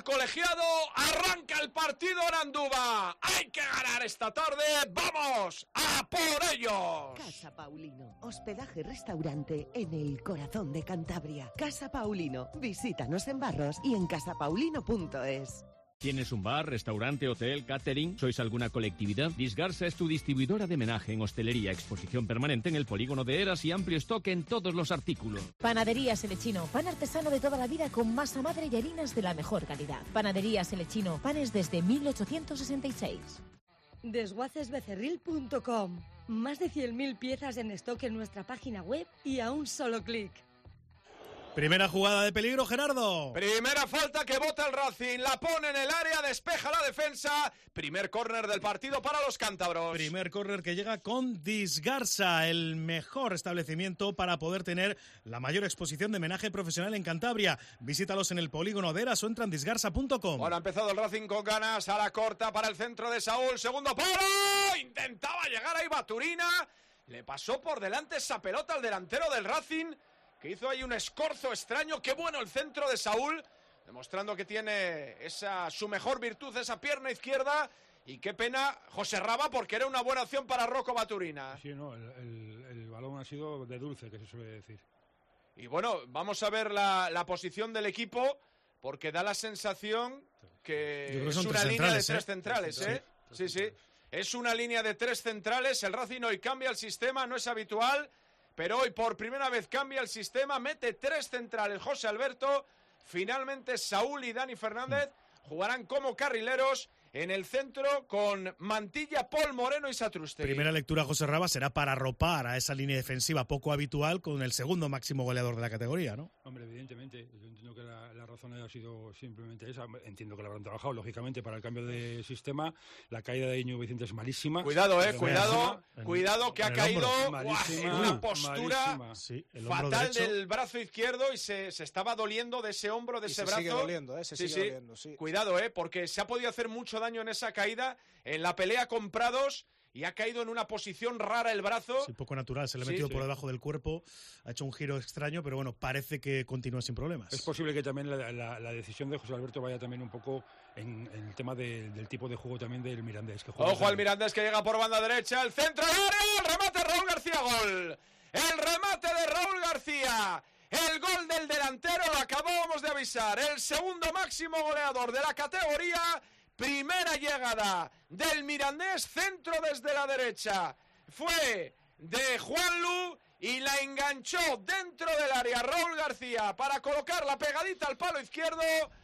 colegiado, arranca el partido en Andúba. Hay que ganar esta tarde, ¡vamos a por ellos! Casa Paulino, hospedaje restaurante en el corazón de Cantabria. Casa Paulino, visítanos en Barros y en casapaulino.es. ¿Tienes un bar, restaurante, hotel, catering? ¿Sois alguna colectividad? Disgarsa es tu distribuidora de menaje en hostelería, exposición permanente en el polígono de Eras y amplio stock en todos los artículos. Panadería Selechino, pan artesano de toda la vida con masa madre y harinas de la mejor calidad. Panadería Selechino, panes desde 1866. Desguacesbecerril.com. Más de 100.000 piezas en stock en nuestra página web y a un solo clic. Primera jugada de peligro, Gerardo. Primera falta que bota el Racing, la pone en el área, despeja la defensa. Primer córner del partido para los cántabros. Primer córner que llega con Disgarsa, el mejor establecimiento para poder tener la mayor exposición de menaje profesional en Cantabria. Visítalos en el polígono de Eras o entra en disgarsa.com. Bueno, ha empezado el Racing con ganas, a la corta para el centro de Saúl, segundo palo, intentaba llegar ahí Baturina, le pasó por delante esa pelota al delantero del Racing, que hizo ahí un escorzo extraño. Qué bueno el centro de Saúl, demostrando que tiene su mejor virtud, esa pierna izquierda. Y qué pena José Raba, porque era una buena opción para Rocco Baturina. Sí, no, el balón ha sido de dulce, que se suele decir. Y bueno, vamos a ver la posición del equipo, porque da la sensación que es una línea de tres centrales, ¿eh? Sí. Es una línea de tres centrales. El Racing hoy cambia el sistema, no es habitual, pero hoy por primera vez cambia el sistema, mete tres centrales. José Alberto, finalmente Saúl y Dani Fernández jugarán como carrileros en el centro con Mantilla, Paul Moreno y Satruste. Primera lectura, José Raba, será para arropar a esa línea defensiva poco habitual con el segundo máximo goleador de la categoría, ¿no? Hombre, evidentemente, yo entiendo que la razón haya sido simplemente esa. Entiendo que la habrán trabajado, lógicamente, para el cambio de sistema. La caída de Íñigo Vicente es malísima. Cuidado, cuidado, que ha caído en una postura fatal del brazo izquierdo y se estaba doliendo de ese hombro, de ese brazo. Sigue doliendo, se sigue doliendo, sí. Cuidado, porque se ha podido hacer mucho daño en esa caída, en la pelea con Prados, y ha caído en una posición rara el brazo. Sí, poco natural, se le ha metido por debajo del cuerpo, ha hecho un giro extraño, pero bueno, parece que continúa sin problemas. Es posible que también la decisión de José Alberto vaya también un poco en el tema del tipo de juego también del Mirandés. Ojo al Mirandés, que llega por banda derecha, el centro del área, el remate de Raúl García, gol. El remate de Raúl García. El gol del delantero, lo acabábamos de avisar, el segundo máximo goleador de la categoría. Primera llegada del Mirandés, centro desde la derecha. Fue de Juanlu y la enganchó dentro del área Raúl García para colocarla pegadita al palo izquierdo.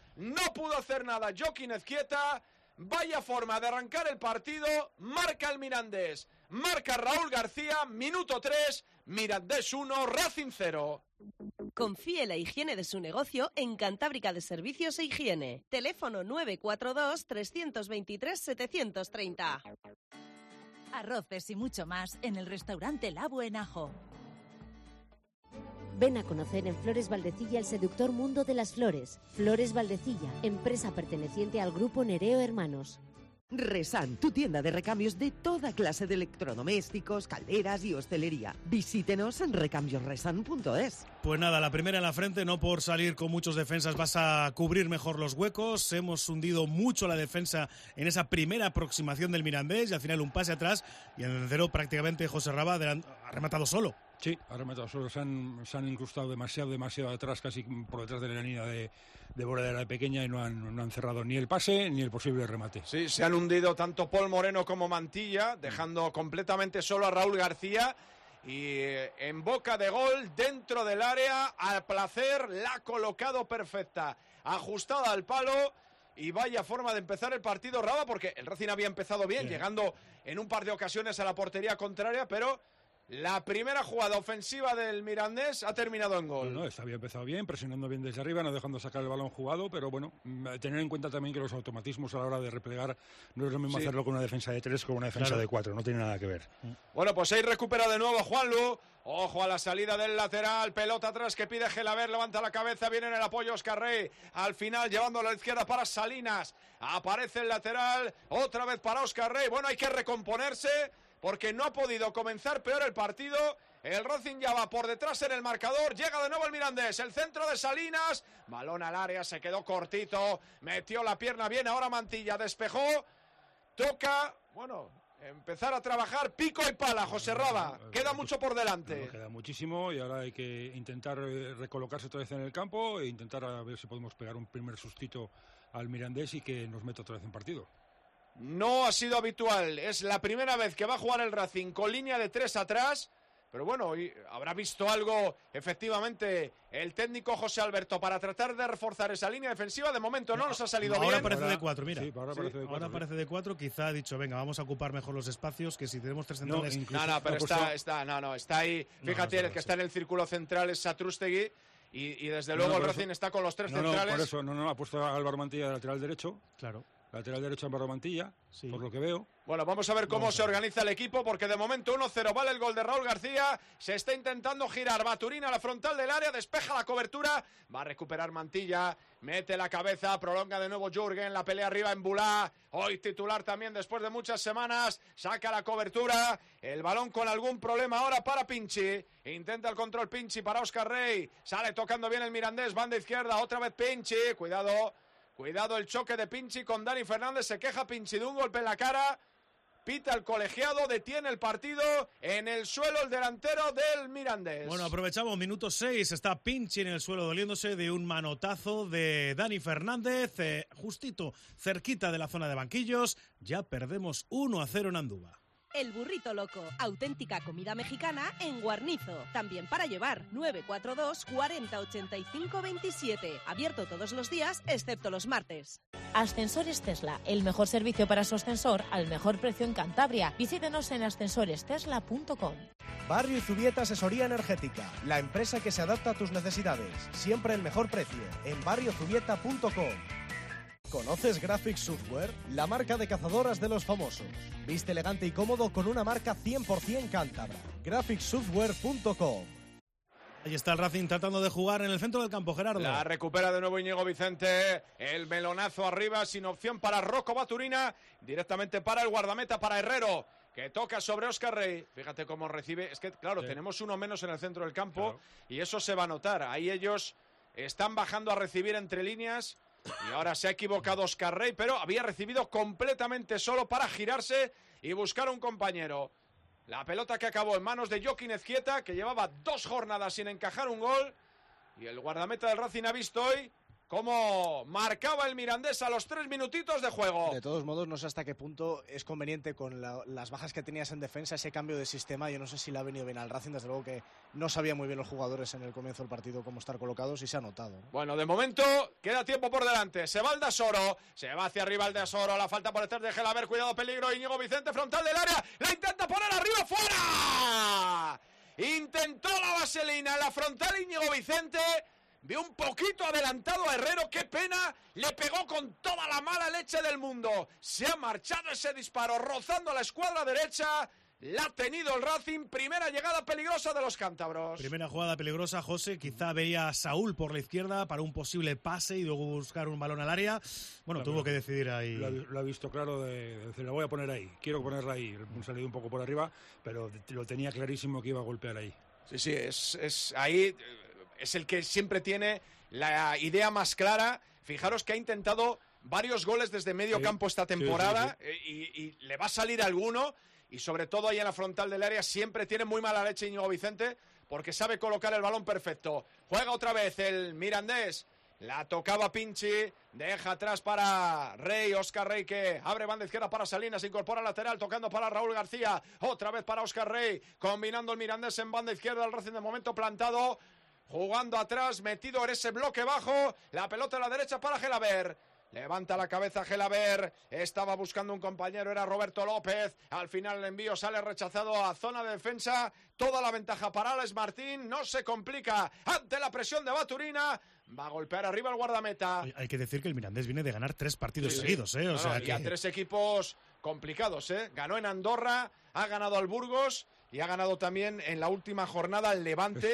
No pudo hacer nada Joaquín Ezquieta. Vaya forma de arrancar el partido. Marca el Mirandés. Marca Raúl García, minuto 3, Mirandés 1, Racing 0. Confíe la higiene de su negocio en Cantábrica de Servicios e Higiene. Teléfono 942-323-730. Arroces y mucho más en el restaurante Labo en Ajo. Ven a conocer en Flores Valdecilla el seductor mundo de las flores. Flores Valdecilla, empresa perteneciente al grupo Nereo Hermanos. Resan, tu tienda de recambios de toda clase de electrodomésticos, calderas y hostelería. Visítenos en recambiosresan.es. Pues nada, la primera en la frente, no por salir con muchos defensas vas a cubrir mejor los huecos. Hemos hundido mucho la defensa en esa primera aproximación del Mirandés y al final un pase atrás y en el cero prácticamente José Raba ha rematado solo. Sí, ha rematado solo, se han incrustado demasiado atrás, casi por detrás de la línea de bordera de pequeña y no han cerrado ni el pase ni el posible remate. Sí, se han hundido tanto Paul Moreno como Mantilla, dejando completamente solo a Raúl García. Y en boca de gol, dentro del área, al placer, la ha colocado perfecta, ajustada al palo. Y vaya forma de empezar el partido, Raba, porque el Racing había empezado bien, llegando en un par de ocasiones a la portería contraria, pero la primera jugada ofensiva del Mirandés ha terminado en gol. No, había empezado bien, presionando bien desde arriba, no dejando sacar el balón jugado, pero bueno, tener en cuenta también que los automatismos a la hora de replegar no es lo mismo hacerlo con una defensa de 3 que con una defensa de 4, no tiene nada que ver. Bueno, pues ahí recupera de nuevo Juanlu. Ojo a la salida del lateral, pelota atrás que pide Gelaber, levanta la cabeza, viene en el apoyo Oscar Rey, al final llevando a la izquierda para Salinas, aparece el lateral, otra vez para Oscar Rey. Bueno, hay que recomponerse porque no ha podido comenzar peor el partido El Racing ya va por detrás en el marcador. Llega de nuevo el Mirandés. El centro de Salinas. Balón al área. Se quedó cortito. Metió la pierna bien. Ahora Mantilla despejó. Toca. Bueno, empezar a trabajar pico y pala, José Rada. Queda mucho por delante. Queda muchísimo y ahora hay que intentar recolocarse otra vez en el campo e intentar a ver si podemos pegar un primer sustito al Mirandés y que nos meta otra vez en partido. No ha sido habitual. Es la primera vez que va a jugar el Racing con línea de 3 atrás. Pero bueno, habrá visto algo, efectivamente, el técnico José Alberto para tratar de reforzar esa línea defensiva. De momento no nos ha salido bien. Ahora parece de 4, mira. Sí, ahora parece de 4. Quizá ha dicho, venga, vamos a ocupar mejor los espacios, que si tenemos 3 centrales... No, pero está ahí. Fíjate, el que está en el círculo central es Satrústegui. Y desde luego el Racing está con los 3 centrales. Por eso, ha puesto a Álvaro Mantilla de lateral derecho. Claro. Lateral derecho Álvaro Mantilla, por lo que veo. Bueno, vamos a ver cómo se organiza el equipo, porque de momento 1-0 vale el gol de Raúl García. Se está intentando girar Baturina a la frontal del área, despeja la cobertura, va a recuperar Mantilla, mete la cabeza, prolonga de nuevo Jürgen, la pelea arriba en Bulá, hoy titular también después de muchas semanas, saca la cobertura, el balón con algún problema ahora para Pinchi, intenta el control Pinchi para Óscar Rey, sale tocando bien el Mirandés, banda izquierda, otra vez Pinchi, Cuidado el choque de Pinchi con Dani Fernández, se queja Pinchi de un golpe en la cara, pita el colegiado, detiene el partido, en el suelo el delantero del Mirandés. Bueno, aprovechamos, minuto 6, está Pinchi en el suelo doliéndose de un manotazo de Dani Fernández, justito cerquita de la zona de banquillos, ya perdemos 1-0 en Andúba. El Burrito Loco, auténtica comida mexicana en Guarnizo. También para llevar, 942 40 85 27. Abierto todos los días, excepto los martes. Ascensores Tesla, el mejor servicio para su ascensor al mejor precio en Cantabria. Visítenos en ascensorestesla.com. Barrio Zubieta Asesoría Energética, la empresa que se adapta a tus necesidades. Siempre el mejor precio, en barriozubieta.com. ¿Conoces Graphics Software? La marca de cazadoras de los famosos. Viste elegante y cómodo con una marca 100% cántabra. Graphicssoftware.com. Ahí está el Racing tratando de jugar en el centro del campo, Gerardo. La recupera de nuevo Íñigo Vicente. El melonazo arriba, sin opción para Rocco Baturina. Directamente para el guardameta, para Herrero, que toca sobre Óscar Rey. Fíjate cómo recibe. Es que, claro, tenemos uno menos en el centro del campo, y eso se va a notar. Ahí ellos están bajando a recibir entre líneas. Y ahora se ha equivocado Óscar Rey, pero había recibido completamente solo para girarse y buscar un compañero. La pelota que acabó en manos de Joaquín Ezquieta, que llevaba 2 jornadas sin encajar un gol. Y el guardameta del Racing ha visto hoy cómo marcaba el Mirandés a los 3 minutitos de juego. De todos modos, no sé hasta qué punto es conveniente con las bajas que tenías en defensa, ese cambio de sistema. Yo no sé si le ha venido bien al Racing, desde luego que no sabía muy bien los jugadores en el comienzo del partido cómo estar colocados y se ha notado, ¿no? Bueno, de momento queda tiempo por delante. Se va el Dasoro, se va hacia arriba el Dasoro, la falta por detrás de Gelaber, cuidado, peligro, Íñigo Vicente, frontal del área, la intenta poner arriba, ¡fuera! Intentó la vaselina en la frontal Íñigo Vicente. Vio un poquito adelantado a Herrero, qué pena, le pegó con toda la mala leche del mundo. Se ha marchado ese disparo rozando la escuadra derecha, la ha tenido el Racing, primera llegada peligrosa de los cántabros. Primera jugada peligrosa, José, quizá veía a Saúl por la izquierda para un posible pase y luego buscar un balón al área. Bueno, tuvo que decidir ahí. Lo ha visto claro de decir, la voy a poner ahí, quiero ponerla ahí. Ha salido un poco por arriba, pero lo tenía clarísimo que iba a golpear ahí. Sí, es ahí... Es el que siempre tiene la idea más clara. Fijaros que ha intentado varios goles desde medio campo esta temporada. Y le va a salir alguno. Y sobre todo ahí en la frontal del área siempre tiene muy mala leche Íñigo Vicente, porque sabe colocar el balón perfecto. Juega otra vez el Mirandés. La tocaba Pinchi, deja atrás para Rey, Óscar Rey, que abre banda izquierda para Salinas, incorpora lateral, tocando para Raúl García. Otra vez para Óscar Rey, combinando el Mirandés en banda izquierda, el Racing de momento plantado. Jugando atrás, metido en ese bloque bajo, la pelota a la derecha para Gelaber. Levanta la cabeza Gelaber, estaba buscando un compañero, era Roberto López. Al final el envío sale rechazado a zona de defensa. Toda la ventaja para Alex Martín, no se complica ante la presión de Baturina. Va a golpear arriba el guardameta. Hay que decir que el Mirandés viene de ganar 3 partidos seguidos, ¿eh? Y a 3 equipos complicados, ¿eh? Ganó en Andorra, ha ganado al Burgos y ha ganado también en la última jornada al Levante, que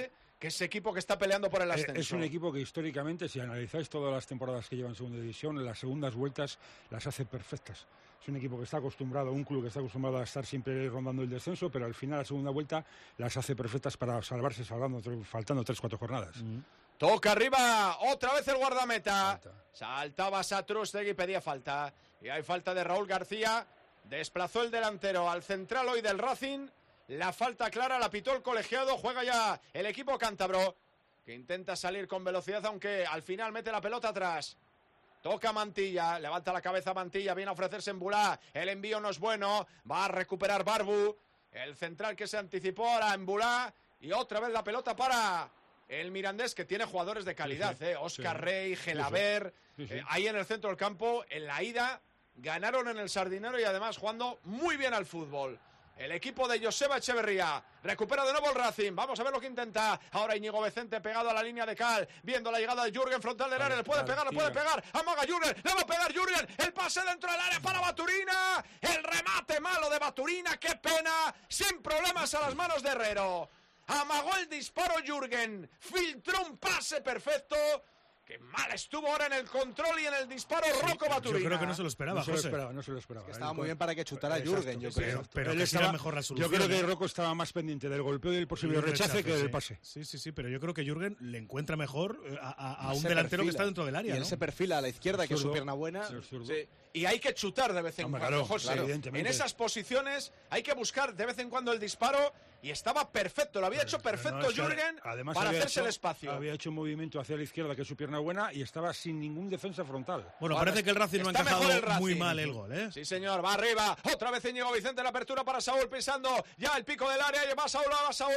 que ese equipo que está peleando por el ascenso. Es un equipo que históricamente, si analizáis todas las temporadas que lleva en segunda división, las segundas vueltas las hace perfectas. Es un equipo que está acostumbrado, un club que está acostumbrado a estar siempre rondando el descenso, pero al final la segunda vuelta las hace perfectas para salvarse, faltando 3-4 jornadas. Toca arriba, otra vez el guardameta. Saltaba Satrústegui y pedía falta. Y hay falta de Raúl García. Desplazó el delantero al central hoy del Racing. La falta clara la pitó el colegiado. Juega ya el equipo cántabro, que intenta salir con velocidad, aunque al final mete la pelota atrás. Toca Mantilla, levanta la cabeza Mantilla, viene a ofrecerse en Bulá. El envío no es bueno, va a recuperar Barbu. El central que se anticipó ahora en Bulá. Y otra vez la pelota para el Mirandés, que tiene jugadores de calidad, Óscar Rey, Gelabert, ahí en el centro del campo. En la ida ganaron en el Sardinero y además jugando muy bien al fútbol. El equipo de Joseba Echeverría recupera de nuevo el Racing. Vamos a ver lo que intenta. Ahora Íñigo Vicente pegado a la línea de cal, viendo la llegada de Jürgen frontal del área. Le puede pegar. Amaga Jürgen, le va a pegar Jürgen. El pase dentro del área para Baturina. El remate malo de Baturina. Qué pena. Sin problemas a las manos de Herrero. Amagó el disparo Jürgen. Filtró un pase perfecto. Qué mal estuvo ahora en el control y en el disparo Rocco Baturina. Yo creo que no se lo esperaba, José. No se lo esperaba. Es que estaba muy bien para que chutara Jürgen, yo creo. Pero él estaba mejor la solución. Yo creo que Rocco estaba más pendiente del golpeo y del posible rechace que del pase. Sí, pero yo creo que Jürgen le encuentra mejor a un delantero que está dentro del área. Y él se perfila a la izquierda, que es su pierna buena. Sí. Y hay que chutar de vez en cuando, José. En esas posiciones hay que buscar de vez en cuando el disparo. Y estaba perfecto, lo había hecho perfecto Jürgen para hacerse el espacio. Había hecho un movimiento hacia la izquierda, que es su pierna buena, y estaba sin ningún defensa frontal. Bueno, parece que el Racing no ha encajado muy mal el gol, ¿eh? Sí, señor, va arriba. Otra vez Íñigo Vicente, la apertura para Saúl, pisando ya el pico del área. Y va Saúl.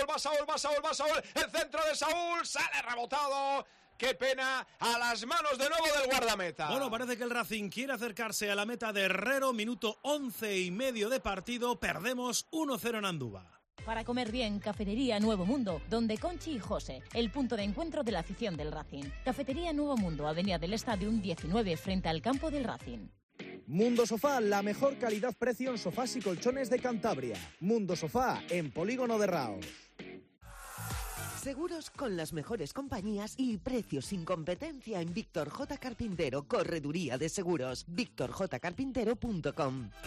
El centro de Saúl, sale rebotado. ¡Qué pena! A las manos de nuevo del guardameta. Bueno, parece que el Racing quiere acercarse a la meta de Herrero. Minuto 11:30 de partido. Perdemos 1-0 en Andúba. Para comer bien, Cafetería Nuevo Mundo, donde Conchi y José, el punto de encuentro de la afición del Racing. Cafetería Nuevo Mundo, Avenida del Stadium 19, frente al campo del Racing. Mundo Sofá, la mejor calidad-precio en sofás y colchones de Cantabria. Mundo Sofá, en Polígono de Raos. Seguros con las mejores compañías y precios sin competencia en Víctor J. Carpintero, Correduría de Seguros. VíctorJCarpintero.com.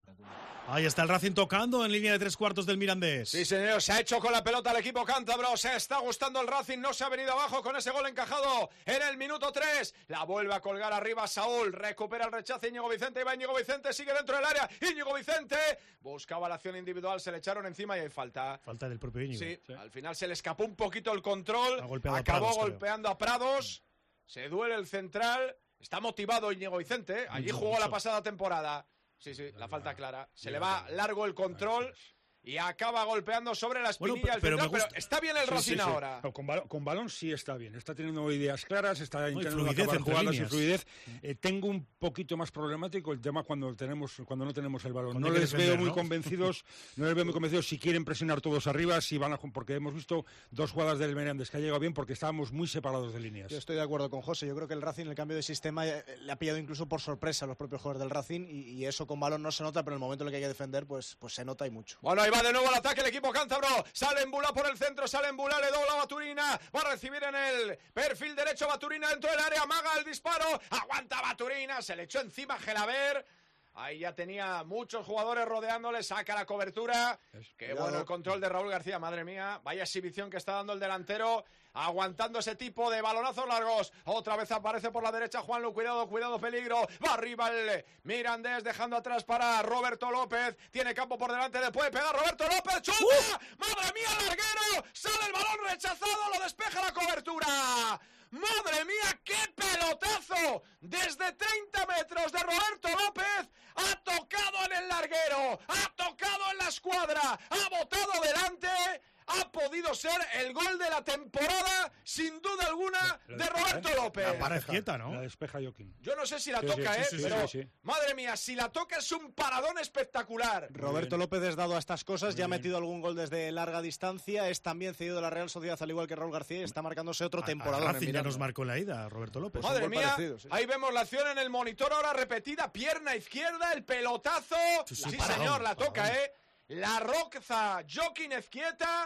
Ahí está el Racing tocando en línea de 3/4 del Mirandés. Sí, señor, se ha hecho con la pelota el equipo cántabro. Se está gustando el Racing, no se ha venido abajo con ese gol encajado en el minuto 3. La vuelve a colgar arriba Saúl, recupera el rechace Íñigo Vicente. Y va Íñigo Vicente, sigue dentro del área. Íñigo Vicente buscaba la acción individual, se le echaron encima y hay falta. Falta del propio Íñigo. Sí, al final se le escapó un poquito el control. Acabó golpeando a Prados. Se duele el central. Está motivado Íñigo Vicente. Allí jugó la pasada temporada. Sí, la falta clara. Se le va largo el control y acaba golpeando sobre la espinilla pero está bien el Racing ahora. No, con balón sí está bien. Está teniendo ideas claras, está intentando acabar jugadas y fluidez. Tengo un poquito más problemático el tema cuando no tenemos el balón. No les veo muy convencidos. No les veo muy convencidos si quieren presionar todos arriba, si van a, porque hemos visto dos jugadas del Mirandés que ha llegado bien porque estábamos muy separados de líneas. Yo estoy de acuerdo con José. Yo creo que el Racing, el cambio de sistema, le ha pillado incluso por sorpresa a los propios jugadores del Racing y eso con balón no se nota, pero en el momento en el que hay que defender, pues se nota y mucho. Bueno, ahí va de nuevo al ataque el equipo cántabro. Sale en Bulá por el centro, le dobla Baturina. Va a recibir en el perfil derecho Baturina dentro del área. Amaga el disparo. Aguanta Baturina. Se le echó encima Gelabert. Ahí ya tenía muchos jugadores rodeándole. Saca la cobertura. Qué bueno el control de Raúl García. Madre mía. Vaya exhibición que está dando el delantero. Aguantando ese tipo de balonazos largos. Otra vez aparece por la derecha Juanlu. Cuidado, peligro. Va arriba el Mirandés, dejando atrás para Roberto López. Tiene campo por delante. Le puede pegar Roberto López. ¡Chuta! ¡Madre mía, larguero! Sale el balón rechazado. Lo despeja la cobertura. ¡Madre mía, qué pelotazo! Desde 30 metros de Roberto López. Ha tocado en el larguero. Ha tocado en la escuadra. Ha botado delante. Ha podido ser el gol de la temporada, sin duda alguna, de Roberto López. La pared quieta, ¿no? La despeja Joaquín. Yo no sé si la toca, pero madre mía, si la toca es un paradón espectacular. Roberto López es dado a estas cosas, ya ha metido algún gol desde larga distancia, es también cedido de la Real Sociedad, al igual que Raúl García, y está marcándose otro temporadón. Racing ya nos marcó la ida, Roberto López. Pues madre mía, ahí vemos la acción en el monitor, ahora repetida, pierna izquierda, el pelotazo. Sí, señor, la toca, La roza Joaquín Ezquieta,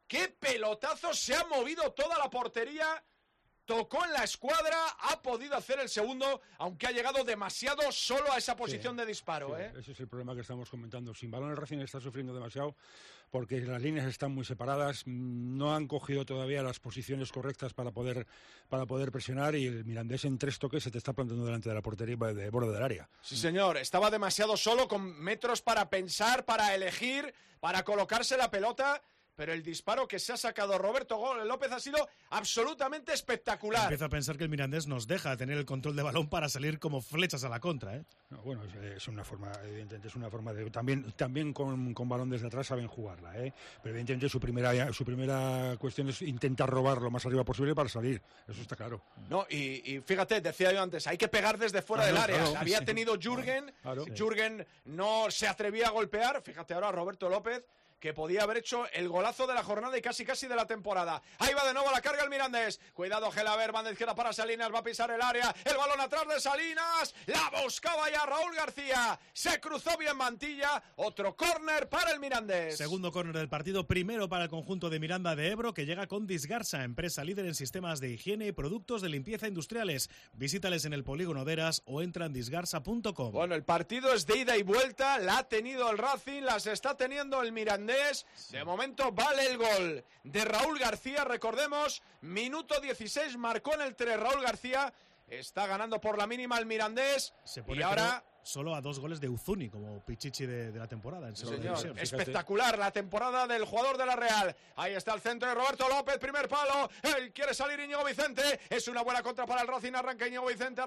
¡Qué pelotazo! Se ha movido toda la portería. Tocó en la escuadra, ha podido hacer el segundo, aunque ha llegado demasiado solo a esa posición de disparo. Sí, ese es el problema que estamos comentando. Sin balón el Racing está sufriendo demasiado porque las líneas están muy separadas, no han cogido todavía las posiciones correctas para poder presionar, y el Mirandés en 3 toques se te está plantando delante de la portería de borde del área. Sí, señor, estaba demasiado solo, con metros para pensar, para elegir, para colocarse la pelota. Pero el disparo que se ha sacado Roberto López ha sido absolutamente espectacular. Empiezo a pensar que el Mirandés nos deja tener el control de balón para salir como flechas a la contra, ¿eh? No, bueno, es una forma, evidentemente, es una forma de... También con balón desde atrás saben jugarla, ¿eh? Pero evidentemente su primera cuestión es intentar robar lo más arriba posible para salir. Eso está claro. No, y fíjate, decía yo antes, hay que pegar desde fuera del área. Claro, había tenido Jürgen, Jürgen no se atrevía a golpear. Fíjate ahora Roberto López, que podía haber hecho el golazo de la jornada y casi de la temporada. Ahí va de nuevo la carga el Mirandés. Cuidado Gelaber, banda izquierda para Salinas, va a pisar el área. El balón atrás de Salinas. La buscaba ya Raúl García. Se cruzó bien Mantilla. Otro córner para el Mirandés. Segundo córner del partido, primero para el conjunto de Miranda de Ebro, que llega con Disgarsa, empresa líder en sistemas de higiene y productos de limpieza industriales. Visítales en el polígono de Eras o entra en disgarsa.com. Bueno, el partido es de ida y vuelta. La ha tenido el Racing, las está teniendo el Mirandés. De momento vale el gol de Raúl García. Recordemos, minuto 16, marcó en el 3 Raúl García. Está ganando por la mínima el Mirandés. Se pone, y ahora solo a 2 goles de Uzuni, como Pichichi de la temporada. Señor, espectacular la temporada del jugador de la Real. Ahí está el centro de Roberto López, primer palo. Él quiere salir Íñigo Vicente. Es una buena contra para el Racing. Arranca Íñigo Vicente.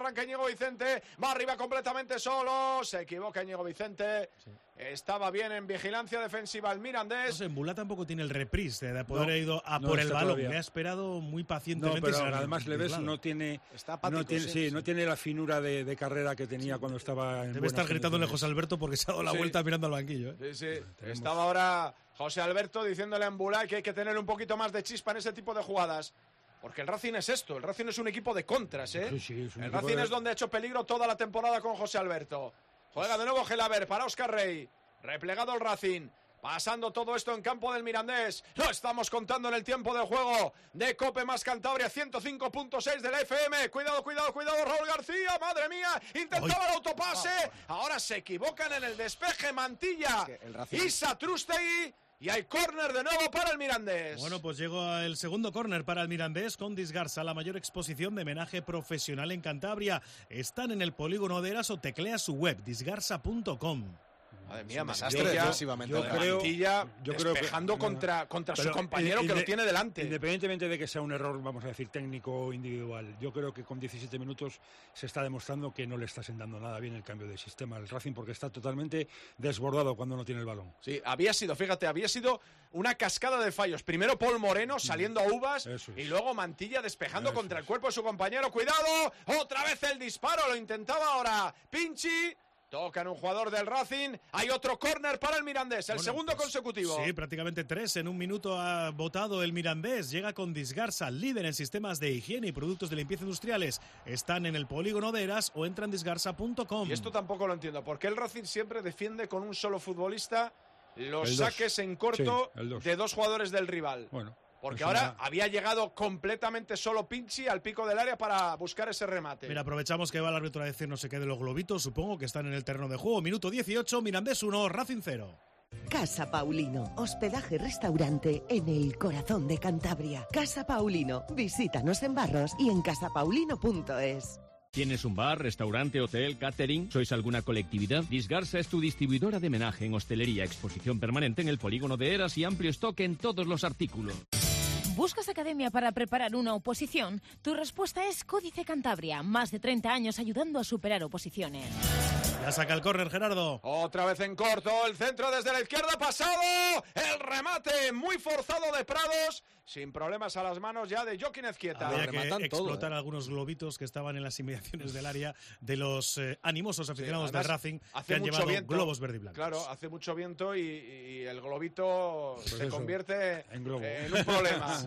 Va arriba completamente solo. Se equivoca Íñigo Vicente. Sí. Estaba bien en vigilancia defensiva el Mirandés. No sé, Mbula tampoco tiene el reprise de poder haber ido a por el balón. Le ha esperado muy pacientemente. No, pero además le ves, no tiene la finura de carrera que tenía cuando estaba en... Debe estar gritándole José Alberto porque se ha dado la vuelta mirando al banquillo, ¿eh? Sí. Estaba ahora José Alberto diciéndole a Mbula que hay que tener un poquito más de chispa en ese tipo de jugadas. Porque el Racing es esto, el Racing es un equipo de contras, ¿eh? Sí, el Racing es donde ha hecho peligro toda la temporada con José Alberto. Juega de nuevo Gelaber para Óscar Rey. Replegado el Racing. Pasando todo esto en campo del Mirandés. Lo estamos contando en el tiempo de juego de Cope más Cantabria, 105.6 de la FM. Cuidado, Raúl García. Madre mía, intentaba el autopase. Ahora se equivocan en el despeje Mantilla y Satrústegui. Y hay córner de nuevo para el Mirandés. Bueno, pues llegó el segundo córner para el Mirandés con Disgarsa, la mayor exposición de menaje profesional en Cantabria. Están en el polígono de Eras o teclea su web, disgarsa.com. Madre mía, Mantilla, yo creo despejando contra su compañero que lo tiene delante. Independientemente de que sea un error, vamos a decir, técnico o individual, yo creo que con 17 minutos se está demostrando que no le está sentando nada bien el cambio de sistema al Racing, porque está totalmente desbordado cuando no tiene el balón. Sí, había sido una cascada de fallos. Primero Paul Moreno saliendo a uvas y luego Mantilla despejando contra el cuerpo de su compañero. ¡Cuidado! Otra vez el disparo, lo intentaba ahora Pinchi. Tocan un jugador del Racing. Hay otro córner para el Mirandés, el segundo consecutivo. Sí, prácticamente 3 en un minuto ha votado el Mirandés. Llega con Disgarsa, líder en sistemas de higiene y productos de limpieza industriales. Están en el polígono de Eras o entran en disgarsa.com. Y esto tampoco lo entiendo. ¿Por qué el Racing siempre defiende con un solo futbolista los saques en corto de 2 jugadores del rival? Bueno. Porque ahora había llegado completamente solo Pinchi al pico del área para buscar ese remate. Mira, aprovechamos que va el árbitro a decir no se quede los globitos, supongo que están en el terreno de juego. Minuto 18, Mirandés 1, Racing 0. Casa Paulino, hospedaje restaurante en el corazón de Cantabria. Casa Paulino, visítanos en Barros y en casapaulino.es. ¿Tienes un bar, restaurante, hotel, catering? ¿Sois alguna colectividad? Disgarsa es tu distribuidora de menaje en hostelería, exposición permanente en el polígono de Eras y amplio stock en todos los artículos. ¿Buscas academia para preparar una oposición? Tu respuesta es Códice Cantabria. Más de 30 años ayudando a superar oposiciones. Ya saca el córner, Gerardo. Otra vez en corto, el centro desde la izquierda pasado. El remate muy forzado de Prados. Sin problemas a las manos ya de Joaquín Ezquieta. Había que explotar algunos globitos que estaban en las inmediaciones del área de los animosos aficionados del Racing que han llevado globos verde y blanco. Claro, hace mucho viento y el globito se convierte en un problema.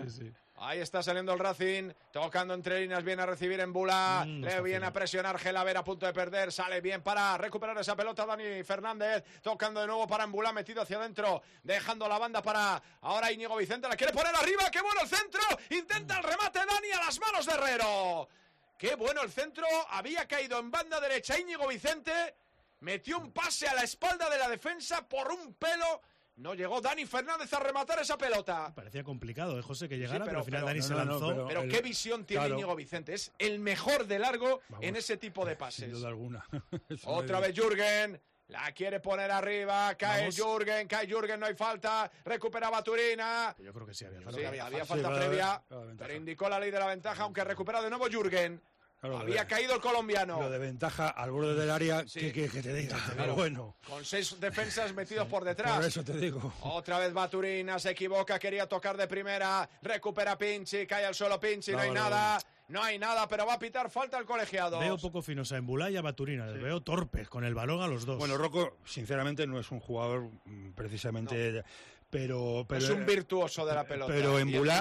Sí. Ahí está saliendo el Racing, tocando entre líneas, viene a recibir en Bula, le viene a presionar Gelaber a punto de perder, sale bien para recuperar esa pelota Dani Fernández, tocando de nuevo para Embulá, metido hacia adentro, dejando la banda para ahora Íñigo Vicente, la quiere poner arriba, ¡qué bueno el centro! Intenta el remate Dani a las manos de Herrero. ¡Qué bueno el centro! Había caído en banda derecha Íñigo Vicente, metió un pase a la espalda de la defensa por un pelo. No llegó Dani Fernández a rematar esa pelota. Parecía complicado, José, que llegara, sí, pero al final Dani se lanzó. Pero qué visión tiene Íñigo Vicente. Es el mejor de largo en ese tipo de pases. Sin duda alguna. Otra vez Jürgen. La quiere poner arriba. Cae Jürgen, no hay falta. Recupera Baturina. Yo creo que sí había falta. Sí, había falta previa. Pero indicó la ley de la ventaja, aunque recupera de nuevo Jürgen. Claro, había caído el colombiano. Lo de ventaja al borde del área, sí. que te diga. Pero bueno. Con 6 defensas metidos por detrás. Por eso te digo. Otra vez Baturina, se equivoca, quería tocar de primera. Recupera Pinchi, cae al suelo Pinchi, no hay nada. No hay nada, pero va a pitar falta el colegiado. Veo poco finos a Embulá y a Baturina. Les veo torpes con el balón a los dos. Bueno, Rocco, sinceramente, no es un jugador precisamente... No. Pero es un virtuoso de la pelota. Pero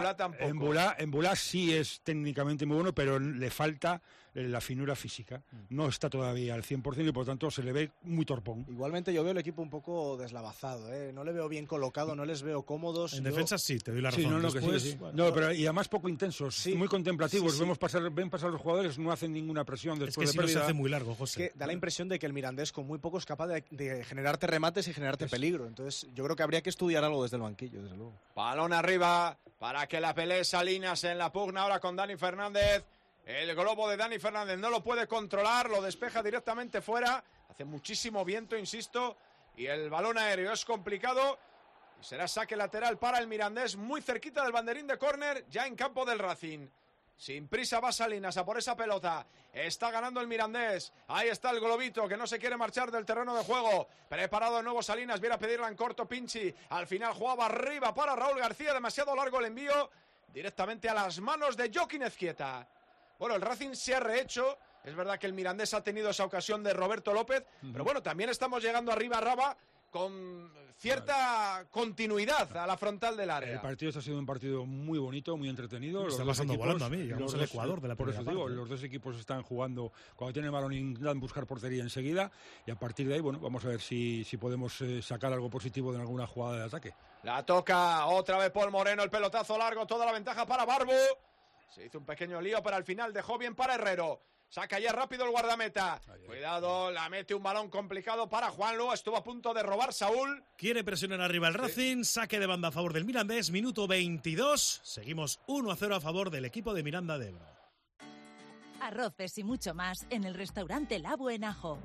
Embulá sí es técnicamente muy bueno, pero le falta la finura física. No está todavía al 100% y por tanto se le ve muy torpón. Igualmente yo veo el equipo un poco deslavazado, ¿eh? No le veo bien colocado, no les veo cómodos. En defensa sí, te doy la razón. Sí, Después, sí. Bueno, pero y además poco intensos, muy contemplativos. Ven pasar los jugadores, no hacen ninguna presión después de pérdida. Es que se hace muy largo, José. Es que da la impresión de que el Mirandés con muy poco es capaz de generarte remates y generarte peligro. Entonces yo creo que habría que estudiar algo desde el banquillo, desde luego. Balón arriba para que la pelee Salinas en la pugna ahora con Dani Fernández. El globo de Dani Fernández no lo puede controlar, lo despeja directamente fuera. Hace muchísimo viento, insisto, y el balón aéreo es complicado. Y será saque lateral para el Mirandés, muy cerquita del banderín de córner, ya en campo del Racing. Sin prisa va Salinas a por esa pelota. Está ganando el Mirandés. Ahí está el globito que no se quiere marchar del terreno de juego. Preparado de nuevo Salinas. Viene a pedirla en corto Pinchi. Al final jugaba arriba para Raúl García. Demasiado largo el envío. Directamente a las manos de Joaquín Ezquieta. Bueno, el Racing se ha rehecho. Es verdad que el Mirandés ha tenido esa ocasión de Roberto López. Pero bueno, también estamos llegando arriba a Raba con cierta continuidad a la frontal del área. El partido está siendo un partido muy bonito, muy entretenido. Está pasando volando a mí, llegamos al Ecuador de la primera parte. Por eso digo, los dos equipos están jugando, cuando tienen el balón intentan buscar portería enseguida, y a partir de ahí, bueno, vamos a ver si podemos sacar algo positivo de alguna jugada de ataque. La toca otra vez Paul Moreno, el pelotazo largo, toda la ventaja para Barbu. Se hizo un pequeño lío, pero al final dejó bien para Herrero. Saca ya rápido el guardameta. Cuidado, la mete un balón complicado para Juanlu. Estuvo a punto de robar Saúl. Quiere presionar arriba el Racing. Saque de banda a favor del Mirandés. Minuto 22. Seguimos 1-0 a favor del equipo de Miranda de Ebro. Arroces y mucho más en el restaurante Labo en Ajo.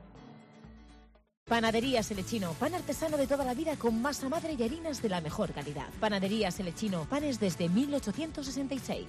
Panadería Selechino, pan artesano de toda la vida con masa madre y harinas de la mejor calidad. Panadería Selechino, panes desde 1866.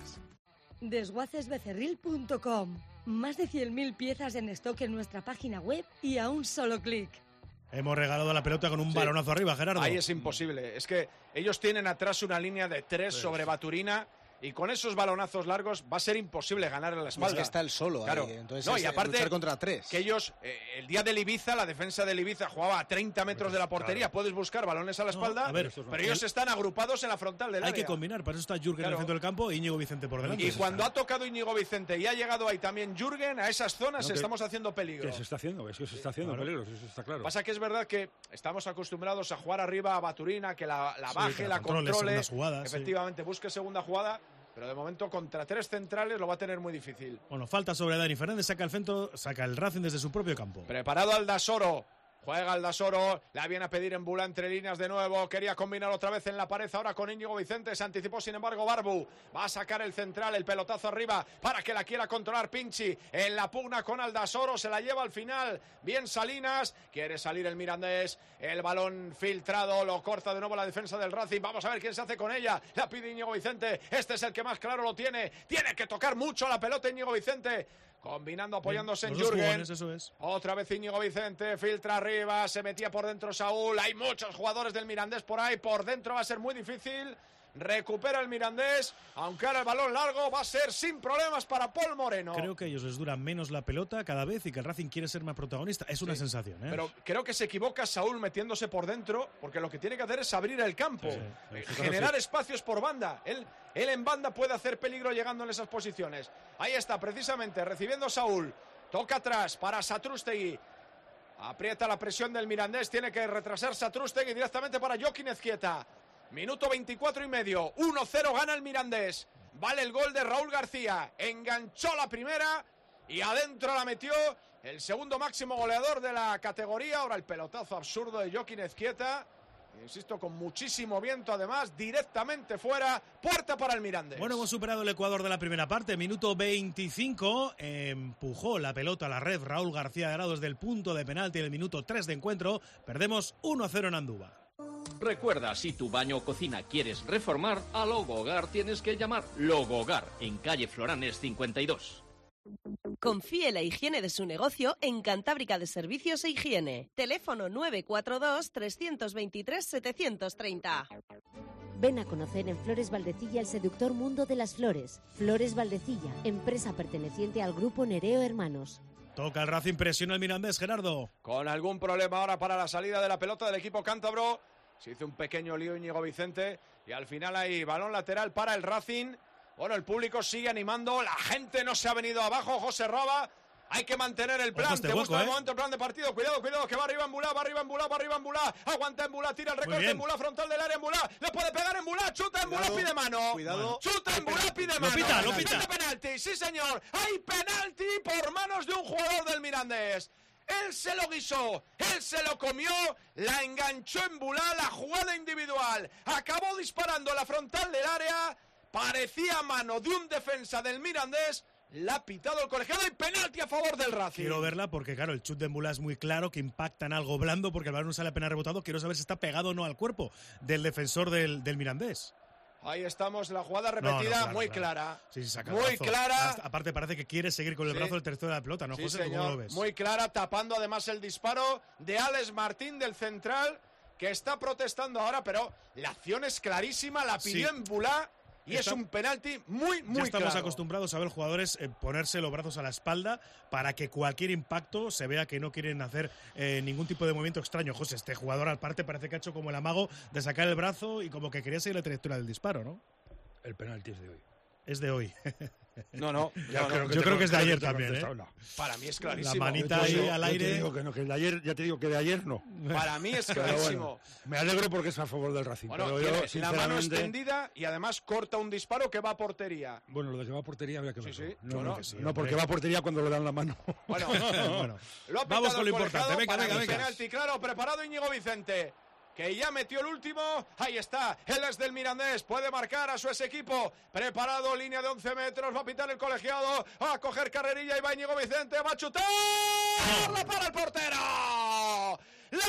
Desguacesbecerril.com. Más de 100.000 piezas en stock en nuestra página web y a un solo clic. Hemos regalado la pelota con un balonazo arriba, Gerardo. Ahí es imposible. Es que ellos tienen atrás una línea de 3 sobre Baturina. Y con esos balonazos largos va a ser imposible ganar en la espalda. Es que está el solo claro. Ahí, entonces no, y aparte, luchar contra 3. Que ellos, el día del Ibiza, la defensa del Ibiza jugaba a 30 metros de la portería. Claro. Puedes buscar balones a la espalda, a ver, pero ellos están agrupados en la frontal del área. Hay que combinar, para eso está Jürgen en el centro del campo y Íñigo Vicente por delante. Y cuando ha tocado Íñigo Vicente y ha llegado ahí también Jürgen, a esas zonas estamos haciendo peligro. ¿Qué se está haciendo? Es que se está haciendo peligro, eso está claro. Pasa que es verdad que estamos acostumbrados a jugar arriba a Baturina, que la baje, la controle, efectivamente, busque segunda jugada. Pero de momento contra 3 centrales lo va a tener muy difícil. Bueno, falta sobre Dani Fernández, saca el centro, saca el Racing desde su propio campo. Preparado Aldasoro. Juega Aldasoro, la viene a pedir Embulá entre líneas de nuevo, quería combinar otra vez en la pared ahora con Íñigo Vicente, se anticipó sin embargo Barbu, va a sacar el central, el pelotazo arriba para que la quiera controlar Pinchi, en la pugna con Aldasoro, se la lleva al final, bien Salinas, quiere salir el Mirandés, el balón filtrado, lo corta de nuevo la defensa del Racing, vamos a ver quién se hace con ella, la pide Íñigo Vicente, este es el que más claro lo tiene que tocar mucho la pelota Íñigo Vicente, combinando, apoyándose en Jürgen. Jugones, eso es. Otra vez Íñigo Vicente, filtra arriba, se metía por dentro Saúl. Hay muchos jugadores del Mirandés por ahí, por dentro va a ser muy difícil. recupera el Mirandés, aunque ahora el balón largo va a ser sin problemas para Paul Moreno. Creo que a ellos les dura menos la pelota cada vez y que el Racing quiere ser más protagonista. Es una sensación, ¿eh? Pero creo que se equivoca Saúl metiéndose por dentro, porque lo que tiene que hacer es abrir el campo, generar espacios por banda. Él en banda puede hacer peligro llegando en esas posiciones. Ahí está, precisamente, recibiendo Saúl. Toca atrás para Satrústegui. Aprieta la presión del Mirandés, tiene que retrasar Satrústegui directamente para Joaquín Ezquieta. Minuto 24 y medio, 1-0 gana el Mirandés. Vale el gol de Raúl García, enganchó la primera y adentro la metió el segundo máximo goleador de la categoría. Ahora el pelotazo absurdo de Joaquín Ezquieta, insisto, con muchísimo viento además, directamente fuera, puerta para el Mirandés. Bueno, hemos superado el Ecuador de la primera parte, minuto 25, empujó la pelota a la red Raúl García Grado desde el punto de penalti en el minuto 3 de encuentro, perdemos 1-0 en Andúba. Recuerda, si tu baño o cocina quieres reformar, a Logogar tienes que llamar Logogar, en calle Floranes 52. Confíe la higiene de su negocio en Cantábrica de Servicios e Higiene. Teléfono 942-323-730. Ven a conocer en Flores Valdecilla el seductor mundo de las flores. Flores Valdecilla, empresa perteneciente al grupo Nereo Hermanos. Toca el Racing, presiona el Mirandés, Gerardo. Con algún problema ahora para la salida de la pelota del equipo cántabro. Se hizo un pequeño lío Íñigo Vicente y al final hay balón lateral para el Racing. Bueno, el público sigue animando, la gente no se ha venido abajo, José Roba. Hay que mantener el plan, te gusta el momento, el plan de partido, cuidado, que va arriba Embulá, aguanta Embulá, tira el recorte, Embulá, frontal del área, Embulá, le puede pegar Embulá, chuta Embulá, pide mano, chuta Embulá, pide mano, lo pita. Penalti, sí señor, hay penalti por manos de un jugador del Mirandés. Él se lo guisó, él se lo comió, la enganchó Embulá, la jugada individual, acabó disparando la frontal del área, parecía mano de un defensa del Mirandés. La ha pitado el colegiado y penalti a favor del Racing. Quiero verla porque, claro, el chut de Embulá es muy claro que impacta en algo blando porque el balón no sale apenas rebotado. Quiero saber si está pegado o no al cuerpo del defensor del Mirandés. Ahí estamos, la jugada repetida, muy clara. Sí, saca muy clara. Aparte parece que quiere seguir con el brazo del tercero de la pelota, ¿no, sí, José? Señor, ¿cómo lo ves? Muy clara, tapando además el disparo de Alex Martín del central, que está protestando ahora, pero la acción es clarísima, la pidió Embulá. Y es un penalti muy ya estamos claro. acostumbrados a ver jugadores ponerse los brazos a la espalda para que cualquier impacto se vea que no quieren hacer ningún tipo de movimiento extraño. José, este jugador aparte parece que ha hecho como el amago de sacar el brazo y como que quería seguir la trayectoria del disparo, ¿no? El penalti es de hoy. Es de hoy. No. Yo creo que es de ayer también, ¿eh? Para mí es clarísimo. La manita ahí al aire. Te digo que no, que de ayer, ya te digo que de ayer no. Para mí es clarísimo. Bueno, me alegro porque es a favor del Racing. Bueno, pero yo, sinceramente, la mano extendida y además corta un disparo que va a portería. Bueno, lo de que va a portería había que verlo. Sí. No, porque va a portería cuando le dan la mano. Bueno, lo vamos con lo importante. Venga. Penalti, claro, preparado Íñigo Vicente, que ya metió el último. Ahí está, él es del Mirandés, puede marcar a su ex equipo, preparado, línea de 11 metros, va a pitar el colegiado, va a coger carrerilla y va Íñigo Vicente, va a chutar, la para el portero,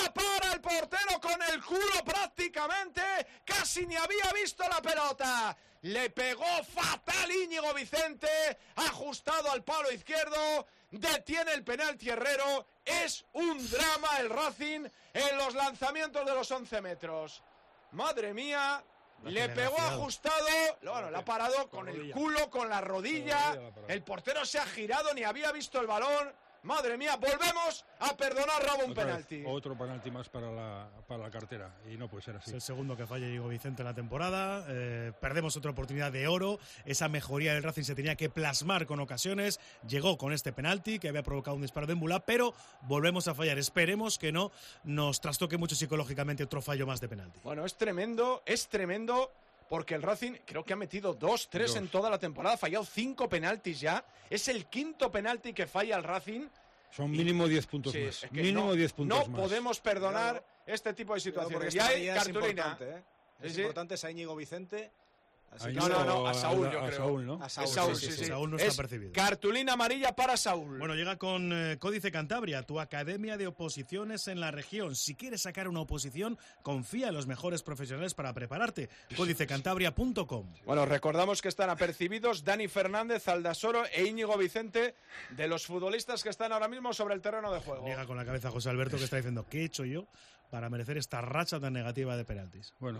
con el culo prácticamente, casi ni había visto la pelota, le pegó fatal Íñigo Vicente, ajustado al palo izquierdo, detiene el penalti Herrero. Es un drama el Racing en los lanzamientos de los 11 metros. Madre mía, le pegó ajustado, bueno, la ha parado con el culo, con la rodilla, el portero se ha girado, ni había visto el balón. Madre mía, volvemos a perdonar, Rabo, un penalti. Otro penalti más para la cartera, y no puede ser así. Es el segundo que falla Íñigo Vicente en la temporada. Perdemos otra oportunidad de oro. Esa mejoría del Racing se tenía que plasmar con ocasiones. Llegó con este penalti que había provocado un disparo de Embulá, pero volvemos a fallar. Esperemos que no nos trastoque mucho psicológicamente otro fallo más de penalti. Bueno, es tremendo. Porque el Racing creo que ha metido 2-3 en toda la temporada, ha fallado 5 penaltis ya. Es el quinto penalti que falla el Racing. Son mínimo 10 puntos más. Mínimo 10 puntos más. No podemos perdonar este tipo de situaciones. Ya hay cartulina. Es importante, es a Íñigo Vicente. No, a Saúl, yo creo. Saúl, ¿no? A Saúl, sí. Saúl no está percibido. Cartulina amarilla para Saúl. Bueno, llega con Códice Cantabria, tu academia de oposiciones en la región. Si quieres sacar una oposición, confía en los mejores profesionales para prepararte. Códicecantabria.com. Bueno, recordamos que están apercibidos Dani Fernández, Aldasoro e Íñigo Vicente, de los futbolistas que están ahora mismo sobre el terreno de juego. Llega con la cabeza José Alberto, que está diciendo, ¿qué he hecho yo para merecer esta racha tan negativa de penaltis? Bueno,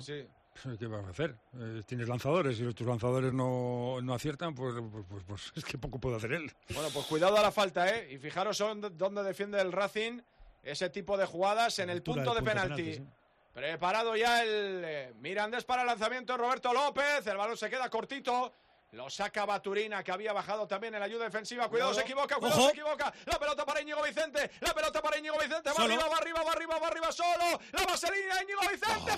¿Qué vas a hacer? Tienes lanzadores y tus lanzadores no aciertan, pues es que poco puede hacer él. Bueno, pues cuidado a la falta, ¿eh? Y fijaros dónde defiende el Racing ese tipo de jugadas en el punto de penalti. Sí. Preparado ya el Mirandés para el lanzamiento, Roberto López. El balón se queda cortito. Lo saca Baturina, que había bajado también en la ayuda defensiva. Cuidado, se equivoca, cuidado, se equivoca. La pelota para Íñigo Vicente. La pelota para Íñigo Vicente. Va arriba, va arriba, va arriba, va arriba solo. La vaselina, Íñigo Vicente,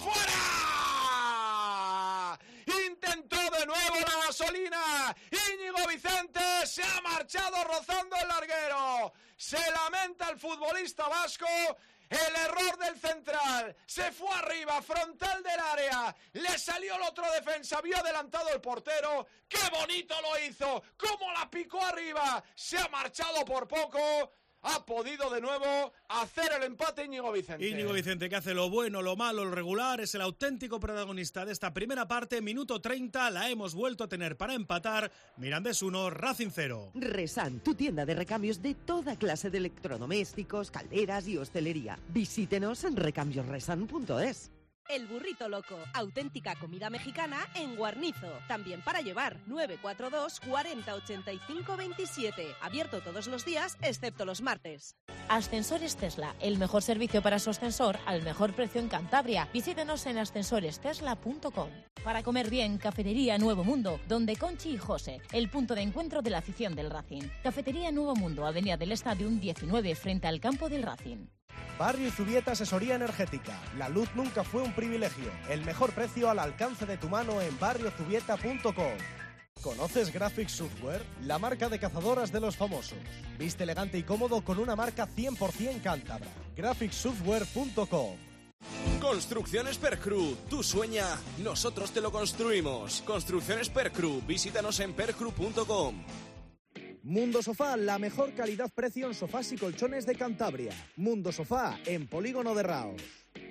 ¡fuera! Intentó de nuevo la gasolina. Íñigo Vicente se ha marchado rozando el larguero. Se lamenta el futbolista vasco. El error del central, se fue arriba, frontal del área, le salió el otro defensa, vio adelantado el portero, ¡qué bonito lo hizo! ¡Cómo la picó arriba! Se ha marchado por poco, ha podido de nuevo hacer el empate Íñigo Vicente. Íñigo Vicente, que hace lo bueno, lo malo, lo regular, es el auténtico protagonista de esta primera parte, minuto 30, la hemos vuelto a tener para empatar, Mirandés 1, Racing 0. Resan, tu tienda de recambios de toda clase de electrodomésticos, calderas y hostelería. Visítenos en recambiosresan.es. El Burrito Loco, auténtica comida mexicana en Guarnizo. También para llevar, 942 40 85 27. Abierto todos los días, excepto los martes. Ascensores Tesla, el mejor servicio para su ascensor al mejor precio en Cantabria. Visítenos en ascensorestesla.com. Para comer bien, Cafetería Nuevo Mundo, donde Conchi y José, el punto de encuentro de la afición del Racing. Cafetería Nuevo Mundo, Avenida del Stadium 19, frente al campo del Racing. Barrio Zubieta Asesoría Energética. La luz nunca fue un privilegio. El mejor precio al alcance de tu mano en barriozubieta.com. ¿Conoces Graphics Software? La marca de cazadoras de los famosos. Viste elegante y cómodo con una marca 100% cántabra. Graphicssoftware.com. Construcciones Percru, tú sueña, nosotros te lo construimos. Construcciones Percru, visítanos en percru.com. Mundo Sofá, la mejor calidad-precio en sofás y colchones de Cantabria. Mundo Sofá, en Polígono de Raos.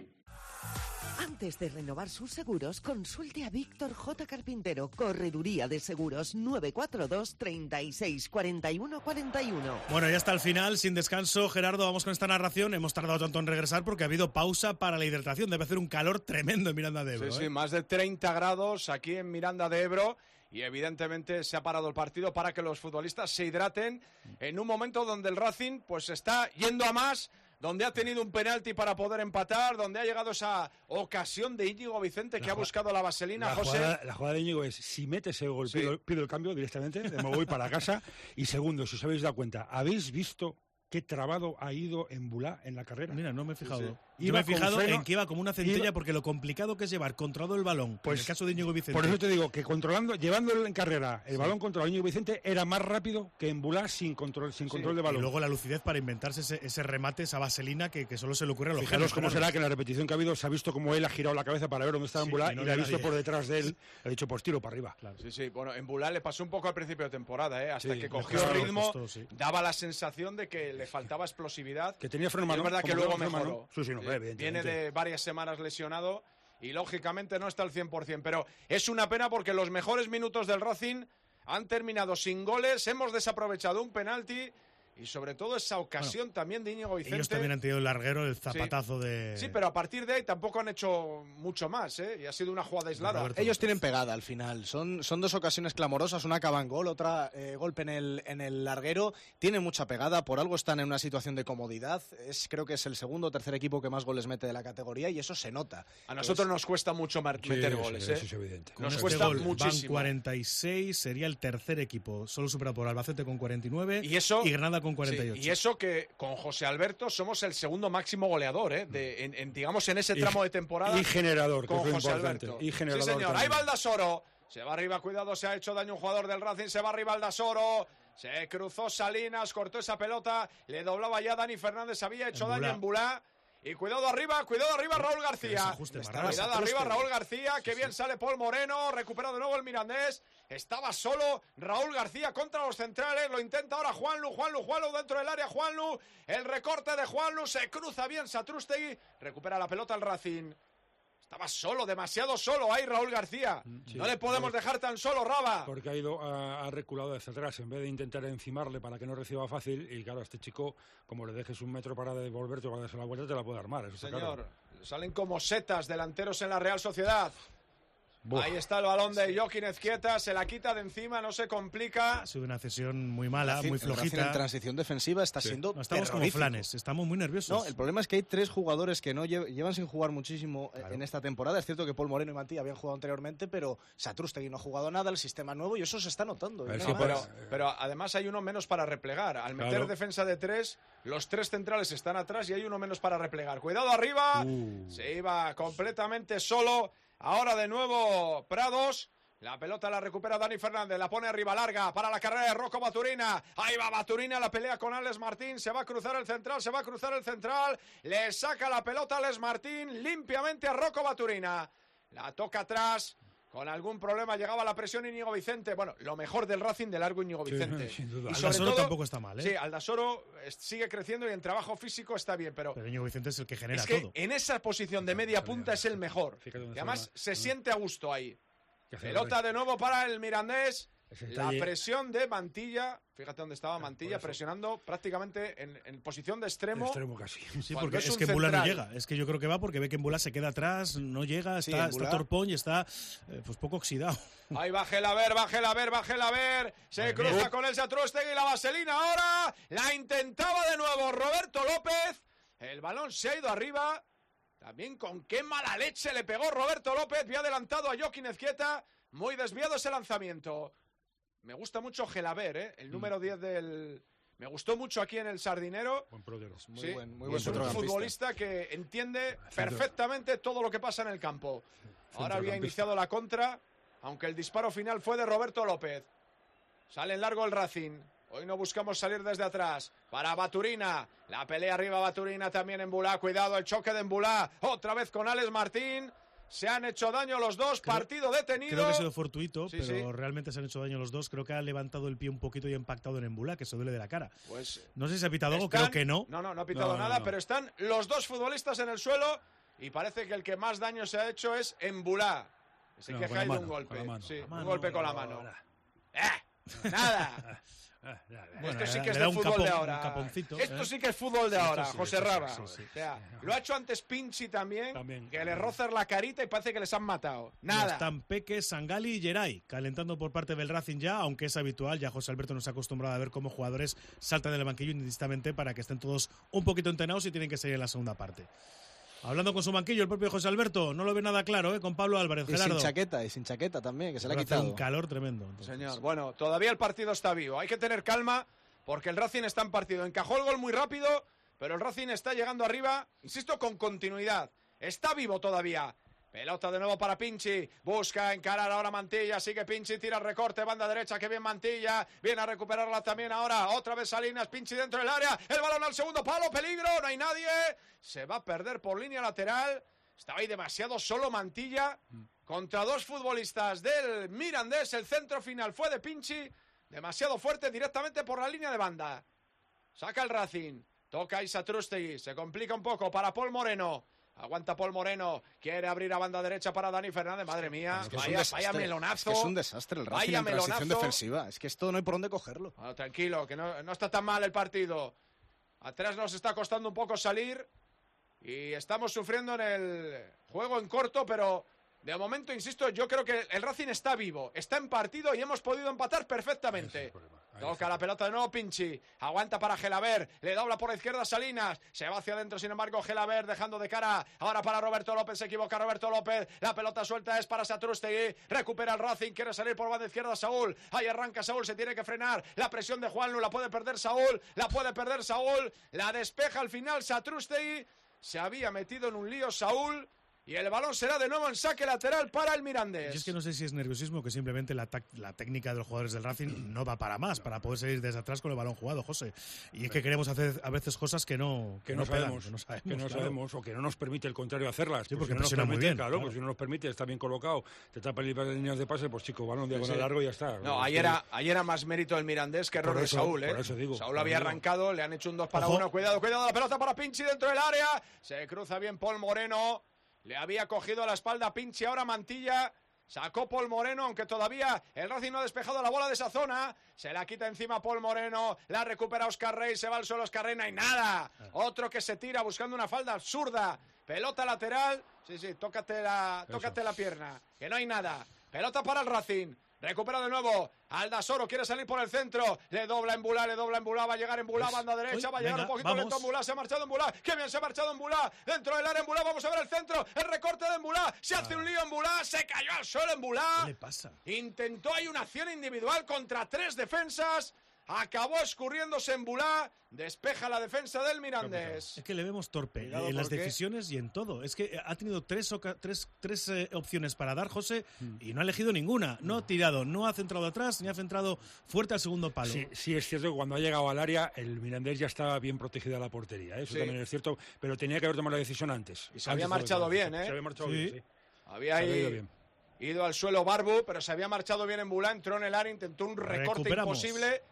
Antes de renovar sus seguros, consulte a Víctor J. Carpintero, Correduría de Seguros, 942 36 41 41. Bueno, ya está el final, sin descanso. Gerardo, vamos con esta narración. Hemos tardado tanto en regresar porque ha habido pausa para la hidratación. Debe hacer un calor tremendo en Miranda de Ebro. Sí, más de 30 grados aquí en Miranda de Ebro. Y evidentemente se ha parado el partido para que los futbolistas se hidraten en un momento donde el Racing pues está yendo a más, donde ha tenido un penalti para poder empatar, donde ha llegado esa ocasión de Íñigo Vicente que ha buscado la vaselina. La jugada de Íñigo es, si mete ese gol, sí, pido el cambio directamente, me voy para casa. Y segundo, si os habéis dado cuenta, ¿habéis visto qué trabado ha ido en Bulá en la carrera? Mira, no me he fijado. Sí. Yo me he fijado en que iba como una centella porque lo complicado que es llevar controlado el balón, pues, en el caso de Íñigo Vicente. Por eso te digo que llevándolo en carrera, el balón controlado Íñigo Vicente era más rápido que en Bulá sin control de balón. Y luego la lucidez para inventarse ese remate, esa vaselina que solo se le ocurre a los Fijaros cómo será que en la repetición que ha habido se ha visto cómo él ha girado la cabeza para ver dónde estaba en Bulá y le ha visto por detrás de él, ha dicho pues tiro para arriba. Claro. Sí, bueno, en Bulá le pasó un poco al principio de temporada, hasta que cogió ritmo, daba la sensación de que le faltaba explosividad. Que tenía freno mano. Es verdad que luego mejoró. Viene de varias semanas lesionado y lógicamente no está al 100%, pero es una pena porque los mejores minutos del Racing han terminado sin goles, hemos desaprovechado un penalti y sobre todo esa ocasión también de Íñigo Vicente. Ellos también han tenido el larguero, el zapatazo de... Sí, pero a partir de ahí tampoco han hecho mucho más, y ha sido una jugada aislada. Ellos tienen pegada al final, son dos ocasiones clamorosas, una acaba en gol, otra golpe en el larguero, tienen mucha pegada, por algo están en una situación de comodidad, creo que es el segundo o tercer equipo que más goles mete de la categoría y eso se nota. A nosotros nos cuesta mucho meter goles, Eso es evidente. Nos cuesta muchísimo. Van 46, sería el tercer equipo, solo superado por Albacete con 49 y Granada con 48. Sí, y eso que con José Alberto somos el segundo máximo goleador, digamos en ese tramo de temporada. Y generador, con que es José importante. Alberto. Y generador. Sí, señor. También. Ahí va Aldasoro. Se va arriba, cuidado, se ha hecho daño un jugador del Racing, se va arriba Aldasoro. Se cruzó Salinas, cortó esa pelota, le doblaba ya Dani Fernández, había hecho daño en Bulá. Y cuidado arriba Raúl García. Cuidado arriba Raúl García, que bien sale Paul Moreno, recupera de nuevo el Mirandés. Estaba solo Raúl García contra los centrales, lo intenta ahora Juanlu dentro del área, Juanlu, el recorte de Juanlu, se cruza bien Satrústegui, recupera la pelota el Racing. Estaba solo, demasiado solo ahí Raúl García. Sí, no le podemos dejar tan solo, Raba. Porque ha reculado hacia atrás en vez de intentar encimarle para que no reciba fácil. Y claro, a este chico, como le dejes un metro para devolverte o para darse la vuelta, te la puede armar. Eso señor, claro. Salen como setas delanteros en la Real Sociedad. Ahí está el balón de Joaquín Ezquieta, se la quita de encima, no se complica. Ha sido una cesión muy mala, muy flojita. En transición defensiva está siendo estamos como flanes, estamos muy nerviosos. No, el problema es que hay 3 jugadores que no llevan sin jugar muchísimo en esta temporada. Es cierto que Paul Moreno y Mantilla habían jugado anteriormente, pero Satrústegui no ha jugado nada, el sistema nuevo, y eso se está notando. Pero además hay uno menos para replegar. Al meter defensa de 3, los 3 centrales están atrás y hay uno menos para replegar. Cuidado arriba, se iba completamente solo. Ahora de nuevo Prados, la pelota la recupera Dani Fernández, la pone arriba larga para la carrera de Rocco Baturina. Ahí va Baturina, la pelea con Alex Martín, se va a cruzar el central, le saca la pelota Alex Martín limpiamente a Rocco Baturina. La toca atrás, con algún problema llegaba la presión Íñigo Vicente. Bueno, lo mejor del Racing de largo Íñigo Vicente. Sin duda. Aldasoro tampoco está mal, ¿eh? Sí, Aldasoro sigue creciendo y en trabajo físico está bien, pero Íñigo Vicente es el que genera todo. todo. En esa posición de media punta es el mejor. Y además se siente a gusto ahí. Pelota de nuevo para el Mirandés. La presión de Mantilla, fíjate dónde estaba Mantilla, presionando prácticamente en posición de extremo. Casi. Sí, porque es que Mbula no llega. Es que yo creo que va porque ve que Mbula se queda atrás, no llega, está torpón y está pues poco oxidado. Ahí bájela a ver. Se cruza con el Satrústegui y la vaselina ahora. La intentaba de nuevo Roberto López. El balón se ha ido arriba. También con qué mala leche le pegó Roberto López. Había adelantado a Joaquín Ezquieta. Muy desviado ese lanzamiento. Me gusta mucho Gelaber, el número 10 del... Me gustó mucho aquí en el Sardinero. Buen protero. Muy buen es un futbolista que entiende perfectamente todo lo que pasa en el campo. Ahora había iniciado la contra, aunque el disparo final fue de Roberto López. Sale en largo el Racing. Hoy no buscamos salir desde atrás. Para Baturina. La pelea arriba Baturina también en Mbula. Cuidado el choque de Mbula. Otra vez con Alex Martín. Se han hecho daño los dos, partido detenido. Creo que ha sido fortuito, pero realmente se han hecho daño los dos. Creo que ha levantado el pie un poquito y ha impactado en Mbula, que se duele de la cara. Pues no sé si ha pitado algo, creo que no. No ha pitado nada, pero están los dos futbolistas en el suelo y parece que el que más daño se ha hecho es Mbula. Se queja de un golpe. Un golpe con la mano. Nada. Bueno, esto sí que es de fútbol de ahora. Esto sí que es fútbol de ahora, José Raba. O sea, lo ha hecho antes Pinchi también, que le roza la carita y parece que les han matado. Nada. Están Peque, Sangali y Geray calentando por parte del Racing ya, aunque es habitual. Ya José Alberto nos ha acostumbrado a ver cómo jugadores saltan del banquillo indistintamente para que estén todos un poquito entrenados y tienen que salir en la segunda parte. Hablando con su banquillo, el propio José Alberto no lo ve nada claro, con Pablo Álvarez. Y Gerardo. sin chaqueta también, que se le ha quitado. Un calor tremendo. Entonces. Señor, bueno, todavía el partido está vivo. Hay que tener calma porque el Racing está en partido. Encajó el gol muy rápido, pero el Racing está llegando arriba, insisto, con continuidad. Está vivo todavía. Pelota de nuevo para Pinchi, busca encarar ahora Mantilla, sigue Pinchi, tira el recorte, banda derecha, que bien Mantilla, viene a recuperarla también ahora, otra vez Salinas, Pinchi dentro del área, el balón al segundo palo, peligro, no hay nadie, se va a perder por línea lateral, estaba ahí demasiado solo Mantilla, contra dos futbolistas del Mirandés, el centro final fue de Pinchi, demasiado fuerte directamente por la línea de banda, saca el Racing, toca Satrústegui, se complica un poco para Paul Moreno. Aguanta Paul Moreno, quiere abrir a banda derecha para Dani Fernández, madre mía, vaya melonazo. Es que es un desastre el Racing en transición defensiva, es que esto no hay por dónde cogerlo. Bueno, tranquilo, que no está tan mal el partido. Atrás nos está costando un poco salir y estamos sufriendo en el juego en corto, pero de momento, insisto, yo creo que el Racing está vivo, está en partido y hemos podido empatar perfectamente. Toca la pelota de nuevo Pinchi, aguanta para Gelaber, le dobla por la izquierda Salinas, se va hacia adentro, sin embargo Gelaber dejando de cara, ahora para Roberto López, se equivoca Roberto López, la pelota suelta es para Satrústegui, recupera el Racing, quiere salir por banda izquierda Saúl, ahí arranca Saúl, se tiene que frenar, la presión de Juanlu, la puede perder Saúl, la despeja al final Satrústegui, se había metido en un lío Saúl, y el balón será de nuevo en saque lateral para el Mirandés. Yo es que no sé si es nerviosismo o que simplemente la técnica de los jugadores del Racing no va para más, para poder salir desde atrás con el balón jugado, José. Y es que queremos hacer a veces cosas que no sabemos o que no nos permite el contrario hacerlas. Sí, porque no nos permite, muy bien. Claro, pues si no nos permite, está bien colocado, te tapa el de líneas de pase, pues chico, balón diagonal largo y ya está. No, ayer era más mérito del Mirandés que error de Saúl, Por eso digo. Saúl había arrancado, le han hecho un 2-1. Cuidado, la pelota para Pinchi dentro del área. Se cruza bien Paul Moreno. Le había cogido a la espalda Pinchi, ahora Mantilla Sacó Paul Moreno, aunque todavía el Racing no ha despejado la bola de esa zona. Se la quita encima Paul Moreno. La recupera Óscar Rey. Se va al suelo Óscar Rey. No hay nada. Otro que se tira buscando una falda absurda. Pelota lateral. Sí, tócate la pierna. Que no hay nada. Pelota para el Racing. Recupera de nuevo. Aldasoro quiere salir por el centro. Le dobla en Bulá. Va a llegar en Bulá, banda derecha. Va a llegar un poquito lento en Bulá. Se ha marchado en Bulá. ¡Qué bien se ha marchado en Bulá! Dentro del área en Bulá. Vamos a ver el centro. El recorte de Bulá. Se hace un lío en Bulá. Se cayó al suelo en Bulá. ¿Qué le pasa? Intentó ahí una acción individual contra 3 defensas. Acabó escurriéndose en Bulá. Despeja la defensa del Mirandés. Es que le vemos torpe en las decisiones y en todo. Es que ha tenido tres opciones para dar, José, y no ha elegido ninguna. No ha tirado, no ha centrado atrás, ni ha centrado fuerte al segundo palo. Sí, es cierto que cuando ha llegado al área, el Mirandés ya estaba bien protegida la portería. Eso también es cierto, pero tenía que haber tomado la decisión antes. Y se había marchado bien, ¿eh? Se había marchado bien, sí. Había ido al suelo Barbu, pero se había marchado bien en Bulá, entró en el área, intentó un recorte imposible.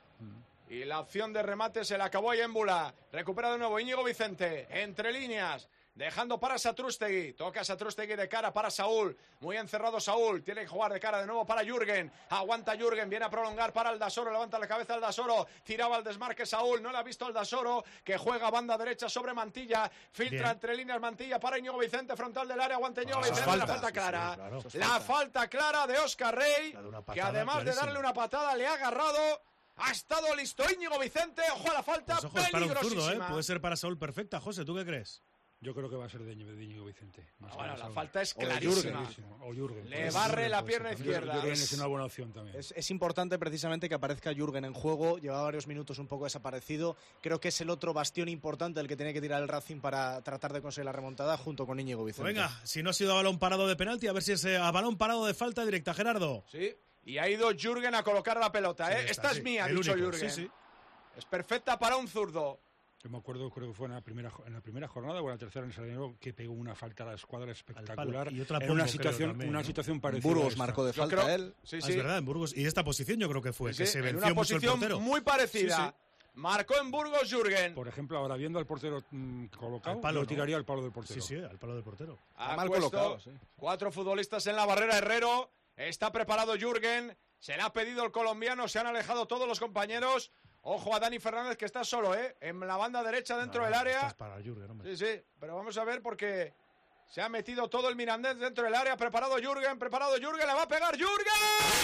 Y la opción de remate se la acabó ahí en Bulá. Recupera de nuevo Íñigo Vicente. Entre líneas. Dejando para Satrústegui. Toca Satrústegui de cara para Saúl. Muy encerrado Saúl. Tiene que jugar de cara de nuevo para Jürgen. Aguanta Jürgen. Viene a prolongar para Aldasoro. Levanta la cabeza Aldasoro. Tiraba al desmarque Saúl. No le ha visto Aldasoro. Que juega banda derecha sobre Mantilla. Filtra entre líneas Mantilla para Íñigo Vicente. Frontal del área. Aguanta Íñigo Vicente. La falta clara. La falta clara de Óscar Rey. Que además de darle una patada le ha agarrado. Ha estado listo Íñigo Vicente. Ojo a la falta, pues peligrosísima. Para un zurdo, Puede ser para Saúl perfecta. José, ¿tú qué crees? Yo creo que va a ser de Íñigo Vicente. Bueno, la falta es clarísima. O Jürgen. Le barre la pierna izquierda. Jürgen es una buena opción también. Es importante precisamente que aparezca Jürgen en juego. Lleva varios minutos un poco desaparecido. Creo que es el otro bastión importante el que tiene que tirar el Racing para tratar de conseguir la remontada junto con Íñigo Vicente. Venga, si no ha sido a balón parado de penalti, a ver si es a balón parado de falta directa, Gerardo. Sí. Y ha ido Jürgen a colocar la pelota, ¿eh? Esta es mía, ha dicho Jürgen. Sí. Es perfecta para un zurdo. Yo me acuerdo, creo que fue en la primera jornada o en la tercera en Salero, que pegó una falta a la escuadra espectacular. Y otra en una situación parecida. Burgos marcó de falta él. Sí. Es verdad, en Burgos. Y esta posición yo creo que fue, que se venció en una mucho el portero. Posición muy parecida. Sí. Marcó en Burgos Jürgen. Por ejemplo, ahora viendo al portero colocado, lo tiraría al palo del portero. Sí, al palo del portero. Ha mal colocado. 4 futbolistas en la barrera. Herrero. Está preparado Jürgen. Se le ha pedido el colombiano. Se han alejado todos los compañeros. Ojo a Dani Fernández, que está solo, en la banda derecha dentro del área. Es para Jürgen, hombre. Sí, pero vamos a ver porque se ha metido todo el Mirandés dentro del área. Preparado Jürgen, le va a pegar Jürgen.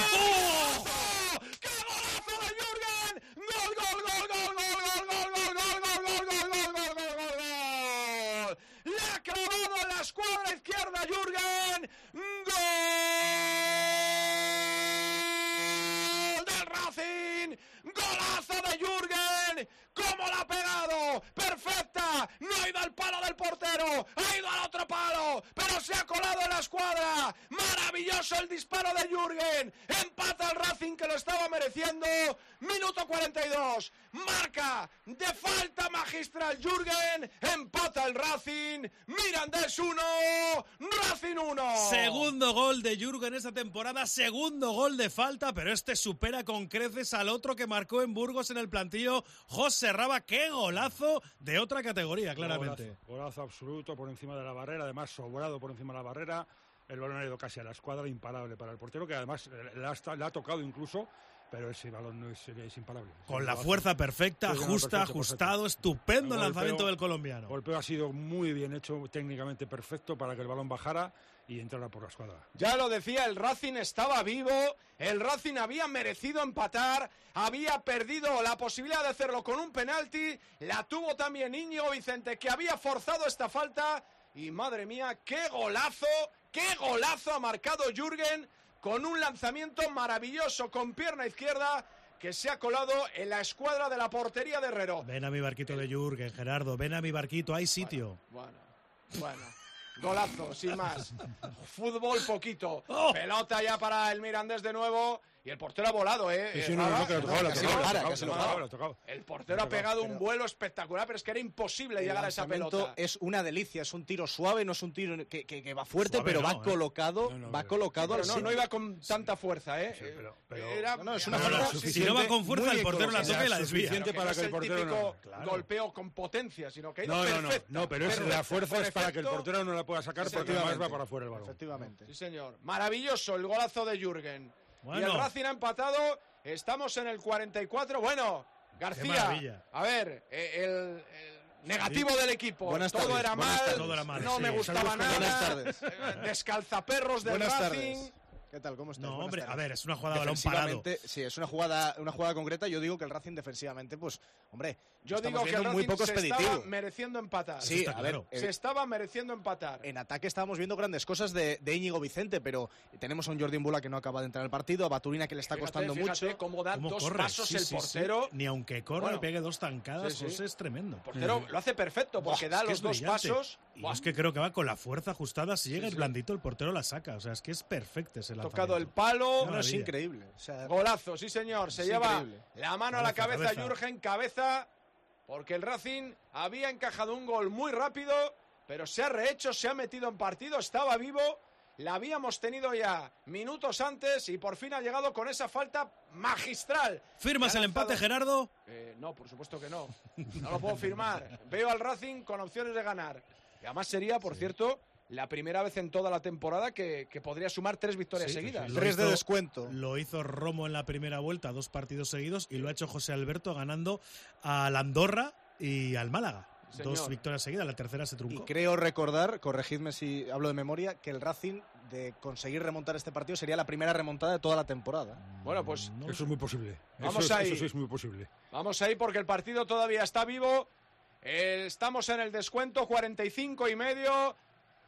¡Oh! ¡Qué golazo de Jürgen! ¡Gol, gol, gol, gol, gol, gol, gol, gol, gol, gol, gol, gol, gol, gol, gol! ¡Le ha clavado en la escuadra izquierda Jürgen! ¡Gol del Racing! ¡Golazo de Jürgen! ¡Cómo la ha pegado! ¡Perfecta! No ha ido al palo del portero, ha ido al otro palo, pero se ha colado en la escuadra. ¡Maravilloso el disparo de Jürgen! Empata el Racing, que lo estaba mereciendo. Minuto 42. Marca de falta magistral Jürgen. Empata el Racing. Mirandés 1, Racing 1. Segundo gol de Jürgen esta temporada, segundo gol de falta, pero este supera con creces al otro que marcó en Burgos en el plantillo, José Raba. ¡Qué golazo de otra categoría, claramente! Golazo absoluto por encima de la barrera, además sobrado por encima de la barrera. El balón ha ido casi a la escuadra, imparable para el portero, que además le ha tocado incluso, pero ese balón no es imparable. Con la fuerza perfecta, ajustado, estupendo el lanzamiento del colombiano. El golpeo ha sido muy bien hecho, técnicamente perfecto para que el balón bajara y entrara por la escuadra. Ya lo decía, el Racing estaba vivo, el Racing había merecido empatar, había perdido la posibilidad de hacerlo con un penalti, la tuvo también Íñigo Vicente, que había forzado esta falta, y madre mía, qué golazo ha marcado Jürgen, con un lanzamiento maravilloso con pierna izquierda, que se ha colado en la escuadra de la portería de Herrero. Ven a mi barquito de Jürgen, Gerardo, ven a mi barquito, hay sitio. Bueno. Golazo, sin más. Fútbol poquito. Pelota ya para el Mirandés de nuevo. Y el portero ha volado, ¿eh? Sí, no, que lo tocado. El portero ha pegado un vuelo espectacular, pero es que era imposible llegar a esa pelota. Es una delicia, es un tiro suave, no es un tiro que va fuerte, suave, pero va colocado. No iba con tanta fuerza, ¿eh? Sí, es una falta. Si no va con fuerza, el portero la toca y la desvía. Para que el portero golpeo con potencia, sino que no, pero la fuerza es para que el portero no la pueda sacar, porque además va para afuera el balón. Efectivamente. Sí, señor. Maravilloso el golazo de Jürgen. Bueno. Y el Racing ha empatado. Estamos en el 44. Bueno, García. A ver, el negativo del equipo. Todo era mal. No me gustaba nada. Descalzaperros del Racing. ¿Qué tal? ¿Cómo estás? No, hombre, a ver, es una jugada de balón parado. Sí, es una jugada concreta. Yo digo que el Racing defensivamente, pues, hombre, yo digo que el Racing muy poco estaba mereciendo empatar. Sí, a ver, se estaba mereciendo empatar. En ataque estábamos viendo grandes cosas de Íñigo Vicente, pero tenemos a un Jordi Mbula que no acaba de entrar al partido, a Baturina que le está costando mucho. Cómo da dos pasos el portero. Ni aunque corra y pegue dos tancadas, es tremendo. El portero lo hace perfecto porque da los dos pasos. Y es que creo que va con la fuerza ajustada. Si llega el blandito, el portero la saca. O sea, es que es perfecto ese lanzamiento. Tocado el palo. No, es increíble. O sea, golazo, sí señor. Se lleva la mano a la cabeza Jürgen, cabeza, porque el Racing había encajado un gol muy rápido, pero se ha rehecho, se ha metido en partido, estaba vivo. La habíamos tenido ya minutos antes y por fin ha llegado con esa falta magistral. ¿Firmas el empate, Gerardo? No, por supuesto que no. No lo puedo firmar. Veo al Racing con opciones de ganar. Y además sería, por cierto, la primera vez en toda la temporada que podría sumar 3 victorias seguidas. 3 de descuento. Lo hizo Romo en la primera vuelta, 2 partidos seguidos, y lo ha hecho José Alberto ganando al Andorra y al Málaga. Señor. 2 victorias seguidas, la tercera se truncó. Y creo recordar, corregidme si hablo de memoria, que el Racing, de conseguir remontar este partido, sería la primera remontada de toda la temporada. Bueno, pues eso es muy posible. Vamos ahí. Eso es muy posible. Vamos ahí porque el partido todavía está vivo. Estamos en el descuento, 45 y medio.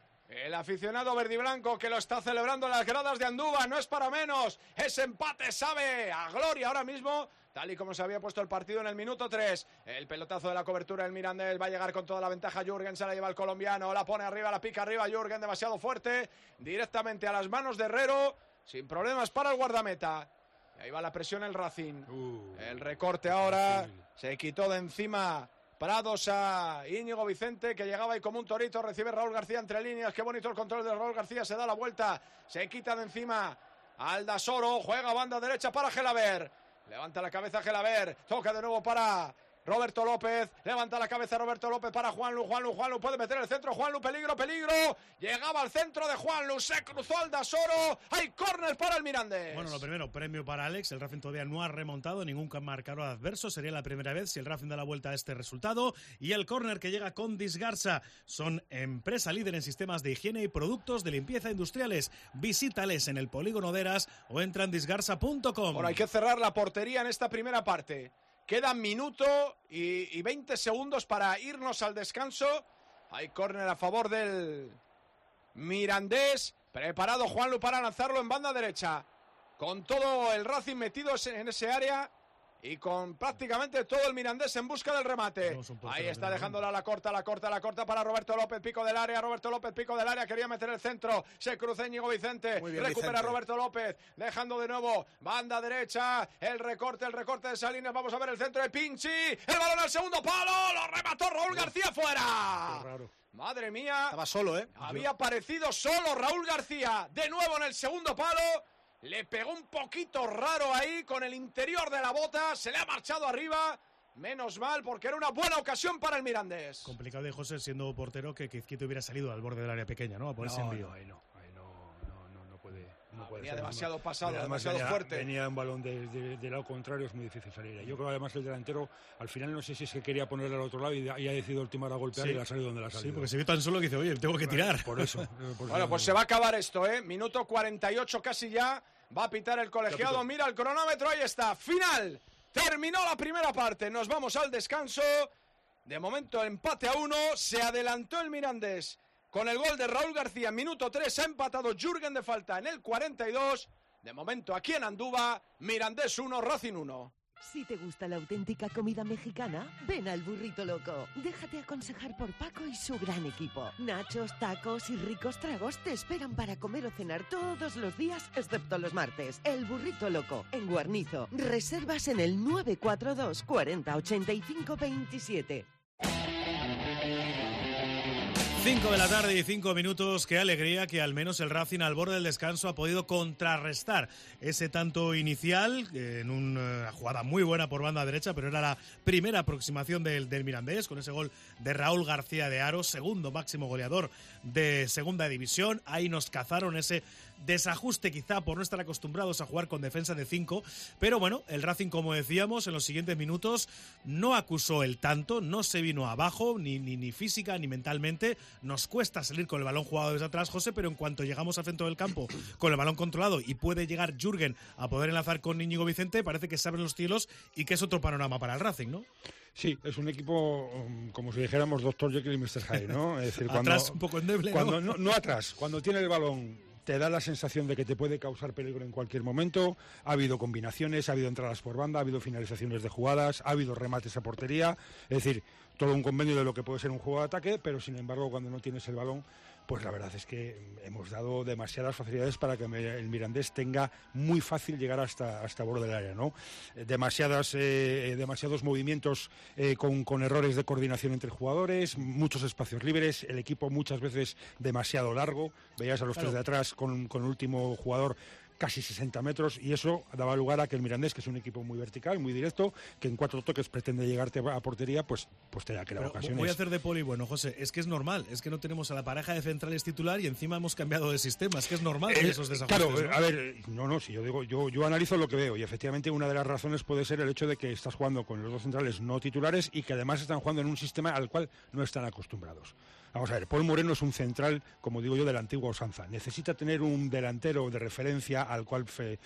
El aficionado verdiblanco que lo está celebrando en las gradas de Andúba, no es para menos. Ese empate sabe a gloria ahora mismo, tal y como se había puesto el partido en el minuto 3. El pelotazo de la cobertura del Mirandés va a llegar con toda la ventaja. Jürgen se la lleva el colombiano, la pone arriba, la pica arriba. Jürgen demasiado fuerte, directamente a las manos de Herrero, sin problemas para el guardameta. Y ahí va la presión el Racing. El recorte ahora, se quitó de encima Prados a Íñigo Vicente, que llegaba ahí como un torito. Recibe Raúl García entre líneas. Qué bonito el control de Raúl García. Se da la vuelta, se quita de encima Aldasoro. Juega banda derecha para Gelaber. Levanta la cabeza Gelaber. Toca de nuevo para Roberto López. Levanta la cabeza Roberto López para Juanlu. Juanlu puede meter el centro. Juanlu, peligro. Llegaba al centro de Juanlu. Se cruzó Aldasoro. Hay córner para el Mirandés. Bueno, lo primero, premio para Alex. El Racing todavía no ha remontado ningún marcador adverso. Sería la primera vez si el Racing da la vuelta a este resultado. Y el córner que llega con Disgarsa. Son empresa líder en sistemas de higiene y productos de limpieza industriales. Visítales en el polígono de Eras o entra en disgarsa.com. Bueno, hay que cerrar la portería en esta primera parte. Queda minuto y 20 segundos para irnos al descanso. Hay córner a favor del Mirandés. Preparado Juanlu para lanzarlo en banda derecha. Con todo el Racing metido en ese área y con prácticamente todo el Mirandés en busca del remate. Ahí está dejándola la corta para Roberto López, pico del área, quería meter el centro, se cruza Íñigo Vicente, recupera Vicente. Roberto López, dejando de nuevo, banda derecha, el recorte de Salinas, vamos a ver el centro de Pinchi, el balón al segundo palo, lo remató Raúl García fuera. Madre mía, estaba solo, había aparecido solo Raúl García, de nuevo en el segundo palo. Le pegó un poquito raro ahí con el interior de la bota, se le ha marchado arriba, menos mal porque era una buena ocasión para el Mirandés. Complicado de José siendo portero que Izquierdo hubiera salido al borde del área pequeña, ¿no? A por ese envío. No puede venía ser, demasiado pasado, demasiado fuerte. Venía un balón del lado contrario, es muy difícil salir. Yo creo que además el delantero, al final no sé si es que quería ponerle al otro lado y ha decidido ultimar a golpear y le ha salido donde le ha salido. Sí, porque se vio tan solo que dice, oye, tengo que tirar. Por eso. Bueno, pues se va a acabar esto, Minuto 48 casi ya. Va a pitar el colegiado, mira el cronómetro, ahí está, final. Terminó la primera parte, nos vamos al descanso. De momento empate a 1, se adelantó el Mirandés con el gol de Raúl García, minuto 3, ha empatado Jürgen de falta en el 42. De momento aquí en Andúba, Mirandés 1, Racing 1. Si te gusta la auténtica comida mexicana, ven al Burrito Loco. Déjate aconsejar por Paco y su gran equipo. Nachos, tacos y ricos tragos te esperan para comer o cenar todos los días, excepto los martes. El Burrito Loco, en Guarnizo. Reservas en el 942 40 85 27. 5 de la tarde y 5 minutos, qué alegría que al menos el Racing al borde del descanso ha podido contrarrestar ese tanto inicial en una jugada muy buena por banda derecha, pero era la primera aproximación del Mirandés con ese gol de Raúl García de Aro, segundo máximo goleador de segunda división. Ahí nos cazaron ese desajuste quizá por no estar acostumbrados a jugar con defensa de 5, pero bueno, el Racing, como decíamos, en los siguientes minutos no acusó el tanto, no se vino abajo ni física ni mentalmente. Nos cuesta salir con el balón jugado desde atrás, José, pero en cuanto llegamos al centro del campo con el balón controlado y puede llegar Jürgen a poder enlazar con Íñigo Vicente, parece que se abren los cielos y que es otro panorama para el Racing, ¿no? Sí, es un equipo, como si dijéramos Dr. Jekyll y Mr. Hyde, ¿no? Es decir, cuando, atrás un poco endeble, cuando, no atrás, cuando tiene el balón te da la sensación de que te puede causar peligro en cualquier momento. Ha habido combinaciones, ha habido entradas por banda, ha habido finalizaciones de jugadas, ha habido remates a portería, es decir, todo un convenio de lo que puede ser un juego de ataque, pero sin embargo cuando no tienes el balón, pues la verdad es que hemos dado demasiadas facilidades para que el Mirandés tenga muy fácil llegar hasta borde del área, ¿no? Demasiados movimientos con errores de coordinación entre jugadores, muchos espacios libres, el equipo muchas veces demasiado largo, veías a los tres de atrás con el último jugador casi 60 metros, y eso daba lugar a que el Mirandés, que es un equipo muy vertical, muy directo, que en 4 toques pretende llegarte a portería, pues te da que dar ocasiones. Voy a hacer de poli bueno, José, es que es normal, es que no tenemos a la pareja de centrales titular y encima hemos cambiado de sistema, es que es normal esos desajustes. Claro, ¿no? A ver, si yo digo, yo analizo lo que veo, y efectivamente una de las razones puede ser el hecho de que estás jugando con los dos centrales no titulares y que además están jugando en un sistema al cual no están acostumbrados. Vamos a ver, Paul Moreno es un central, como digo yo, de la antigua usanza. Necesita tener un delantero de referencia al cual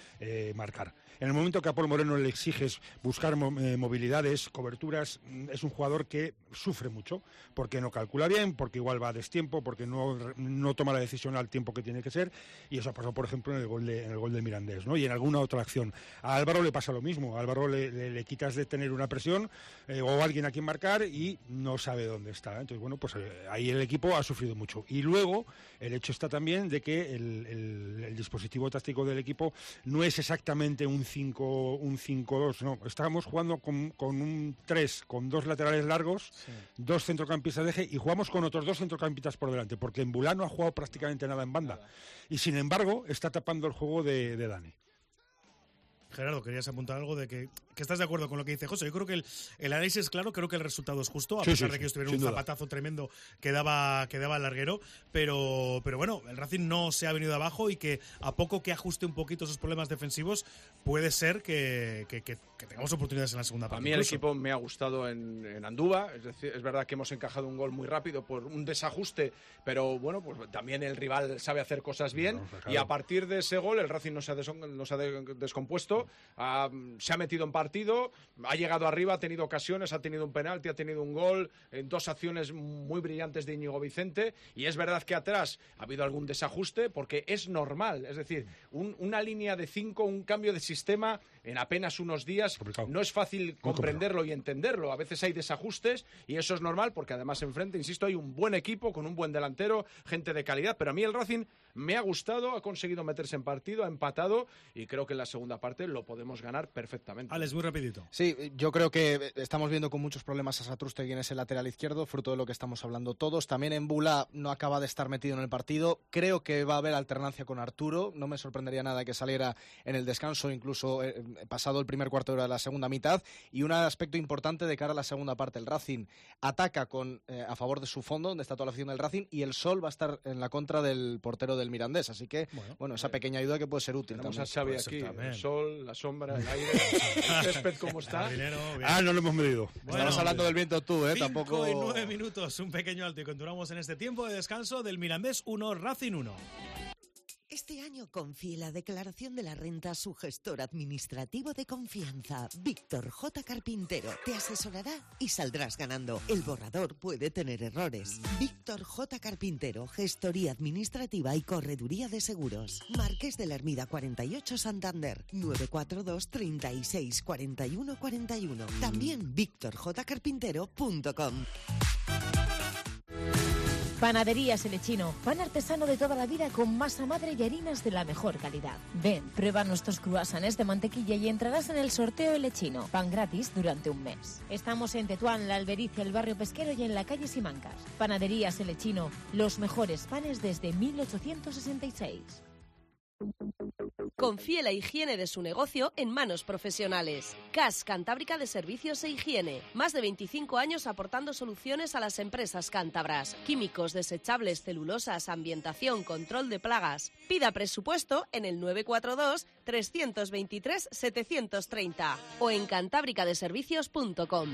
marcar. En el momento que a Paul Moreno le exiges buscar movilidades, coberturas, es un jugador que sufre mucho, porque no calcula bien, porque igual va a destiempo, porque no toma la decisión al tiempo que tiene que ser, y eso ha pasado, por ejemplo, en el gol del Mirandés, ¿no? Y en alguna otra acción. A Álvaro le pasa lo mismo. A Álvaro le quitas de tener una presión o alguien a quien marcar y no sabe dónde está. Entonces, bueno, pues ahí el equipo ha sufrido mucho. Y luego, el hecho está también de que el dispositivo táctico del equipo no es exactamente un 5-2, no. Estábamos jugando con un 3, con 2 laterales largos, sí, 2 centrocampistas de eje, y jugamos con otros 2 centrocampistas por delante, porque en Bulá no ha jugado prácticamente nada en banda. Y sin embargo, está tapando el juego de Dani. Gerardo, querías apuntar algo de que estás de acuerdo con lo que dice José. Yo creo que el análisis es claro, creo que el resultado es justo, a pesar de que estuviera un zapatazo tremendo que daba el larguero, pero bueno, el Racing no se ha venido abajo y que a poco que ajuste un poquito esos problemas defensivos, puede ser que tengamos oportunidades en la segunda parte. A mí el equipo me ha gustado en Andúba, es decir, es verdad que hemos encajado un gol muy rápido por un desajuste, pero bueno, pues también el rival sabe hacer cosas bien, y a partir de ese gol el Racing no se ha descompuesto, se ha metido en partido, ha llegado arriba, ha tenido ocasiones, ha tenido un penalti, ha tenido un gol, en 2 acciones muy brillantes de Íñigo Vicente, y es verdad que atrás ha habido algún desajuste porque es normal, es decir, una línea de 5, un cambio de sistema en apenas unos días, no es fácil comprenderlo y entenderlo, a veces hay desajustes y eso es normal porque además enfrente, insisto, hay un buen equipo con un buen delantero, gente de calidad, pero a mí el Racing me ha gustado, ha conseguido meterse en partido, ha empatado y creo que en la segunda parte lo podemos ganar perfectamente. Alex, muy rapidito. Sí, yo creo que estamos viendo con muchos problemas a Satrústegui en ese lateral izquierdo, fruto de lo que estamos hablando todos. También en Bula no acaba de estar metido en el partido. Creo que va a haber alternancia con Arturo. No me sorprendería nada que saliera en el descanso, incluso pasado el primer cuarto de hora de la segunda mitad. Y un aspecto importante de cara a la segunda parte. El Racing ataca a favor de su fondo, donde está toda la afición del Racing, y el Sol va a estar en la contra del portero del Mirandés. Así que, bueno, esa pequeña ayuda que puede ser útil. Tenemos a Xavi aquí, el sol, la sombra, el aire, el césped, ¿cómo está? No lo hemos medido. Estamos hablando del viento tú, 5 tampoco... y 9 minutos, un pequeño alto y continuamos en este tiempo de descanso del Mirandés 1, Racing 1. Este año confíe la declaración de la renta a su gestor administrativo de confianza, Víctor J. Carpintero. Te asesorará y saldrás ganando. El borrador puede tener errores. Víctor J. Carpintero, gestoría administrativa y correduría de seguros. Marqués de la Hermida 48, Santander, 942 36 41 41. También victorjcarpintero.com. Panaderías El Lechino, pan artesano de toda la vida con masa madre y harinas de la mejor calidad. Ven, prueba nuestros cruasanes de mantequilla y entrarás en el sorteo El Lechino, pan gratis durante un mes. Estamos en Tetuán, La Albericia, el barrio pesquero y en la calle Simancas. Panaderías El Lechino, los mejores panes desde 1866. Confíe la higiene de su negocio en manos profesionales. CAS Cantábrica de Servicios e Higiene. Más de 25 años aportando soluciones a las empresas cántabras. Químicos, desechables, celulosas, ambientación, control de plagas. Pida presupuesto en el 942 323 730 o en cantábricadeservicios.com.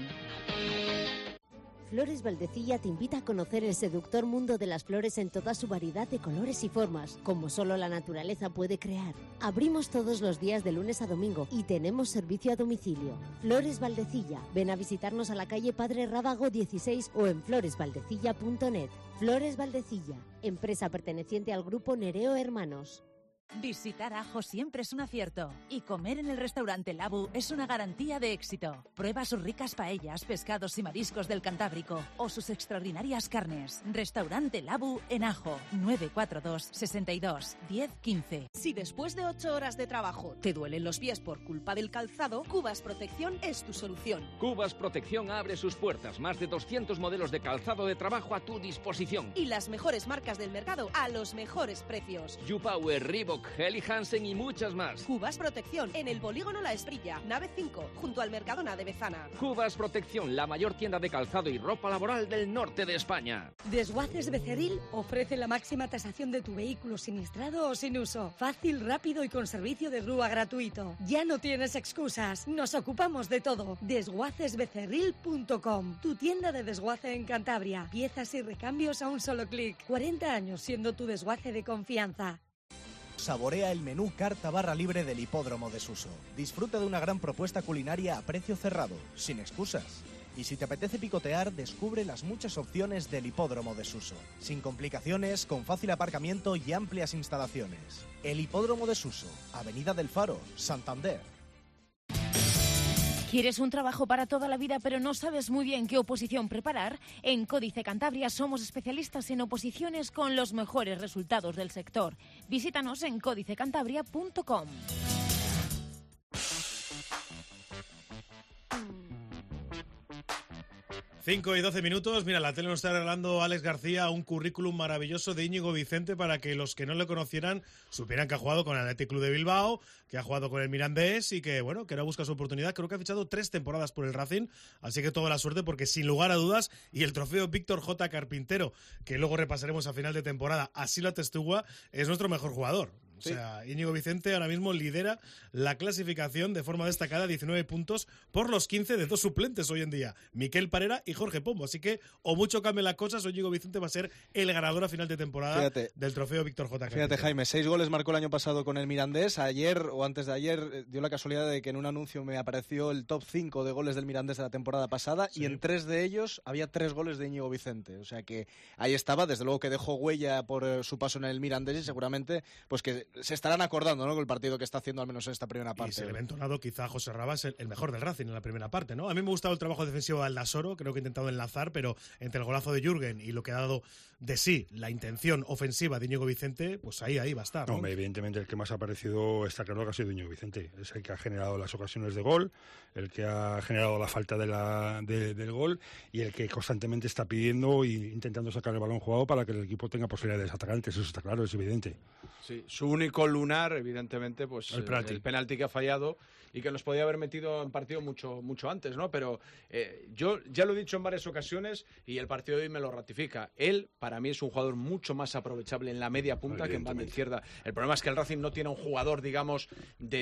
Flores Valdecilla te invita a conocer el seductor mundo de las flores en toda su variedad de colores y formas, como solo la naturaleza puede crear. Abrimos todos los días de lunes a domingo y tenemos servicio a domicilio. Flores Valdecilla. Ven a visitarnos a la calle Padre Rábago 16 o en floresvaldecilla.net. Flores Valdecilla, empresa perteneciente al grupo Nereo Hermanos. Visitar Ajo siempre es un acierto y comer en el restaurante Labu es una garantía de éxito. Prueba sus ricas paellas, pescados y mariscos del Cantábrico o sus extraordinarias carnes. Restaurante Labu en Ajo, 942 62 10 15. Si después de 8 horas de trabajo te duelen los pies por culpa del calzado, Cubas Protección es tu solución. Cubas Protección abre sus puertas. Más de 200 modelos de calzado de trabajo a tu disposición. Y las mejores marcas del mercado a los mejores precios. YouPower, Reebok, Helly Hansen y muchas más. Cubas Protección, en el polígono La Esprilla, nave 5, junto al Mercadona de Bezana. Cubas Protección, la mayor tienda de calzado y ropa laboral del norte de España. Desguaces Becerril ofrece la máxima tasación de tu vehículo siniestrado o sin uso. Fácil, rápido y con servicio de grúa gratuito. Ya no tienes excusas, nos ocupamos de todo. Desguacesbecerril.com, tu tienda de desguace en Cantabria. Piezas y recambios a un solo clic. 40 años siendo tu desguace de confianza. Saborea el menú carta barra libre del Hipódromo de Suso. Disfruta de una gran propuesta culinaria a precio cerrado, sin excusas. Y si te apetece picotear, descubre las muchas opciones del Hipódromo de Suso. Sin complicaciones, con fácil aparcamiento y amplias instalaciones. El Hipódromo de Suso, Avenida del Faro, Santander. ¿Quieres un trabajo para toda la vida pero no sabes muy bien qué oposición preparar? En Códice Cantabria somos especialistas en oposiciones con los mejores resultados del sector. Visítanos en códicecantabria.com. 5 y 12 minutos. Mira, la tele nos está regalando Alex García un currículum maravilloso de Íñigo Vicente para que los que no le conocieran supieran que ha jugado con el Athletic Club de Bilbao, que ha jugado con el Mirandés y que, bueno, que ahora busca su oportunidad. Creo que ha fichado 3 temporadas por el Racing, así que toda la suerte porque sin lugar a dudas, y el trofeo Víctor J. Carpintero, que luego repasaremos a final de temporada, así lo atestúa, es nuestro mejor jugador. O sea, Íñigo Vicente ahora mismo lidera la clasificación de forma destacada, 19 puntos por los 15 de 2 suplentes hoy en día, Miquel Parera y Jorge Pombo. Así que, o mucho cambien las cosas, o Íñigo Vicente va a ser el ganador a final de temporada del trofeo Víctor J. Carpintero. Fíjate, Jaime, 6 goles marcó el año pasado con el Mirandés. Ayer, o antes de ayer, dio la casualidad de que en un anuncio me apareció el top 5 de goles del Mirandés de la temporada pasada, y en 3 de ellos había 3 goles de Íñigo Vicente. O sea que ahí estaba, desde luego que dejó huella por su paso en el Mirandés, y seguramente pues que se estarán acordando, ¿no?, con el partido que está haciendo al menos en esta primera parte. Y se le ve entonado quizá a José Rabas el mejor del Racing en la primera parte, ¿no? A mí me ha gustado el trabajo defensivo de Aldasoro, creo que he intentado enlazar, pero entre el golazo de Jürgen y lo que ha dado de sí la intención ofensiva de Íñigo Vicente, pues ahí va a estar, ¿no? Hombre, evidentemente el que más ha aparecido está claro que ha sido Íñigo Vicente. Es el que ha generado las ocasiones de gol, el que ha generado la falta del gol y el que constantemente está pidiendo e intentando sacar el balón jugado para que el equipo tenga posibilidades atacantes. Eso está claro, es evidente. Sí, su único lunar, evidentemente, pues el penalti que ha fallado y que nos podía haber metido en partido mucho antes, ¿no? Pero yo ya lo he dicho en varias ocasiones y el partido de hoy me lo ratifica. Él, para mí, es un jugador mucho más aprovechable en la media punta que en banda izquierda. El problema es que el Racing no tiene un jugador, digamos,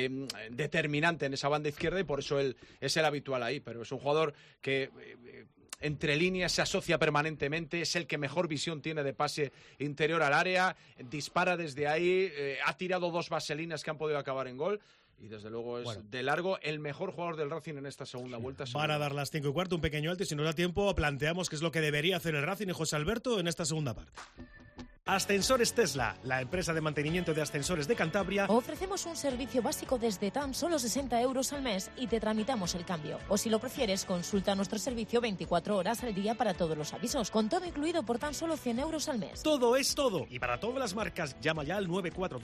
determinante en esa banda izquierda y por eso él es el habitual ahí. Pero es un jugador que entre líneas, se asocia permanentemente, es el que mejor visión tiene de pase interior al área, dispara desde ahí, ha tirado 2 vaselinas que han podido acabar en gol. Y desde luego es de largo el mejor jugador del Racing en esta segunda vuelta. Van a dar las 5:15, un pequeño alto, y si nos da tiempo planteamos qué es lo que debería hacer el Racing y José Alberto en esta segunda parte. Ascensores Tesla, la empresa de mantenimiento de ascensores de Cantabria. Ofrecemos un servicio básico desde tan solo 60 euros al mes y te tramitamos el cambio. O si lo prefieres, consulta nuestro servicio 24 horas al día para todos los avisos, con todo incluido por tan solo 100 euros al mes. Todo es todo. Y para todas las marcas, llama ya al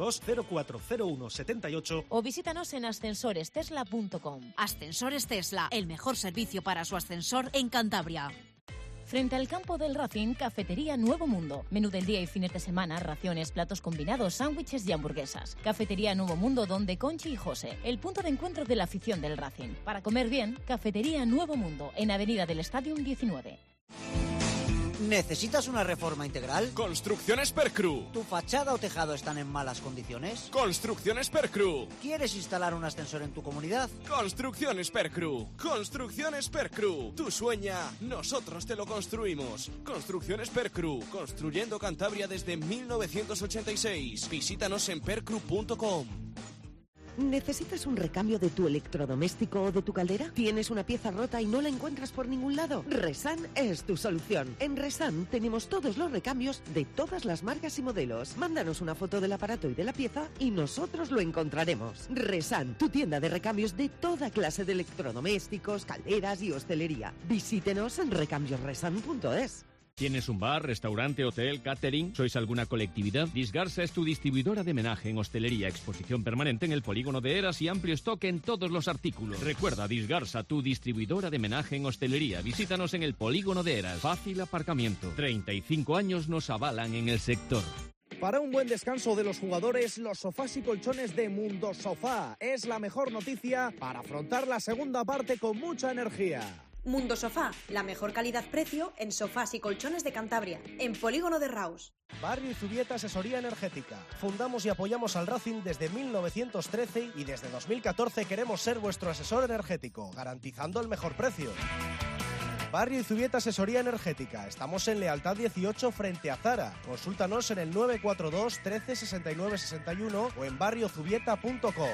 942-040178 o visítanos en ascensorestesla.com. Ascensores Tesla, el mejor servicio para su ascensor en Cantabria. Frente al campo del Racing, Cafetería Nuevo Mundo. Menú del día y fines de semana, raciones, platos combinados, sándwiches y hamburguesas. Cafetería Nuevo Mundo, donde Conchi y José, el punto de encuentro de la afición del Racing. Para comer bien, Cafetería Nuevo Mundo, en Avenida del Stadium 19. ¿Necesitas una reforma integral? Construcciones Percru. ¿Tu fachada o tejado están en malas condiciones? Construcciones Percru. ¿Quieres instalar un ascensor en tu comunidad? Construcciones Percru. Construcciones Percru. Tú sueña, nosotros te lo construimos. Construcciones Percru. Construyendo Cantabria desde 1986. Visítanos en percru.com. ¿Necesitas un recambio de tu electrodoméstico o de tu caldera? ¿Tienes una pieza rota y no la encuentras por ningún lado? Resan es tu solución. En Resan tenemos todos los recambios de todas las marcas y modelos. Mándanos una foto del aparato y de la pieza y nosotros lo encontraremos. Resan, tu tienda de recambios de toda clase de electrodomésticos, calderas y hostelería. Visítenos en recambiosresan.es. ¿Tienes un bar, restaurante, hotel, catering? ¿Sois alguna colectividad? Disgarsa es tu distribuidora de menaje en hostelería, exposición permanente en el polígono de Eras y amplio stock en todos los artículos. Recuerda, Disgarsa, tu distribuidora de menaje en hostelería. Visítanos en el polígono de Eras. Fácil aparcamiento. 35 años nos avalan en el sector. Para un buen descanso de los jugadores, los sofás y colchones de Mundo Sofá es la mejor noticia para afrontar la segunda parte con mucha energía. Mundo Sofá, la mejor calidad-precio en sofás y colchones de Cantabria, en Polígono de Raus. Barrio Izubieta Asesoría Energética. Fundamos y apoyamos al Racing desde 1913 y desde 2014 queremos ser vuestro asesor energético, garantizando el mejor precio. Barrio Izubieta Asesoría Energética. Estamos en Lealtad 18 frente a Zara. Consúltanos en el 942 13 69 61 o en barriozubieta.com.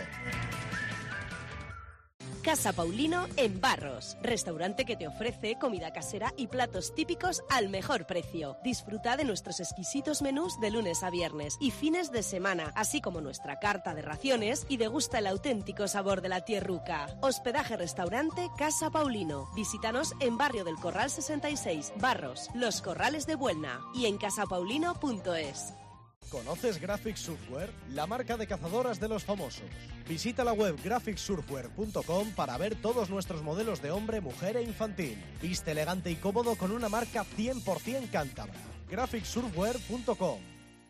Casa Paulino en Barros, restaurante que te ofrece comida casera y platos típicos al mejor precio. Disfruta de nuestros exquisitos menús de lunes a viernes y fines de semana, así como nuestra carta de raciones y degusta el auténtico sabor de la tierruca. Hospedaje restaurante Casa Paulino. Visítanos en Barrio del Corral 66, Barros, Los Corrales de Buelna y en casapaulino.es. ¿Conoces Graphics Surfwear? La marca de cazadoras de los famosos. Visita la web graphicsurfwear.com para ver todos nuestros modelos de hombre, mujer e infantil. Viste elegante y cómodo con una marca 100% cántabra. graphicsurfwear.com.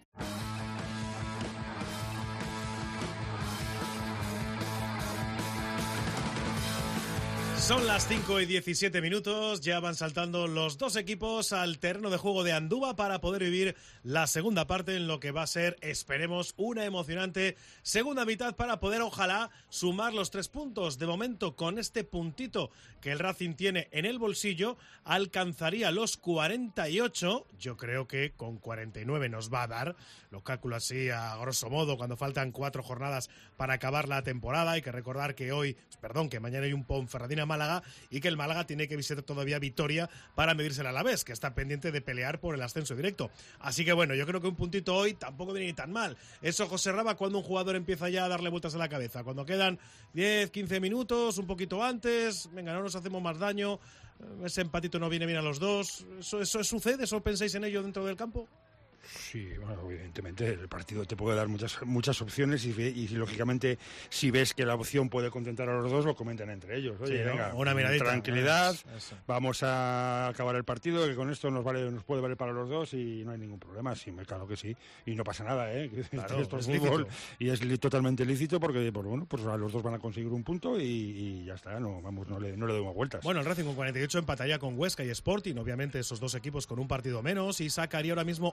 Son las 5:17, ya van saltando los dos equipos al terreno de juego de Andúba para poder vivir la segunda parte en lo que va a ser, esperemos, una emocionante segunda mitad para poder, ojalá, sumar los 3 puntos. De momento, con este puntito que el Racing tiene en el bolsillo, alcanzaría los 48. Yo creo que con 49 nos va a dar, lo calculo así a grosso modo, cuando faltan 4 jornadas para acabar la temporada. Hay que recordar que que mañana hay un Ponferradina-Málaga y que el Málaga tiene que visitar todavía Vitoria para medirse al Alavés, que está pendiente de pelear por el ascenso directo. Así que bueno, yo creo que un puntito hoy tampoco viene ni tan mal. Eso, José Raba, cuando un jugador empieza ya a darle vueltas a la cabeza, cuando quedan 10, 15 minutos, un poquito antes, venga, no nos hacemos más daño, ese empatito no viene bien a los dos. ¿Eso sucede? ¿Eso pensáis en ello dentro del campo? Sí, bueno, evidentemente el partido te puede dar muchas opciones y lógicamente si ves que la opción puede contentar a los dos, lo comentan entre ellos. Oye, sí, venga, una miradita, tranquilidad, vamos a acabar el partido, que con esto nos puede valer para los dos y no hay ningún problema. Sí, claro que sí, y no pasa nada, claro, esto es fútbol y es totalmente lícito porque pues los dos van a conseguir un punto y ya está, no le doy vueltas. Bueno, el Racing con 48 empataría con Huesca y Sporting, obviamente esos dos equipos con un partido menos, y sacaría ahora mismo 8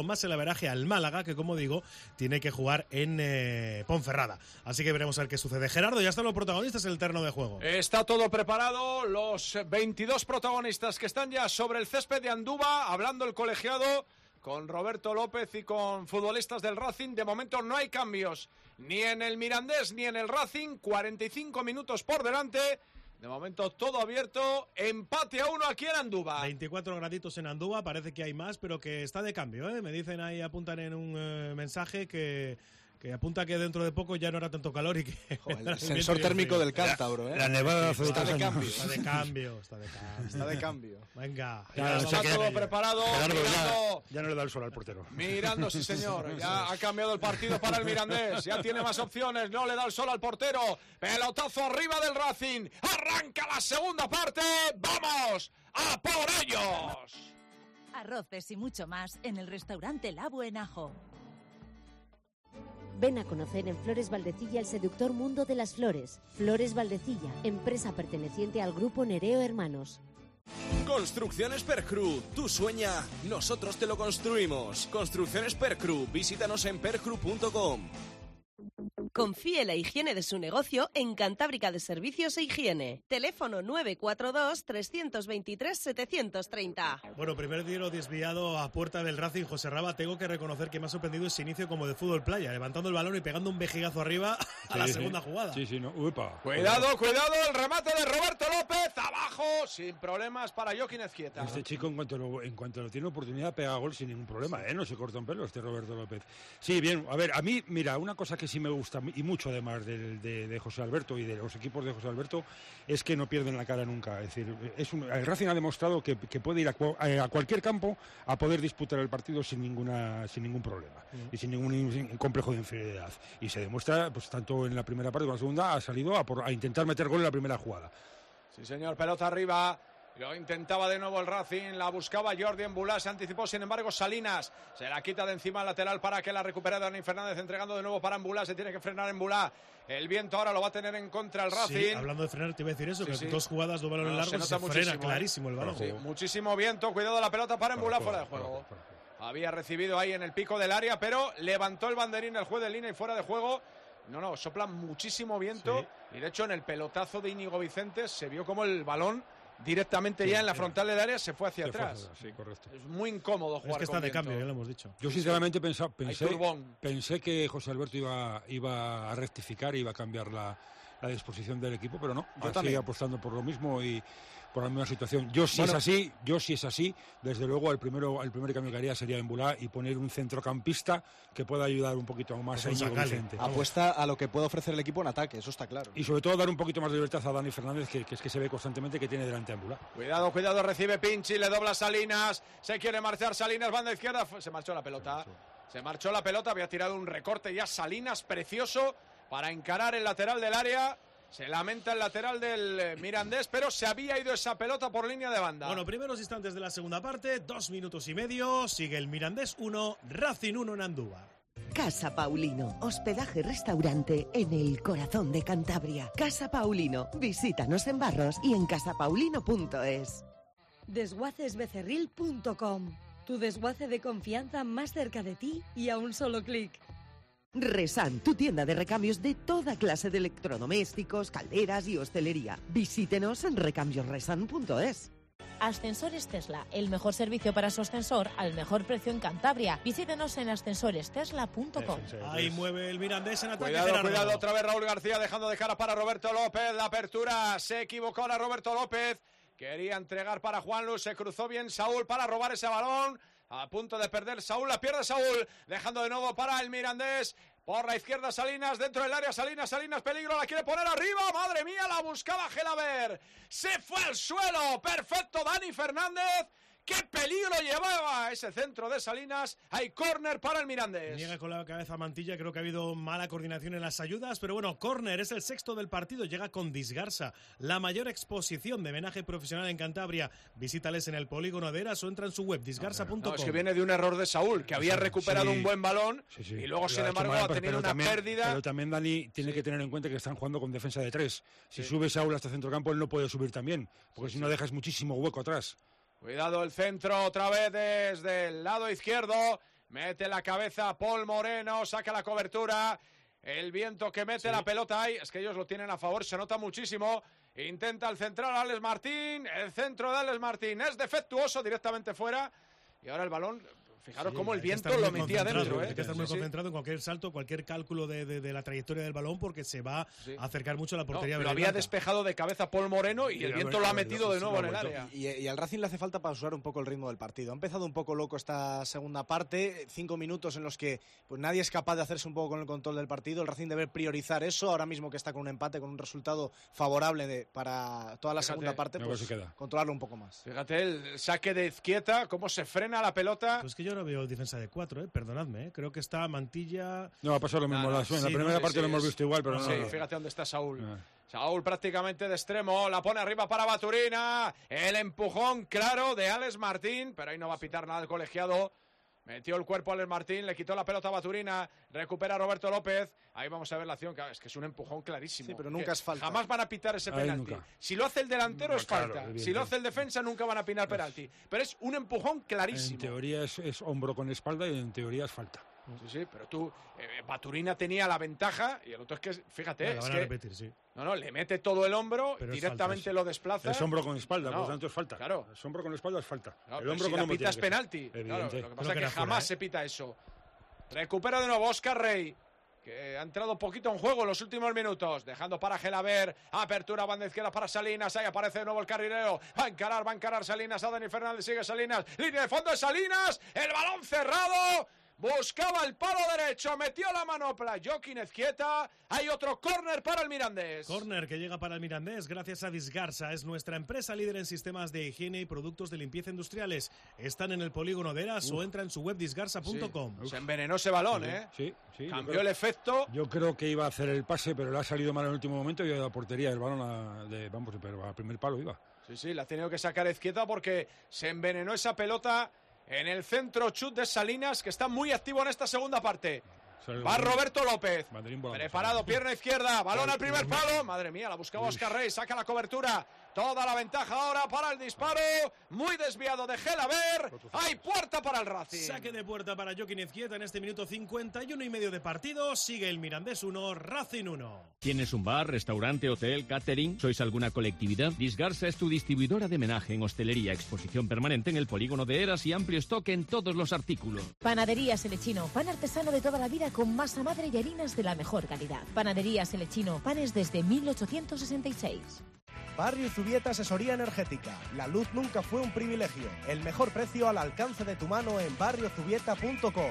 más el averaje al Málaga, que como digo, tiene que jugar en Ponferrada. Así que veremos a ver qué sucede. Gerardo, ya están los protagonistas en el terreno de juego. Está todo preparado, los 22 protagonistas que están ya sobre el césped de Andúba, hablando el colegiado con Roberto López y con futbolistas del Racing. De momento no hay cambios, ni en el Mirandés ni en el Racing. 45 minutos por delante. De momento todo abierto, empate a 1 aquí en Andúba. 24 graditos en Andúba, parece que hay más, pero que está de cambio, ¿eh? Me dicen ahí, apuntan en un mensaje que apunta que dentro de poco ya no era tanto calor y que... Joder, el sensor térmico del cántabro, ¿eh? La nevada está de cambio. Está de cambio. Está de cambio. Venga. Ya está todo preparado. Gerardo, ya no le da el sol al portero. Mirando, sí señor. Ya ha cambiado el partido para el Mirandés. Ya tiene más opciones. No le da el sol al portero. Pelotazo arriba del Racing. Arranca la segunda parte. ¡Vamos! ¡A por ellos! Arroces y mucho más en el restaurante Labu en Ajo. Ven a conocer en Flores Valdecilla el seductor mundo de las flores. Flores Valdecilla, empresa perteneciente al grupo Nereo Hermanos. Construcciones Percru, tú sueña, nosotros te lo construimos. Construcciones Percru, visítanos en percru.com. Confíe la higiene de su negocio en Cantábrica de Servicios e Higiene. Teléfono 942-323-730. Bueno, primer tiro desviado a puerta del Racing, José Raba. Tengo que reconocer que me ha sorprendido ese inicio como de fútbol playa, levantando el balón y pegando un vejigazo arriba a la segunda jugada. Sí, no. Upa. Cuidado, el remate de Roberto López, abajo, sin problemas para Joaquín Ezquieta. Este chico, en cuanto lo tiene oportunidad, pega gol sin ningún problema, ¿eh? No se corta un pelo este Roberto López. Sí, bien, a ver, a mí, mira, una cosa que sí me gusta y mucho además de José Alberto y de los equipos de José Alberto es que no pierden la cara nunca. Es decir, el Racing ha demostrado que puede ir a cualquier campo a poder disputar el partido sin ningún problema y sin ningún complejo de inferioridad. Y se demuestra, pues tanto en la primera parte como en la segunda, ha salido a intentar meter gol en la primera jugada. Sí, señor, pelota arriba. Lo intentaba de nuevo el Racing, la buscaba Jordi Embulá, se anticipó, sin embargo Salinas se la quita de encima al lateral para que la recupere Dani Fernández, entregando de nuevo para Embulá, se tiene que frenar Embulá, el viento ahora lo va a tener en contra el Racing. Sí, hablando de frenar te iba a decir eso, que dos jugadas, dos balones largos, se frena clarísimo el balón. Sí, muchísimo viento, cuidado la pelota para Embulá, fuera de juego. Había recibido ahí en el pico del área, pero levantó el banderín el juez de línea y fuera de juego. No, sopla muchísimo viento y de hecho en el pelotazo de Íñigo Vicente se vio como el balón directamente ya en la frontal del área se fue hacia atrás. Sí, correcto. Es muy incómodo jugar. Es que está de cambio, ya lo hemos dicho. Yo sinceramente pensé que José Alberto iba a rectificar, iba a cambiar la disposición del equipo, pero no. Yo sigue apostando por lo mismo y por la misma situación. Yo si es así, desde luego el primer cambio que haría sería Embulá y poner un centrocampista que pueda ayudar un poquito más a Íñigo Vicente. Apuesta a lo que puede ofrecer el equipo en ataque, eso está claro. Y sobre todo dar un poquito más de libertad a Dani Fernández, que es que se ve constantemente que tiene delante a Embulá. Cuidado, recibe Pinchi, le dobla Salinas, se quiere marchar Salinas, banda izquierda, se marchó la pelota. Había tirado un recorte ya Salinas, precioso, para encarar el lateral del área. Se lamenta el lateral del Mirandés, pero se había ido esa pelota por línea de banda. Bueno, primeros instantes de la segunda parte, 2 minutos y medio, sigue el Mirandés 1, Racing 1 en Andúba. Casa Paulino, hospedaje-restaurante en el corazón de Cantabria. Casa Paulino, visítanos en Barros y en casapaulino.es. Desguacesbecerril.com, tu desguace de confianza más cerca de ti y a un solo clic. Resan, tu tienda de recambios de toda clase de electrodomésticos, calderas y hostelería. Visítenos en recambiosresan.es. Ascensores Tesla, el mejor servicio para su ascensor al mejor precio en Cantabria. Visítenos en ascensorestesla.com. Ahí mueve el Mirandés en ataque. Cuidado, otra vez Raúl García dejando de cara para Roberto López. La apertura se equivocó ahora Roberto López. Quería entregar para Juanlu, se cruzó bien Saúl para robar ese balón. A punto de perder Saúl, la pierde Saúl, dejando de nuevo para el Mirandés. Por la izquierda Salinas, dentro del área Salinas, peligro, la quiere poner arriba, madre mía, la buscaba Gelaber. Se fue al suelo, perfecto Dani Fernández. ¡Qué peligro llevaba ese centro de Salinas! Hay córner para el Mirandés. Niega con la cabeza Mantilla, creo que ha habido mala coordinación en las ayudas, pero bueno, córner, es el sexto del partido, llega con Disgarsa, la mayor exposición de menaje profesional en Cantabria. Visítales en el polígono de Eras o entra en su web, disgarsa.com. No, es que viene de un error de Saúl, que había recuperado un buen balón y luego, sin embargo, ha tenido una pérdida. Pero también Dani tiene que tener en cuenta que están jugando con defensa de 3. Si sube Saúl hasta centrocampo, él no puede subir también, porque si no dejas muchísimo hueco atrás. Cuidado el centro, otra vez desde el lado izquierdo. Mete la cabeza Paul Moreno, saca la cobertura. El viento que mete la pelota ahí. Es que ellos lo tienen a favor, se nota muchísimo. Intenta el central Alex Martín. El centro de Alex Martín es defectuoso, directamente fuera. Y ahora el balón... Fijaros cómo el viento lo metía dentro. Hay que estar muy concentrado en cualquier salto, cualquier cálculo de la trayectoria del balón, porque se va a acercar mucho a la portería. Lo había despejado de cabeza Paul Moreno y el viento lo ha metido de nuevo en el área. Y al Racing le hace falta pausar un poco el ritmo del partido. Ha empezado un poco loco esta segunda parte, 5 minutos en los que pues nadie es capaz de hacerse un poco con el control del partido. El Racing debe priorizar eso, ahora mismo que está con un empate, con un resultado favorable para toda la segunda parte, pues controlarlo un poco más. Fíjate el saque de Izquieta, cómo se frena la pelota. Pues que yo no veo defensa de 4, perdonadme, creo que está Mantilla... No, ha pasado lo mismo, en la primera parte lo hemos visto igual, pero no. Fíjate dónde está Saúl. Saúl prácticamente de extremo, la pone arriba para Baturina, el empujón claro de Alex Martín, pero ahí no va a pitar nada el colegiado. Metió el cuerpo a Alex Martín, le quitó la pelota a Baturina, recupera a Roberto López. Ahí vamos a ver la acción, claro, es que es un empujón clarísimo. Sí, pero nunca es falta. Jamás van a pitar ese penalti. Nunca. Si lo hace el delantero es falta. Si lo hace el defensa nunca van a pitar penalti. Pero es un empujón clarísimo. En teoría es hombro con espalda y en teoría es falta. Sí, pero tú, Baturina tenía la ventaja y el otro es que, fíjate, es que... repetir, sí. No, le mete todo el hombro, pero directamente lo desplaza. Es hombro con espalda, por lo tanto es falta. Claro. Es hombro con espalda es falta. Claro, el hombro si la pitas penalti. Claro, lo que pasa es que jamás se pita eso. Recupera de nuevo Óscar Rey, que ha entrado poquito en juego en los últimos minutos, dejando para Gelaber, apertura, banda izquierda para Salinas, ahí aparece de nuevo el carrilero, va a encarar Salinas, a Dani Fernández, sigue Salinas, línea de fondo de Salinas, el balón cerrado, buscaba el palo derecho, metió la manopla Joaquín Ezquieta. Hay otro córner para el Mirandés. Córner que llega para el Mirandés gracias a Disgarsa. Es nuestra empresa líder en sistemas de higiene y productos de limpieza industriales. Están en el polígono de Eras o entra en su web disgarsa.com. Se envenenó ese balón, Sí. Cambió el efecto. Yo creo que iba a hacer el pase, pero le ha salido mal en el último momento y a la portería el balón pero al primer palo iba. Sí, la ha tenido que sacar Ezquieta porque se envenenó esa pelota. En el centro chut de Salinas, que está muy activo en esta segunda parte. Va Roberto López. Preparado, pierna izquierda. Balón al primer palo. Madre mía, la buscaba Óscar Rey. Saca la cobertura. Toda la ventaja ahora para el disparo. Muy desviado de Gelaber. Hay puerta para el Racing. Saque de puerta para Joaquín Ezquieta en este minuto 51 y medio de partido. Sigue el Mirandés 1, Racing 1. ¿Tienes un bar, restaurante, hotel, catering? ¿Sois alguna colectividad? Disgarsa es tu distribuidora de menaje en hostelería, exposición permanente en el polígono de Eras y amplio stock en todos los artículos. Panadería Selechino, pan artesano de toda la vida con masa madre y harinas de la mejor calidad. Panadería Selechino, panes desde 1866. Barrio Zubieta Asesoría Energética. La luz nunca fue un privilegio. El mejor precio al alcance de tu mano en barriozubieta.com.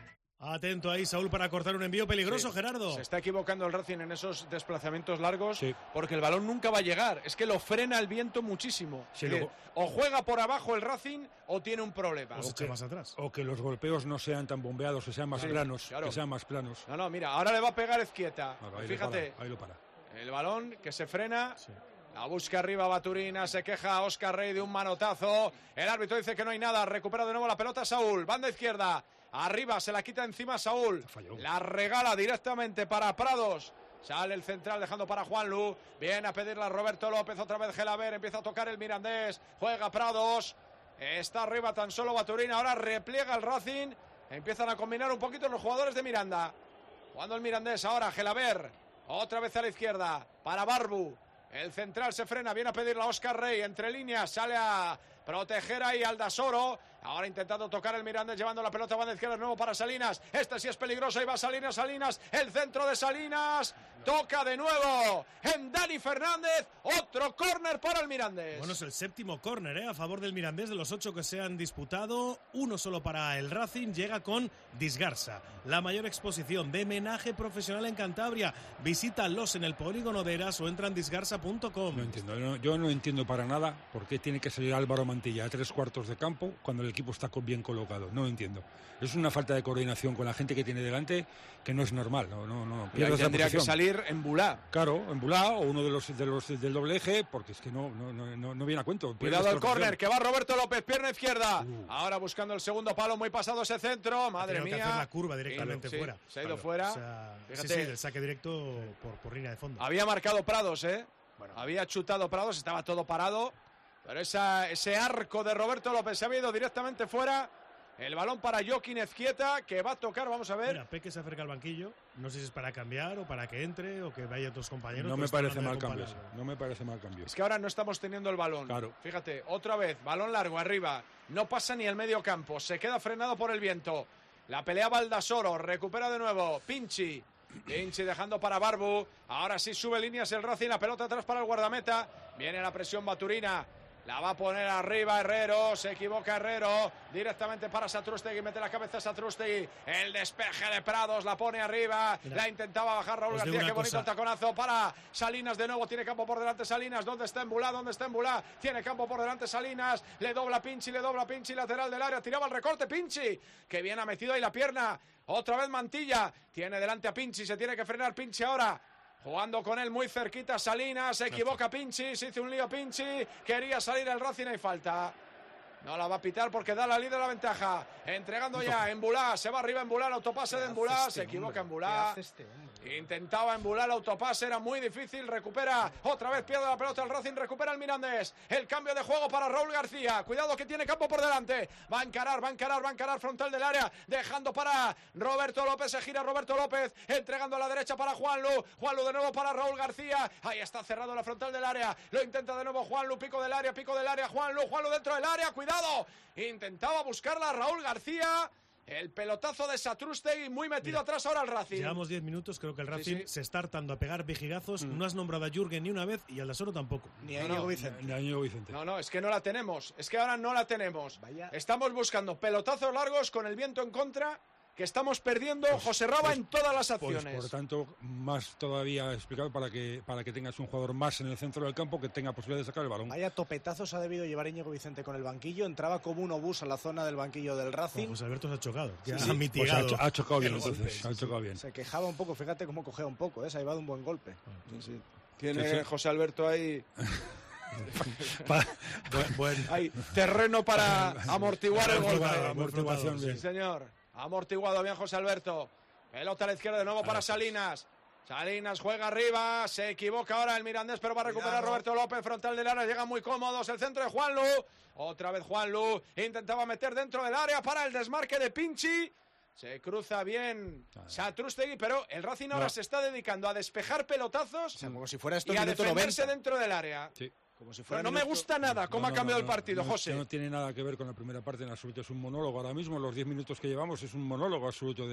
Atento ahí, Saúl, para cortar un envío peligroso, Gerardo. Se está equivocando el Racing en esos desplazamientos largos porque el balón nunca va a llegar. Es que lo frena el viento muchísimo. O juega por abajo el Racing o tiene un problema. O se echa más atrás. O que los golpeos no sean tan bombeados, que sean más planos. Claro. Que sean más planos. No, mira, ahora le va a pegar Ezquieta. Fíjate. Ahí lo para. El balón que se frena. La busca arriba Baturina, se queja Óscar Rey de un manotazo. El árbitro dice que no hay nada. Recupera de nuevo la pelota Saúl. Banda izquierda. Arriba se la quita encima Saúl. La regala directamente para Prados. Sale el central dejando para Juanlu. Viene a pedirla Roberto López. Otra vez Gelaber. Empieza a tocar el Mirandés. Juega Prados. Está arriba tan solo Baturina. Ahora repliega el Racing. Empiezan a combinar un poquito los jugadores de Miranda. Jugando el Mirandés ahora Gelaber. Otra vez a la izquierda para Barbu. El central se frena, viene a pedirle a Óscar Rey, entre líneas, sale a proteger ahí Aldasoro. Ahora intentando tocar el Mirandés, llevando la pelota a banda izquierda de nuevo para Salinas. Este sí es peligroso, ahí va Salinas, el centro de Salinas. Toca de nuevo en Dani Fernández, otro córner para el Mirandés. Bueno, es el séptimo córner, a favor del Mirandés, de los 8 que se han disputado, uno solo para el Racing, llega con Disgarsa, la mayor exposición de menaje profesional en Cantabria. Visítalos en el polígono de Eras o entra en disgarsa.com. No entiendo, yo no entiendo para nada por qué tiene que salir Álvaro Mantilla a 3/4 de campo cuando el equipo está bien colocado, no entiendo. Es una falta de coordinación con la gente que tiene delante que no es normal. No. Tendría que salir en Bulá. Claro, en Bulá o uno de los del doble eje, porque es que no viene a cuento. Cuidado el córner, que va Roberto López, pierna izquierda. Ahora buscando el segundo palo, muy pasado ese centro. Madre mía. Que hacer la curva directamente fuera. Se ha ido fuera. O sea, fíjate, el saque directo por línea de fondo. Había marcado Prados, Bueno. Había chutado Prados, estaba todo parado. Pero ese arco de Roberto López se había ido directamente fuera. El balón para Joaquín Ezquieta, que va a tocar, vamos a ver. Mira, Peque se acerca al banquillo. No sé si es para cambiar o para que entre o que vaya otros compañeros. No me parece mal cambio. No me parece mal cambio. Es que ahora no estamos teniendo el balón. Claro. Fíjate, otra vez, balón largo arriba. No pasa ni el medio campo. Se queda frenado por el viento. La pelea Baldasoro. Recupera de nuevo. Pinchi dejando para Barbu. Ahora sí sube líneas el Racing. La pelota atrás para el guardameta. Viene la presión Baturina. La va a poner arriba Herrero, se equivoca Herrero, directamente para Satrústegui, mete la cabeza Satrústegui, el despeje de Prados, la pone arriba, mira, la intentaba bajar Raúl García, qué bonito el taconazo para Salinas de nuevo, tiene campo por delante Salinas, ¿dónde está Embulá? Tiene campo por delante Salinas, le dobla Pinchi, lateral del área, tiraba el recorte Pinchi, que bien ha metido ahí la pierna, otra vez Mantilla, tiene delante a Pinchi, se tiene que frenar Pinchi ahora. Jugando con él muy cerquita Salinas, se equivoca Pinchi, se hizo un lío Pinchi, quería salir el Racing y falta. No la va a pitar porque da la líder la ventaja. Entregando ya Embulá, se va arriba Embulá, el autopase de Embulá, se equivoca Embulá. Intentaba Embulá el autopase, era muy difícil, recupera, otra vez pierde la pelota el Racing, recupera el Mirandés. El cambio de juego para Raúl García, cuidado que tiene campo por delante. Va a encarar frontal del área, dejando para Roberto López, se gira Roberto López, entregando a la derecha para Juanlu de nuevo para Raúl García. Ahí está cerrado la frontal del área, lo intenta de nuevo Juanlu, pico del área, Juanlu dentro del área, cuidado. Intentaba buscarla Raúl García. El pelotazo de Satrústegui muy metido atrás ahora el Racing. Llevamos 10 minutos, creo que el Racing se está hartando a pegar vigigazos. No has nombrado a Jürgen ni una vez y al Dasoro tampoco. Ni a Íñigo Vicente. No, es que no la tenemos. Es que ahora no la tenemos. Estamos buscando pelotazos largos con el viento en contra. Que estamos perdiendo José Raba en todas las acciones. Por tanto, más todavía explicado para que tengas un jugador más en el centro del campo que tenga posibilidad de sacar el balón. Vaya topetazos ha debido llevar Íñigo Vicente con el banquillo. Entraba como un obús a la zona del banquillo del Racing. José Alberto se ha chocado. Ha mitigado. Pues ha chocado bien entonces. Ha chocado bien. Se quejaba un poco, fíjate cómo cogea un poco. Se ha llevado un buen golpe. Tiene José Alberto ahí. Hay terreno para amortiguar el golpe. Amortiguación bien. Sí, señor. Amortiguado bien José Alberto. Pelota a la izquierda de nuevo para Salinas. Salinas juega arriba. Se equivoca ahora el Mirandés, pero va a recuperar Roberto López. Frontal del área. Llegan muy cómodos. El centro de Juanlu. Otra vez Juanlu. Intentaba meter dentro del área para el desmarque de Pinchi. Se cruza bien Satrústegui, pero el Racing ahora se está dedicando a despejar pelotazos como si fuera esto y a defenderse dentro del área. Sí. Como si fuera no me gusta nada cómo ha cambiado el partido, José. No tiene nada que ver con la primera parte en absoluto, es un monólogo. Ahora mismo, los 10 minutos que llevamos, es un monólogo absoluto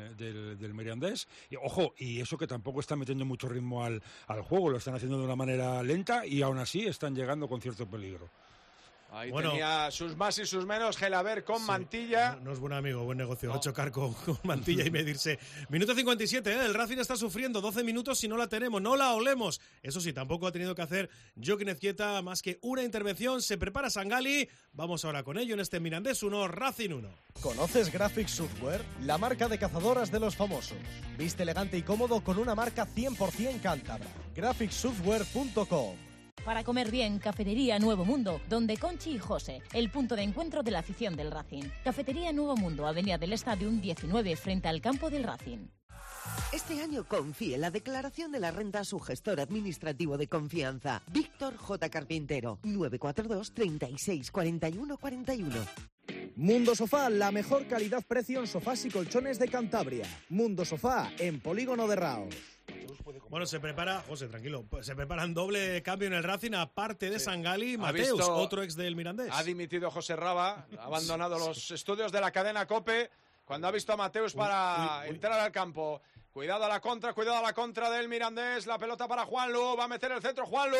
del Mirandés. Y, ojo, y eso que tampoco está metiendo mucho ritmo al juego, lo están haciendo de una manera lenta y aún así están llegando con cierto peligro. Ahí tenía sus más y sus menos, Gelaber con Mantilla. No es buen amigo, buen negocio. Va a chocar con Mantilla y medirse. Minuto 57, el Racing está sufriendo 12 minutos si no la tenemos, no la olemos. Eso sí, tampoco ha tenido que hacer Joaquín Ezquieta más que una intervención. Se prepara Sangali. Vamos ahora con ello en este Mirandés 1, Racing 1. ¿Conoces Graphics Software? La marca de cazadoras de los famosos. Viste elegante y cómodo con una marca 100% cántabra. GraphicsSoftware.com. Para comer bien, Cafetería Nuevo Mundo, donde Conchi y José, el punto de encuentro de la afición del Racing. Cafetería Nuevo Mundo, Avenida del Stadium 19, frente al campo del Racing. Este año confíe en la declaración de la renta a su gestor administrativo de confianza, Víctor J. Carpintero, 942 36 41 41. Mundo Sofá, la mejor calidad-precio en sofás y colchones de Cantabria. Mundo Sofá, en Polígono de Raos. Bueno, se prepara, José, tranquilo, se preparan doble cambio en el Racing, aparte de Sangali, Mateus, otro ex del Mirandés. Ha dimitido José Raba, ha abandonado los estudios de la cadena COPE, cuando ha visto a Mateus para entrar al campo. Cuidado a la contra del Mirandés, la pelota para Juanlu, va a meter el centro Juanlu.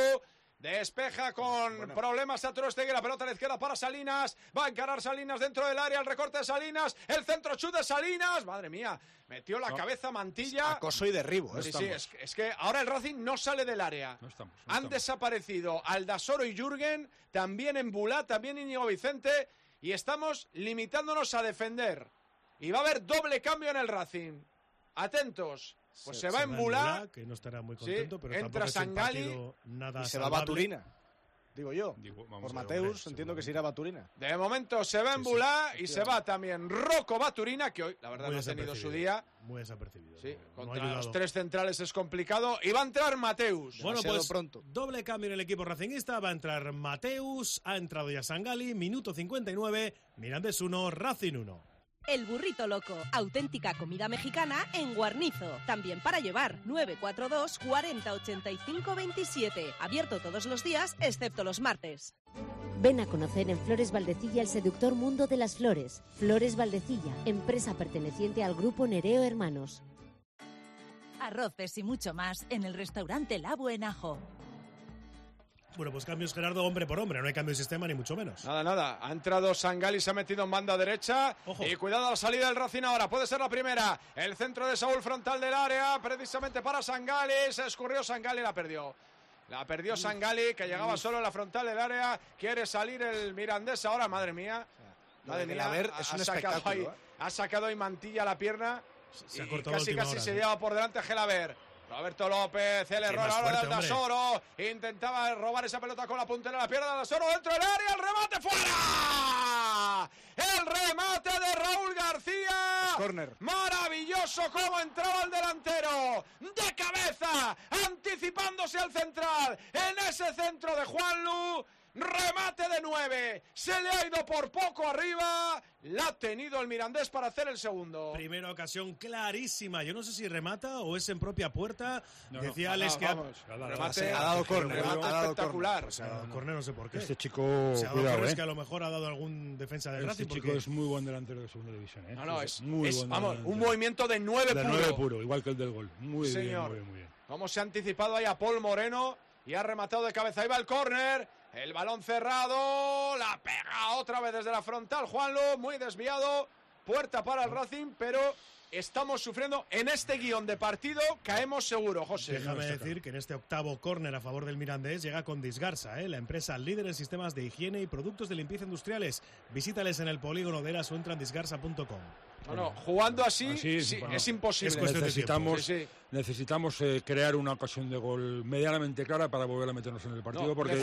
Despeja con problemas Satrústegui, la pelota a la izquierda para Salinas, va a encarar Salinas dentro del área, el recorte de Salinas, el centro chute de Salinas, madre mía, metió la cabeza Mantilla. Acoso y derribo. Sí, es que ahora el Racing no sale del área. Han desaparecido Aldasoro y Jürgen, también Embulá, también Íñigo Vicente, y estamos limitándonos a defender. Y va a haber doble cambio en el Racing. Atentos. Pues se va Embulá, que no estará muy contento, pero entra tampoco Sangali nada y se va Baturina. digo yo. Por Mateus, entiendo que se irá Baturina. De momento se va en Bulá y se va también Rocco Baturina, que hoy, la verdad, no ha tenido su día. Muy desapercibido. Sí, contra los 3 centrales es complicado. Y va a entrar Mateus. Bueno, pues pronto. Doble cambio en el equipo racinguista. Va a entrar Mateus, ha entrado ya Sangali, minuto 59, Mirandés 1, Racing 1. El Burrito Loco, auténtica comida mexicana en Guarnizo. También para llevar, 942 40 85 27. Abierto todos los días, excepto los martes. Ven a conocer en Flores Valdecilla el seductor mundo de las flores. Flores Valdecilla, empresa perteneciente al grupo Nereo Hermanos. Arroces y mucho más en el restaurante Labu en Ajo. Bueno, pues cambios, Gerardo, hombre por hombre. No hay cambio de sistema ni mucho menos. Nada. Ha entrado Sangali, se ha metido en banda derecha. Ojo. Y cuidado a la salida del Racing ahora. Puede ser la primera. El centro de Saúl frontal del área. Precisamente para Sangali. Se escurrió Sangali, la perdió. La perdió Sangali, que llegaba solo en la frontal del área. Quiere salir el Mirandés ahora. Madre mía. Madre mía, es un espectáculo. Ha sacado ahí Mantilla a la pierna. Se ha y cortado casi se lleva por delante Gelaber. Roberto López, el error ahora del Dasoro. Intentaba robar esa pelota con la puntera, la pierde Dasoro dentro del área, el remate fuera. El remate de Raúl García. Corner. Maravilloso cómo entraba el delantero. De cabeza, anticipándose al central. En ese centro de Juanlu. Remate de 9, se le ha ido por poco arriba, la ha tenido el Mirandés para hacer el segundo. Primera ocasión clarísima, yo no sé si remata o es en propia puerta. Decía Alex que remate, ha dado córner, remate espectacular. Se ha dado córner, no sé por qué. Este chico, se ha dado córner, es que a lo mejor ha dado algún defensa del Racing. Este chico es muy buen delantero de segunda división. Es muy buen vamos, un movimiento de 9 puro. 9 puro, igual que el del gol. Muy bien, muy bien. Como se ha anticipado ahí a Paul Moreno y ha rematado de cabeza. Ahí va el córner. El balón cerrado, la pega otra vez desde la frontal, Juanlo, muy desviado, puerta para el Racing, pero estamos sufriendo en este guión de partido, caemos seguro, José. Déjame decir que en este octavo córner a favor del Mirandés llega con Disgarsa, la empresa líder en sistemas de higiene y productos de limpieza industriales. Visítales en el polígono de Eras o entra en disgarsa.com. No, jugando así es imposible. Necesitamos crear una ocasión de gol medianamente clara para volver a meternos en el partido. Porque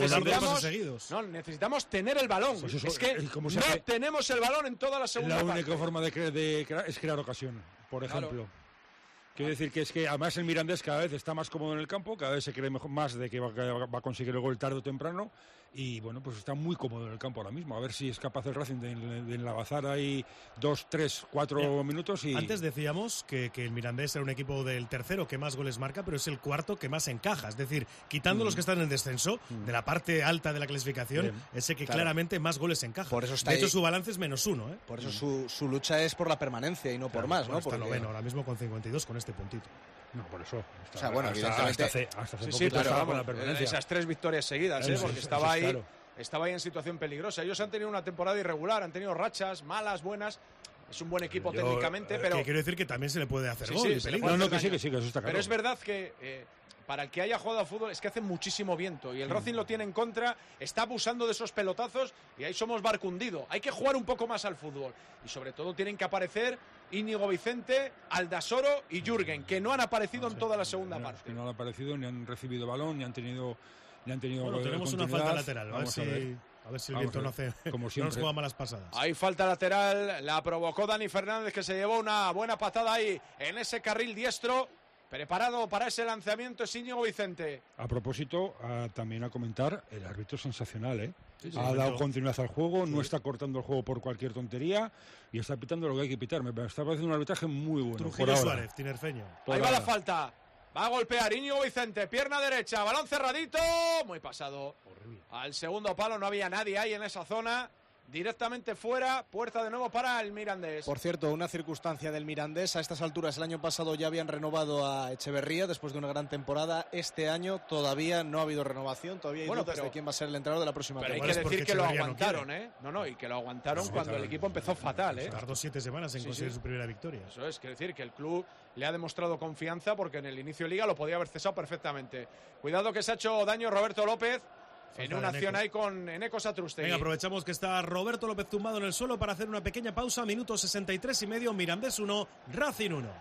necesitamos tener el balón. Pues eso, es que no tenemos el balón en toda la segunda parte. La única forma de crear es crear ocasión, por ejemplo. Claro. Quiero decir que es que además el Mirandés cada vez está más cómodo en el campo, cada vez se cree más de que va a conseguir el gol tarde o temprano y bueno, pues está muy cómodo en el campo ahora mismo. A ver si es capaz el Racing de enlazar ahí 2, 3, 4 minutos. Y antes decíamos que el Mirandés era un equipo del tercero que más goles marca, pero es el cuarto que más encaja. Es decir, quitando los que están en el descenso, de la parte alta de la clasificación, ese que claramente más goles encaja. Por eso está de hecho, su balance es -1. Por eso su lucha es por la permanencia y no por más, ¿no? Está noveno ahora mismo con 52 con este puntito. No, por eso. O sea, bueno, evidentemente hasta hace poquito estaba con la permanencia. Esas 3 victorias seguidas, porque estaba ahí en situación peligrosa. Ellos han tenido una temporada irregular, han tenido rachas, malas, buenas. Es un buen equipo técnicamente, pero... quiero decir que también se le puede hacer gol. Que sí, que eso está claro. Pero es verdad que... para el que haya jugado a fútbol es que hace muchísimo viento y el Racing lo tiene en contra, está abusando de esos pelotazos y ahí somos barcundido. Hay que jugar un poco más al fútbol y sobre todo tienen que aparecer Íñigo Vicente, Aldasoro y Jürgen, que no han aparecido en toda la segunda parte. Que no han aparecido, ni han recibido balón, ni han tenido bueno, tenemos una falta lateral, a ver si el viento no hace, como siempre, no nos juega malas pasadas. Hay falta lateral, la provocó Dani Fernández, que se llevó una buena patada ahí en ese carril diestro. Preparado para ese lanzamiento es Íñigo Vicente. A propósito, también a comentar, el árbitro es sensacional, ha dado continuidad al juego, no está cortando el juego por cualquier tontería y está pitando lo que hay que pitar. Me está pareciendo un arbitraje muy bueno. Trujillo Suárez, tinerfeño. Ahí va la falta. Va a golpear Íñigo Vicente, pierna derecha, balón cerradito, muy pasado. Horrible. Al segundo palo no había nadie ahí en esa zona. Directamente fuera, puerta de nuevo para el Mirandés. Por cierto, una circunstancia del Mirandés, a estas alturas el año pasado ya habían renovado a Echeverría después de una gran temporada. Este año todavía no ha habido renovación, todavía hay dudas de quién va a ser el entrenador de la próxima temporada. Pero hay que decir que lo aguantaron, y que lo aguantaron cuando el equipo empezó fatal, Tardó 7 semanas en conseguir su primera victoria. Eso es, quiere decir que el club le ha demostrado confianza porque en el inicio de liga lo podía haber cesado perfectamente. Cuidado que se ha hecho daño Roberto López. En una acción ahí con Eneco Satrústegui. Venga, aprovechamos que está Roberto López tumbado en el suelo para hacer una pequeña pausa. Minuto 63 y medio, Mirandés 1, Racing 1.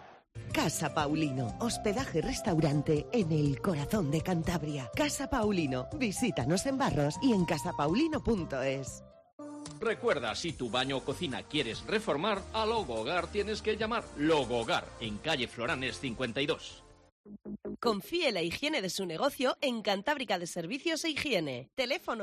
Casa Paulino, hospedaje-restaurante en el corazón de Cantabria. Casa Paulino, visítanos en Barros y en casapaulino.es. Recuerda, si tu baño o cocina quieres reformar, a Logogar tienes que llamar. Logogar, en calle Floranes 52. Confíe la higiene de su negocio en Cantábrica de Servicios e Higiene. Teléfono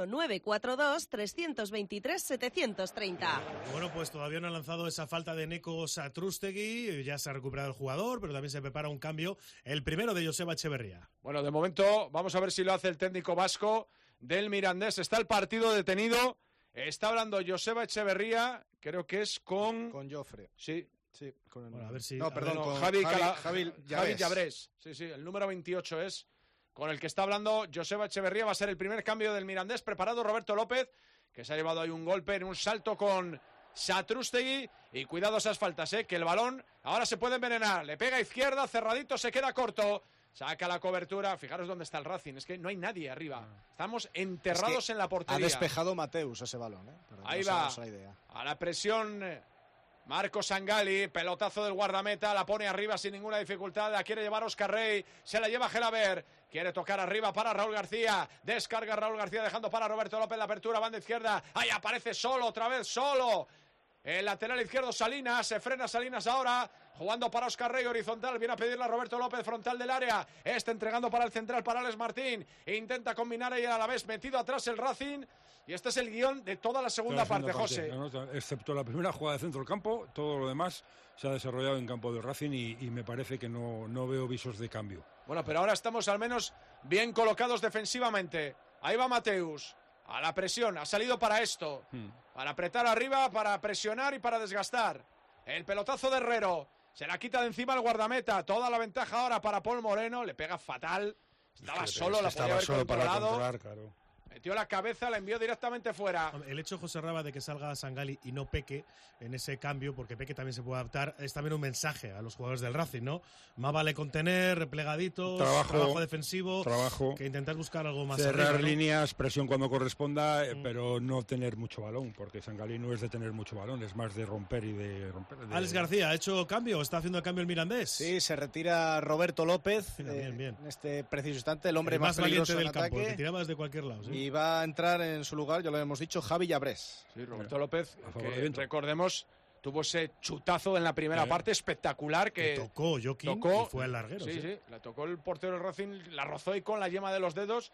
942-323-730. Bueno, pues todavía no ha lanzado esa falta de Neko Satrústegui. Ya se ha recuperado el jugador, pero también se prepara un cambio. El primero de Joseba Echeverría. Bueno, de momento vamos a ver si lo hace el técnico vasco del Mirandés. Está el partido detenido. Está hablando Joseba Echeverría. Creo que es con Jofre. Sí. Sí, con el... Bueno, a ver si... No, perdón, con Javi Llabrés. Llabrés. Sí, el número 28 es con el que está hablando Joseba Echeverría. Va a ser el primer cambio del Mirandés. Preparado Roberto López, que se ha llevado ahí un golpe en un salto con Satrústegui. Y cuidado esas faltas, que el balón ahora se puede envenenar. Le pega a izquierda, cerradito, se queda corto. Saca la cobertura. Fijaros dónde está el Racing. Es que no hay nadie arriba. Estamos enterrados en la portería. Ha despejado Mateus ese balón. Ahí va. A la presión... Marco Sangali, pelotazo del guardameta, la pone arriba sin ninguna dificultad, la quiere llevar Óscar Rey, se la lleva Gelaber, quiere tocar arriba para Raúl García, descarga Raúl García dejando para Roberto López la apertura, banda izquierda, ahí aparece solo, otra vez solo, el lateral izquierdo Salinas, se frena Salinas ahora, jugando para Óscar Rey, horizontal, viene a pedirle a Roberto López, frontal del área, entregando para el central, para Alex Martín, intenta combinar ahí a la vez, metido atrás el Racing. Y este es el guión de toda la segunda parte, José. Excepto la primera jugada de centro del campo, todo lo demás se ha desarrollado en campo del Racing y me parece que no veo visos de cambio. Bueno, pero ahora estamos al menos bien colocados defensivamente. Ahí va Mateus, a la presión, ha salido para esto, para apretar arriba, para presionar y para desgastar. El pelotazo de Herrero, se la quita de encima el guardameta, toda la ventaja ahora para Paul Moreno, le pega fatal, estaba solo, la podía haber controlado. Para controlar, claro. Metió la cabeza, la envió directamente fuera. El hecho, José Raba, de que salga Sangali y no Peque en ese cambio, porque Peque también se puede adaptar, es también un mensaje a los jugadores del Racing, ¿no? Más vale contener, replegaditos, trabajo defensivo, que intentar buscar algo más cerrar arriba, ¿no? líneas, presión cuando corresponda, pero no tener mucho balón, porque Sangali no es de tener mucho balón, es más de romper y de romper. Alex García, ¿ha hecho cambio? ¿Está haciendo el cambio el Mirandés? Sí, se retira Roberto López bien. En este preciso instante, el hombre el más valiente peligroso del en campo, ataque. que tiraba desde cualquier lado. ¿Sí? Y va a entrar en su lugar, ya lo hemos dicho, Javi Llabrés. Sí, Roberto López, que recordemos, tuvo ese chutazo en la primera parte espectacular que tocó Joaquín y fue al larguero. Sí, la tocó el portero del Racing, la rozó y con la yema de los dedos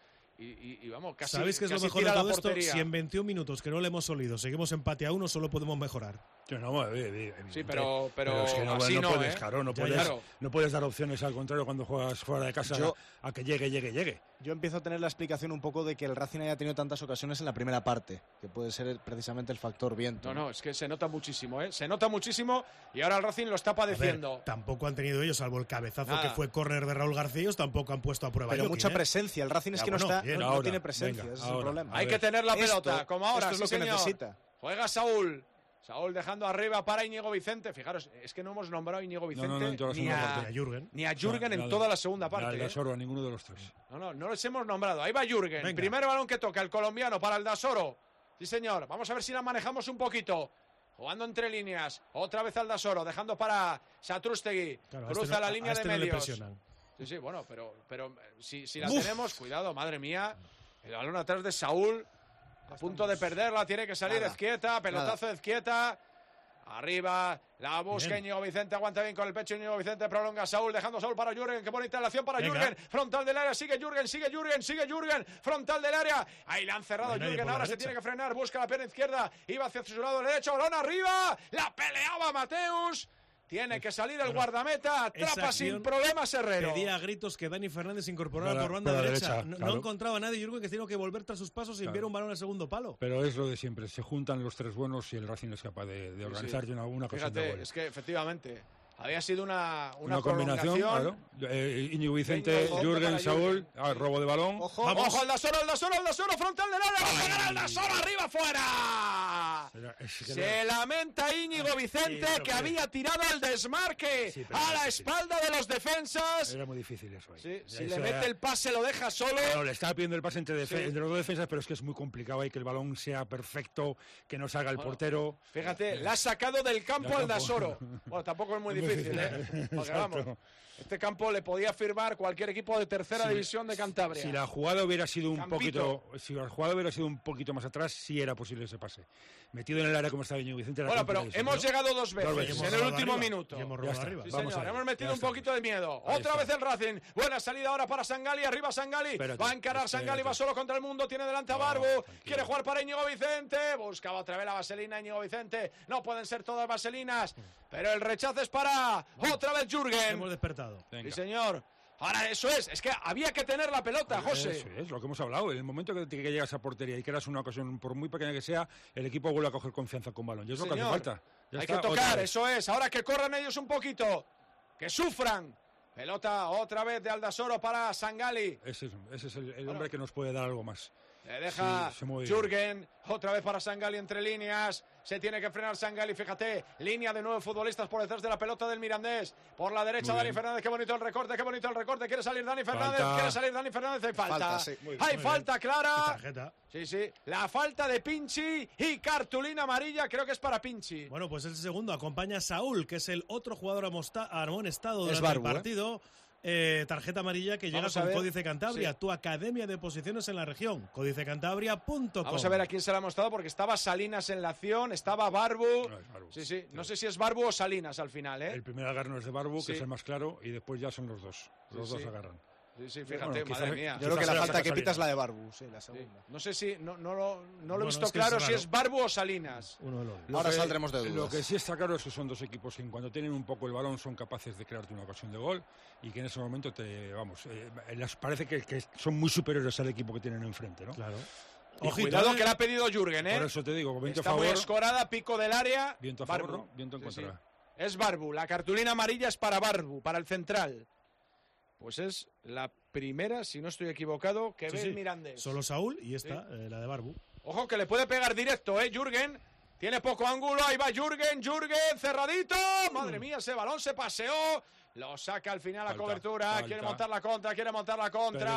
y vamos, casi ¿sabéis qué es lo casi mejor de tira todo la esto? portería. Si en 21 minutos que no le hemos olido seguimos empate a 1, solo podemos mejorar. Sí, pero es que así no puedes, claro, no puedes dar opciones al contrario cuando juegas fuera de casa a que llegue. Yo empiezo a tener la explicación un poco de que el Racing haya tenido tantas ocasiones en la primera parte, que puede ser precisamente el factor viento. No, es que se nota muchísimo, se nota muchísimo y ahora el Racing lo está padeciendo. Tampoco han tenido ellos, salvo el cabezazo que fue córner de Raúl García, ellos tampoco han puesto a prueba. Pero mucha presencia, el Racing es que no tiene presencia, ese es el problema. Hay que tener la pelota, como ahora, esto es lo que necesita. Juega Saúl dejando arriba para Íñigo Vicente. Fijaros, es que no hemos nombrado a Íñigo Vicente ni a Jürgen en toda la segunda parte. Al Dasoro, a ninguno de los tres. No les hemos nombrado. Ahí va Jürgen. Primer balón que toca el colombiano para el Dasoro. Sí, señor. Vamos a ver si la manejamos un poquito. Jugando entre líneas. Otra vez al Dasoro, dejando para Satrústegui. Cruza la línea de medios. Sí, bueno, pero si la tenemos, cuidado, madre mía. El balón atrás de Saúl. A punto de perderla, tiene que salir Ezquieta, pelotazo de Ezquieta. Arriba, la busca Íñigo Vicente, aguanta bien con el pecho Íñigo Vicente, prolonga Saúl, dejando Saúl para Jürgen, qué bonita la acción para Jürgen, frontal del área, sigue Jürgen, frontal del área, ahí la han cerrado Jürgen, ahora se tiene que frenar, busca la pierna izquierda, iba hacia su lado derecho, balón arriba, la peleaba Mateus. Tiene que salir el guardameta, atrapa sin problemas Herrero. Pedía a gritos que Dani Fernández se incorporara por banda derecha. No encontraba a nadie, Jürgen, que tiene que volver tras sus pasos y enviar un balón al segundo palo. Pero es lo de siempre, se juntan los tres buenos y el Racing es capaz de organizar una cosa. Fíjate, es que efectivamente había sido una combinación, claro. Íñigo Vicente, Jürgen, Saúl, robo de balón. Ojo al Dasoro, frontal del área, va a pegar al Dasoro, arriba, fuera. Se lamenta Íñigo Vicente que había tirado el desmarque a la espalda de los defensas. Era muy difícil eso. Si le mete el pase lo deja solo. Claro, le estaba pidiendo el pase entre los dos defensas, pero es que es muy complicado ahí que el balón sea perfecto, que no salga el portero. Fíjate, la ha sacado del campo al Dasoro. Bueno, tampoco es muy difícil. difícil, porque vamos, este campo le podía firmar cualquier equipo de tercera división de Cantabria. Si la jugada hubiera sido un poquito más atrás, sí era posible ese pase. Metido en el área como estaba Íñigo Vicente. Bueno, pero hemos llegado dos veces en el último minuto. Sí, señor, hemos metido un poquito de miedo. Otra vez el Racing. Buena salida ahora para Sangali. Arriba Sangali. Va a encarar Sangali. Va solo contra el mundo. Tiene delante a Barbu. Quiere jugar para Íñigo Vicente. Buscaba otra vez la vaselina Íñigo Vicente. No pueden ser todas vaselinas. Pero el rechazo es para otra vez Jürgen. Hemos despertado. Sí, señor. Ahora, eso es que había que tener la pelota, José. Eso es lo que hemos hablado. En el momento que llegas a portería y creas una ocasión, por muy pequeña que sea, el equipo vuelve a coger confianza con balón. Y es lo que hace falta. Hay que tocar, eso es. Ahora que corran ellos un poquito, que sufran. Pelota otra vez de Aldasoro para Sangali. Ese es el hombre que nos puede dar algo más. Le deja Jürgen, otra vez para Sangali entre líneas. Se tiene que frenar Sangali, fíjate. Línea de 9 futbolistas por detrás de la pelota del Mirandés. Por la derecha Dani Fernández, qué bonito el recorte. Quiere salir Dani Fernández, hay falta. Hay falta clara. Tarjeta. Sí. La falta de Pinchi y cartulina amarilla, creo que es para Pinchi. Bueno, pues es el segundo. Acompaña a Saúl, que es el otro jugador amonestado durante el partido. Tarjeta amarilla que llega con Códice Cantabria, tu academia de posiciones en la región, códicecantabria.com. Vamos a ver a quién se la ha mostrado, porque estaba Salinas en la acción, estaba Barbu. Sí. No sé si es Barbu o Salinas al final, El primer agarro es de Barbu, que es el más claro, y después ya son los dos. Los dos agarran. Sí, fíjate, madre mía. Yo creo que la falta que pita es la de Barbu, la segunda. No sé si, no lo he visto claro si es Barbu o Salinas. Ahora saldremos de dudas. Lo que sí está claro es que son dos equipos que cuando tienen un poco el balón son capaces de crearte una ocasión de gol y que en ese momento les parece que son muy superiores al equipo que tienen enfrente, ¿no? Claro. Cuidado que le ha pedido Jürgen, Por eso te digo, viento está a favor. Muy escorada, pico del área. Viento a favor, viento en contra. Sí. Es Barbu, la cartulina amarilla es para Barbu, para el central. Pues es la primera, si no estoy equivocado, que ve el Mirandés. Solo Saúl y esta, la de Barbu. Ojo que le puede pegar directo, Jürgen. Tiene poco ángulo, ahí va Jürgen, cerradito. Madre mía, ese balón se paseó. Lo saca al final la cobertura. Quiere montar la contra.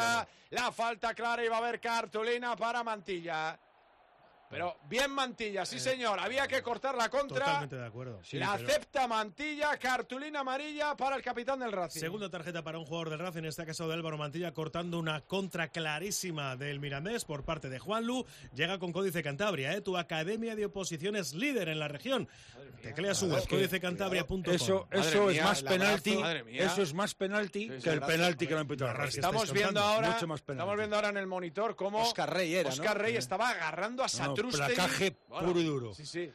La falta clara y va a haber cartulina para Mantilla. Pero bien Mantilla, sí señor, había que cortar la contra. Totalmente de acuerdo. Acepta Mantilla, cartulina amarilla para el capitán del Racing. Segunda tarjeta para un jugador del Racing, en este caso de Álvaro Mantilla, cortando una contra clarísima del Mirandés por parte de Juanlu. Llega con Códice Cantabria, tu academia de oposiciones líder en la región. Teclea su web, códicecantabria.com. Eso es más penalti. Eso es más penalti que el penalti que lo ha empezado. Estamos viendo ahora en el monitor cómo Óscar Rey estaba agarrando a Satrústegui. Placaje puro y duro. Sí.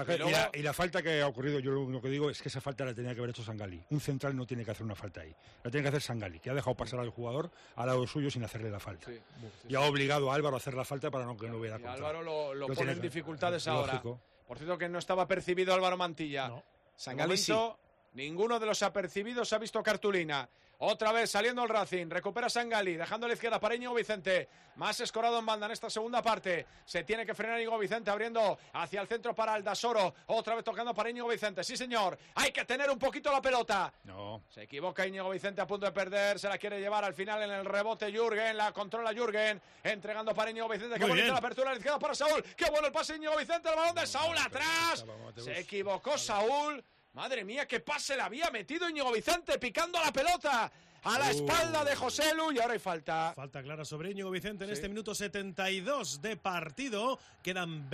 Y la falta que ha ocurrido, yo lo que digo es que esa falta la tenía que haber hecho Sangali. Un central no tiene que hacer una falta ahí. La tiene que hacer Sangali, que ha dejado pasar al jugador al lado suyo sin hacerle la falta. Y ha obligado a Álvaro a hacer la falta para que no hubiera contra. Álvaro lo pone en dificultades ahora. Por cierto que no estaba percibido Álvaro Mantilla. No. Sangali sí. Ninguno de los apercibidos ha visto cartulina. Otra vez saliendo el Racing, recupera Sangali, dejando a la izquierda para Íñigo Vicente, más escorado en banda en esta segunda parte, se tiene que frenar Íñigo Vicente, abriendo hacia el centro para Aldasoro, otra vez tocando para Íñigo Vicente, sí señor, hay que tener un poquito la pelota, se equivoca Íñigo Vicente a punto de perder, se la quiere llevar al final en el rebote Jürgen, la controla Jürgen, entregando para Íñigo Vicente, qué bonita la apertura a la izquierda para Saúl, qué bueno el pase Íñigo Vicente, el balón de Saúl atrás, se equivocó Saúl. Madre mía, qué pase le había metido Íñigo Vicente picando la pelota a la espalda de José Lu y ahora hay falta. Falta clara sobre Íñigo Vicente en este minuto 72 de partido. Quedan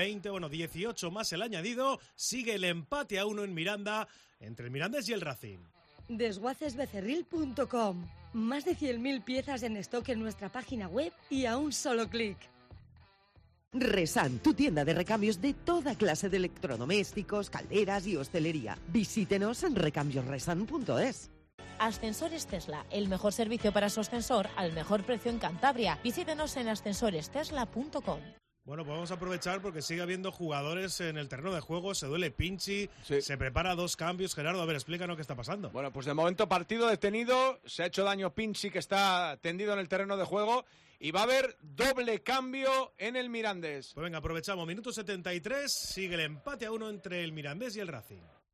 18 más el añadido. Sigue el empate a 1 en Miranda entre el Mirandés y el Racing. Desguacesbecerril.com. Más de 100.000 piezas en stock en nuestra página web y a un solo clic. Resan, tu tienda de recambios de toda clase de electrodomésticos, calderas y hostelería. Visítenos en recambiosresan.es. Ascensores Tesla, el mejor servicio para su ascensor al mejor precio en Cantabria. Visítenos en ascensorestesla.com. Bueno, pues vamos a aprovechar porque sigue habiendo jugadores en el terreno de juego, se duele Pinchi, se prepara 2 cambios. Gerardo, a ver, explícanos qué está pasando. Bueno, pues de momento partido detenido, se ha hecho daño Pinchi que está tendido en el terreno de juego. Y va a haber doble cambio en el Mirandés. Pues venga, aprovechamos. Minuto 73, sigue el empate a 1 entre el Mirandés y el Racing.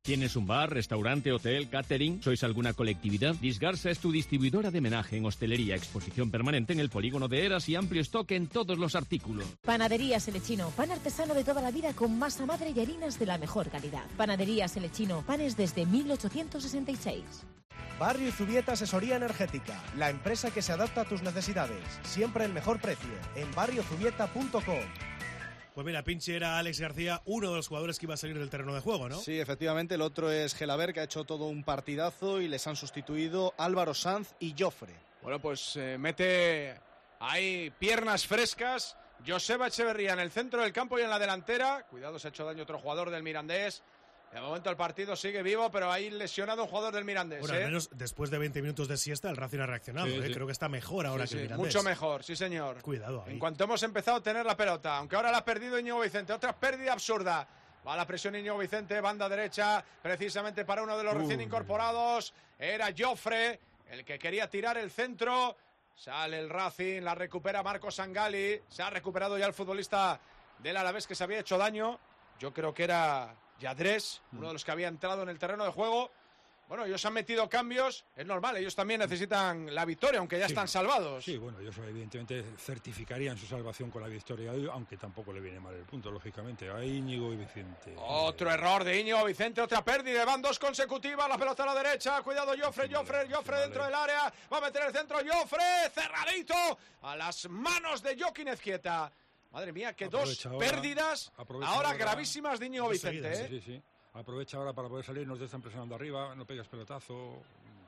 ¿Tienes un bar, restaurante, hotel, catering? ¿Sois alguna colectividad? Disgarsa es tu distribuidora de menaje en hostelería, exposición permanente en el polígono de Eras y amplio stock en todos los artículos. Panadería Selechino, pan artesano de toda la vida con masa madre y harinas de la mejor calidad. Panadería Selechino, panes desde 1866. Barrio Zubieta Asesoría Energética, la empresa que se adapta a tus necesidades. Siempre el mejor precio, en barriozubieta.com. Pues mira, Pinchi era Alex García, uno de los jugadores que iba a salir del terreno de juego, ¿no? Sí, efectivamente, el otro es Gelaber, que ha hecho todo un partidazo y les han sustituido Álvaro Sanz y Jofre. Bueno, pues mete ahí piernas frescas Joseba Echeverría en el centro del campo y en la delantera. Cuidado, se ha hecho daño otro jugador del Mirandés. De momento el partido sigue vivo, pero ahí lesionado un jugador del Mirandés. Bueno, al menos después de 20 minutos de siesta el Racing ha reaccionado. Sí. Creo que está mejor ahora que el Mirandés. Mucho mejor, sí señor. Cuidado ahí. En cuanto hemos empezado a tener la pelota, aunque ahora la ha perdido Íñigo Vicente. Otra pérdida absurda. Va la presión Íñigo Vicente, banda derecha, precisamente para uno de los recién incorporados. Era Jofre, el que quería tirar el centro. Sale el Racing, la recupera Marcos Sangali. Se ha recuperado ya el futbolista del Alavés que se había hecho daño. Yo creo que era Yadrés, uno de los que había entrado en el terreno de juego. Bueno, ellos han metido cambios, es normal, ellos también necesitan la victoria, aunque ya están salvados. Sí, bueno, ellos evidentemente certificarían su salvación con la victoria, aunque tampoco le viene mal el punto, lógicamente. A Íñigo y Vicente. Otro error de Íñigo Vicente, otra pérdida, van dos consecutivas, la pelota a la derecha, cuidado Jofre dentro del área, va a meter el centro Jofre, cerradito, a las manos de Joaquín Ezquieta. Madre mía, que dos pérdidas ahora gravísimas de Íñigo Vicente. Sí. Aprovecha ahora para poder salir, nos están presionando arriba, no pegas pelotazo.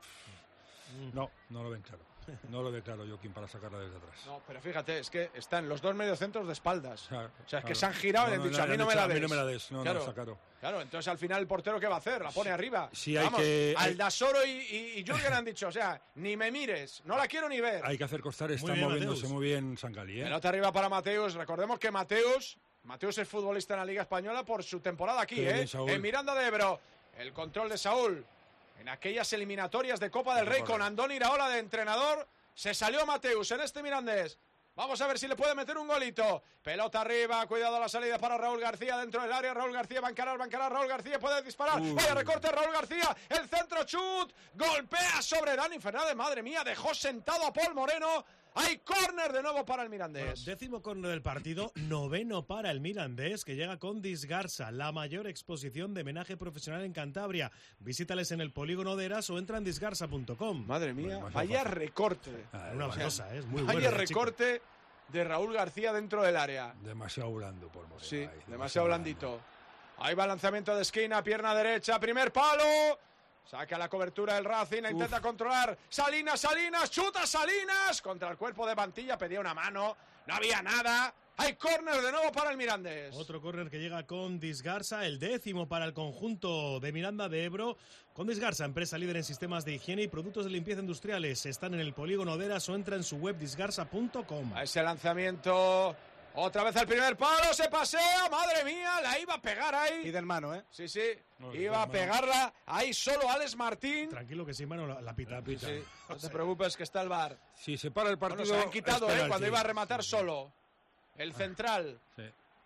No lo ven claro. No lo ve claro Joaquín para sacarla desde atrás. No, pero fíjate, es que están los dos mediocentros de espaldas. Claro, o sea, es que se han girado y han dicho, a mí no me la des. A mí no me la des, está claro. Claro, entonces al final el portero ¿qué va a hacer? La pone arriba. Sí, vamos, Aldasoro y Jürgen han dicho, o sea, ni me mires, no la quiero ni ver. Hay que hacer costar, está moviéndose muy bien Sangali. Pelota arriba para Mateus, recordemos que Mateus es futbolista en la Liga Española por su temporada aquí, en Miranda de Ebro. El control de Saúl en aquellas eliminatorias de Copa del Rey con Andoni Iraola de entrenador. Se salió Mateus en este Mirandés. Vamos a ver si le puede meter un golito. Pelota arriba, cuidado a la salida para Raúl García dentro del área. Raúl García va a encarar, Raúl García puede disparar. Vaya recorte Raúl García, el centro chut, golpea sobre Dani Fernández. Madre mía, dejó sentado a Paul Moreno. Hay córner de nuevo para el Mirandés. Bueno, 10º córner del partido, 9º para el Mirandés, que llega con Disgarsa, la mayor exposición de menaje profesional en Cantabria. Visítales en el polígono de Eras o entra en disgarsa.com. Madre mía, vaya recorte. Una cosa, es muy bueno. Vaya recorte de Raúl García dentro del área. Demasiado blando por Moreno. Sí, demasiado blandito. Ahí va el lanzamiento de esquina, pierna derecha, primer palo. Saca la cobertura del Racing, intenta controlar. Salinas, chuta Salinas. Contra el cuerpo de Mantilla, pedía una mano. No había nada. Hay córner de nuevo para el Mirandés. Otro córner que llega con Disgarsa, el 10º para el conjunto de Miranda de Ebro. Con Disgarsa, empresa líder en sistemas de higiene y productos de limpieza industriales. Están en el polígono de Eras o entra en su web disgarsa.com. A ese lanzamiento... Otra vez el primer palo, se pasea, madre mía, la iba a pegar ahí. Y del mano, ¿eh? Sí, iba a pegarla ahí solo Alex Martín. Tranquilo que sin mano la pita. Sí, no te preocupes que está el VAR. Si se para el partido... Bueno, se han quitado, cuando iba a rematar solo. El central. Sí.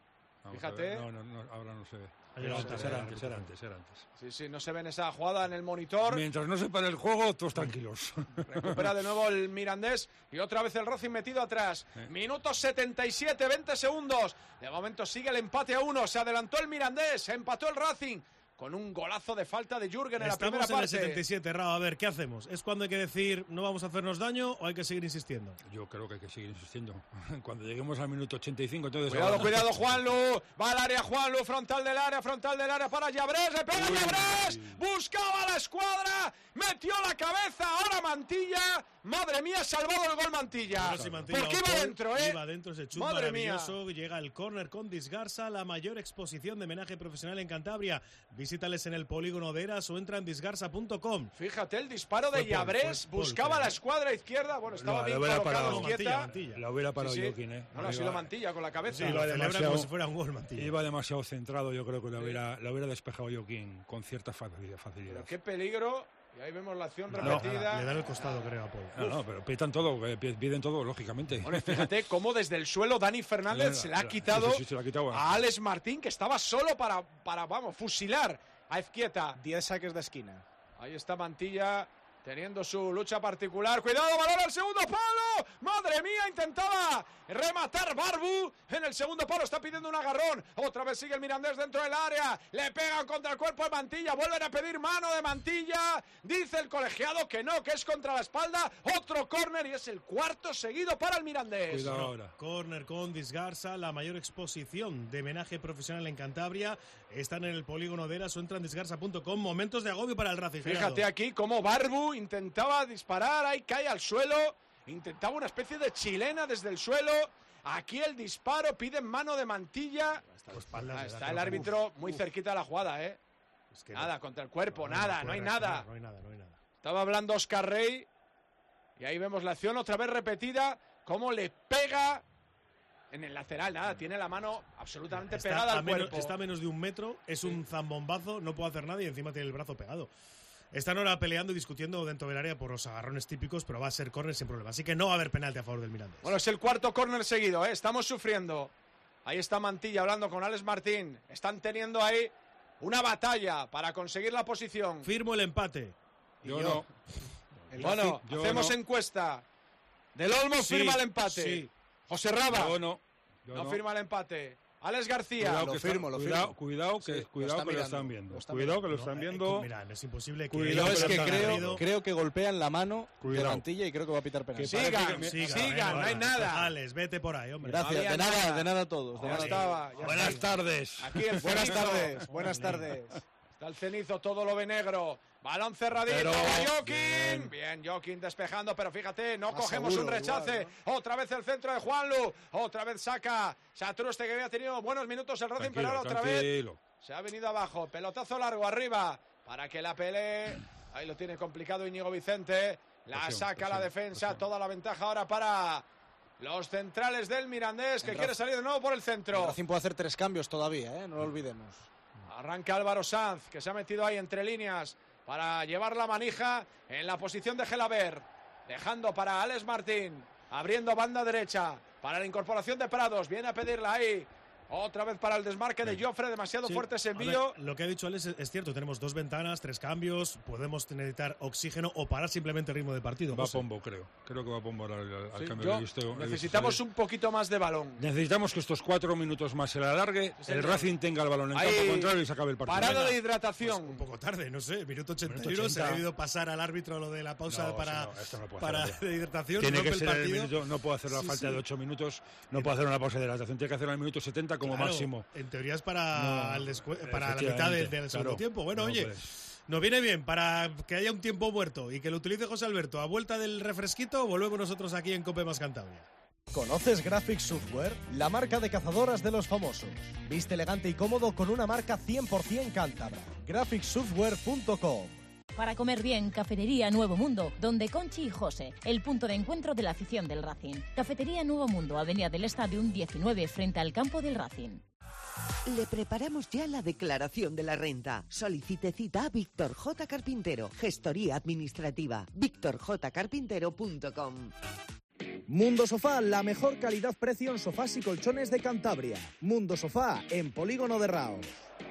Fíjate. No, ahora no se ve. Era antes. Sí, no se ve en esa jugada en el monitor. Mientras no se pare el juego, todos tranquilos. Recupera de nuevo el Mirandés y otra vez el Racing metido atrás. Minutos 77, 20 segundos. De momento sigue el empate a 1. Se adelantó el Mirandés, empató el Racing con un golazo de falta de Jürgen en la primera parte. Estamos en el 77, Rao. A ver, ¿qué hacemos? ¿Es cuando hay que decir no vamos a hacernos daño o hay que seguir insistiendo? Yo creo que hay que seguir insistiendo. Cuando lleguemos al minuto 85, entonces... Cuidado, Juanlu. Va al área, Juanlu, frontal del área para Llabrés. Le pega Llabrés. Buscaba la escuadra. Metió la cabeza. Ahora Mantilla. Madre mía, salvado el gol Mantilla. Porque iba dentro, Iba dentro ese chut maravilloso. Llega el córner con Disgarsa, la mayor exposición de menaje profesional en Cantabria. Visítales en el polígono de Eras o entra en disgarsa.com. Fíjate el disparo de Llabrés. Buscaba la escuadra izquierda. Bueno, estaba bien colocado. Mantilla. La hubiera parado Joaquín, ¿eh? No, ha sido Mantilla con la cabeza. Sí, lo celebra como si fuera un gol Mantilla. Iba demasiado centrado, yo creo que lo hubiera despejado Joaquín con cierta facilidad. Pero qué peligro. Y ahí vemos la acción repetida. Le dan el costado, creo, a Paul. No, pero pitan todo, piden todo, lógicamente. Bueno, fíjate cómo desde el suelo Dani Fernández se le ha quitado a Alex Martín, que estaba solo para fusilar a Izquieta. 10 saques de esquina. Ahí está Mantilla teniendo su lucha particular. Cuidado, balón al segundo palo. Madre mía, intentaba rematar Barbu en el segundo palo. Está pidiendo un agarrón. Otra vez sigue el Mirandés dentro del área. Le pegan contra el cuerpo de Mantilla. Vuelven a pedir mano de Mantilla. Dice el colegiado que no, que es contra la espalda. Otro córner y es el cuarto seguido para el Mirandés. Cuidado ahora. Córner con Disgarza, la mayor exposición de menaje profesional en Cantabria. Están en el polígono de Eras o entran en disgarza.com. Momentos de agobio para el Racing. Fíjate aquí cómo Barbu intentaba disparar, ahí cae al suelo, intentaba una especie de chilena desde el suelo. Aquí el disparo, piden mano de Mantilla. Está el árbitro muy cerquita de la jugada, ¿eh? Es que nada, contra el cuerpo, nada, no hay nada. No hay nada. Estaba hablando Óscar Rey y ahí vemos la acción otra vez repetida, cómo le pega en el lateral, nada, tiene la mano absolutamente pegada al cuerpo. Está a menos de 1 metro, es un zambombazo, no puede hacer nada y encima tiene el brazo pegado. Están ahora peleando y discutiendo dentro del área por los agarrones típicos, pero va a ser córner sin problema. Así que no va a haber penalti a favor del Mirandés. Bueno, es el cuarto córner seguido, ¿eh? Estamos sufriendo. Ahí está Mantilla hablando con Alex Martín. Están teniendo ahí una batalla para conseguir la posición. Firmo el empate. Yo no. Bueno, hacemos encuesta. Del Olmo firma el empate. Sí. José Raba. Yo no. No firma el empate. Alex García. Cuidado que lo están viendo. Cuidado que lo están viendo. Mira, es imposible que... Cuidado, es que creo que golpean la mano de Mantilla y creo que va a pitar penalti. Sigan, no hay nada. Alex, vete por ahí, hombre. Gracias, de nada a todos. Buenas tardes. Aquí el Buenas tardes. Está el cenizo, todo lo ve negro. Balón cerradito, Joaquín. Bien, Joaquín despejando, pero fíjate, no cogemos un rechace. Igual, ¿no? Otra vez el centro de Juanlu. Otra vez saca Satruste, que había tenido buenos minutos el Racing, pero ahora otra vez se ha venido abajo. Pelotazo largo arriba para que la pelee. Ahí lo tiene complicado Íñigo Vicente. La saca la defensa, toda la ventaja ahora para los centrales del Mirandés, que quiere salir de nuevo por el centro. El Racing puede hacer 3 cambios todavía, no lo olvidemos. Arranca Álvaro Sanz, que se ha metido ahí entre líneas para llevar la manija en la posición de Gelabert, dejando para Alex Martín, abriendo banda derecha para la incorporación de Prados, viene a pedirla ahí, otra vez para el desmarque de Jofre, demasiado fuerte ese envío. Lo que ha dicho Alex es cierto, tenemos 2 ventanas, 3 cambios, podemos necesitar oxígeno o parar simplemente el ritmo de partido. Va Pombo, creo que va Pombo al cambio de listeo. Necesitamos un poquito más de balón. Necesitamos que estos 4 minutos más se la alargue, el Racing tenga el balón en campo contrario y se acabe el partido. Parada de hidratación. Pues un poco tarde, no sé, minuto 81, se ha debido pasar al árbitro lo de la pausa para de hidratación. Tiene que ser el minuto, no puede hacer la falta de 8 minutos, no puede hacer una pausa de hidratación, tiene que hacerla en el minuto 70 como máximo. En teoría es para la mitad del segundo tiempo. Bueno, oye, nos viene bien para que haya un tiempo muerto y que lo utilice José Alberto. A vuelta del refresquito, volvemos nosotros aquí en COPE más Cantabria. ¿Conoces Graphics Software? La marca de cazadoras de los famosos. Viste elegante y cómodo con una marca 100% cántabra. GraphicsSoftware.com. Para comer bien, Cafetería Nuevo Mundo, donde Conchi y José, el punto de encuentro de la afición del Racing. Cafetería Nuevo Mundo, Avenida del Stadium 19, frente al campo del Racing. Le preparamos ya la declaración de la renta. Solicite cita a Víctor J. Carpintero, Gestoría Administrativa, victorjcarpintero.com. Mundo Sofá, la mejor calidad-precio en sofás y colchones de Cantabria. Mundo Sofá, en Polígono de Raos.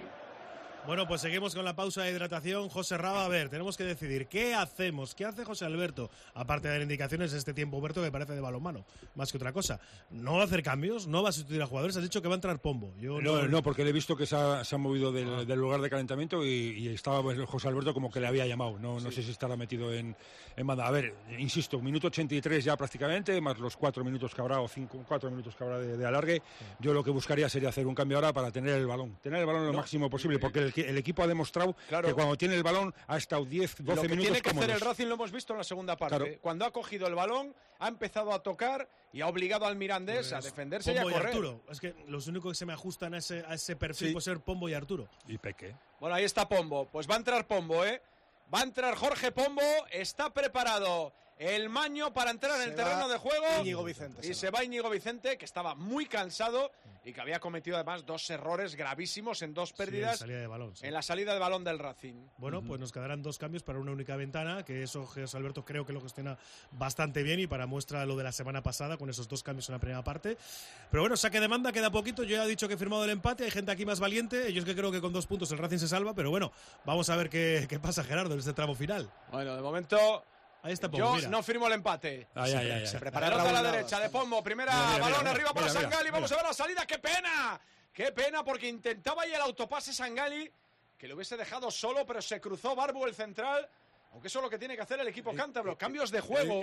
Bueno, pues seguimos con la pausa de hidratación. José Raba, a ver, tenemos que decidir qué hacemos. ¿Qué hace José Alberto? Aparte de dar indicaciones, este tiempo Alberto que parece de balonmano, más que otra cosa. ¿No va a hacer cambios? ¿No va a sustituir a jugadores? Has dicho que va a entrar Pombo. No, porque le he visto que se ha movido del lugar de calentamiento y estaba José Alberto como que le había llamado. No sé si estará metido en banda. A ver, insisto, minuto 83 ya prácticamente, más los 4 minutos que habrá o 4 minutos que habrá de alargue. Yo lo que buscaría sería hacer un cambio ahora para tener el balón. Tener el balón lo máximo posible, porque el equipo ha demostrado que cuando tiene el balón ha estado 10, 12 minutos. Lo que tiene que hacer el Racing lo hemos visto en la segunda parte. Claro. Cuando ha cogido el balón, ha empezado a tocar y ha obligado al Mirandés a defenderse Pombo y a correr. Arturo. Es que los únicos que se me ajustan a ese perfil puede ser Pombo y Arturo. Y Peque. Bueno, ahí está Pombo. Pues va a entrar Pombo, ¿eh? Va a entrar Jorge Pombo. Está preparado el maño para entrar en el terreno de juego. Íñigo Vicente. Y se va Íñigo Vicente, que estaba muy cansado y que había cometido además 2 errores gravísimos en 2 pérdidas en la salida de balón del Racing. Bueno, pues nos quedarán 2 cambios para una única ventana, que eso José Alberto creo que lo gestiona bastante bien y para muestra lo de la semana pasada con esos 2 cambios en la primera parte. Pero bueno, saque de manda, queda poquito. Yo ya he dicho que he firmado el empate, hay gente aquí más valiente. Yo es que creo que con 2 puntos el Racing se salva, pero bueno, vamos a ver qué pasa, Gerardo, en este tramo final. Bueno, de momento... Ahí está Yo mira. no firmo el empate. Se prepara a la derecha de Pombo. Primera balón arriba para Sangali. Vamos a ver la salida. ¡Qué pena! ¡Qué pena! Porque intentaba ahí el autopase Sangali, que lo hubiese dejado solo, pero se cruzó Barbu, el central. Aunque eso es lo que tiene que hacer el equipo cántabro. Cambios de juego.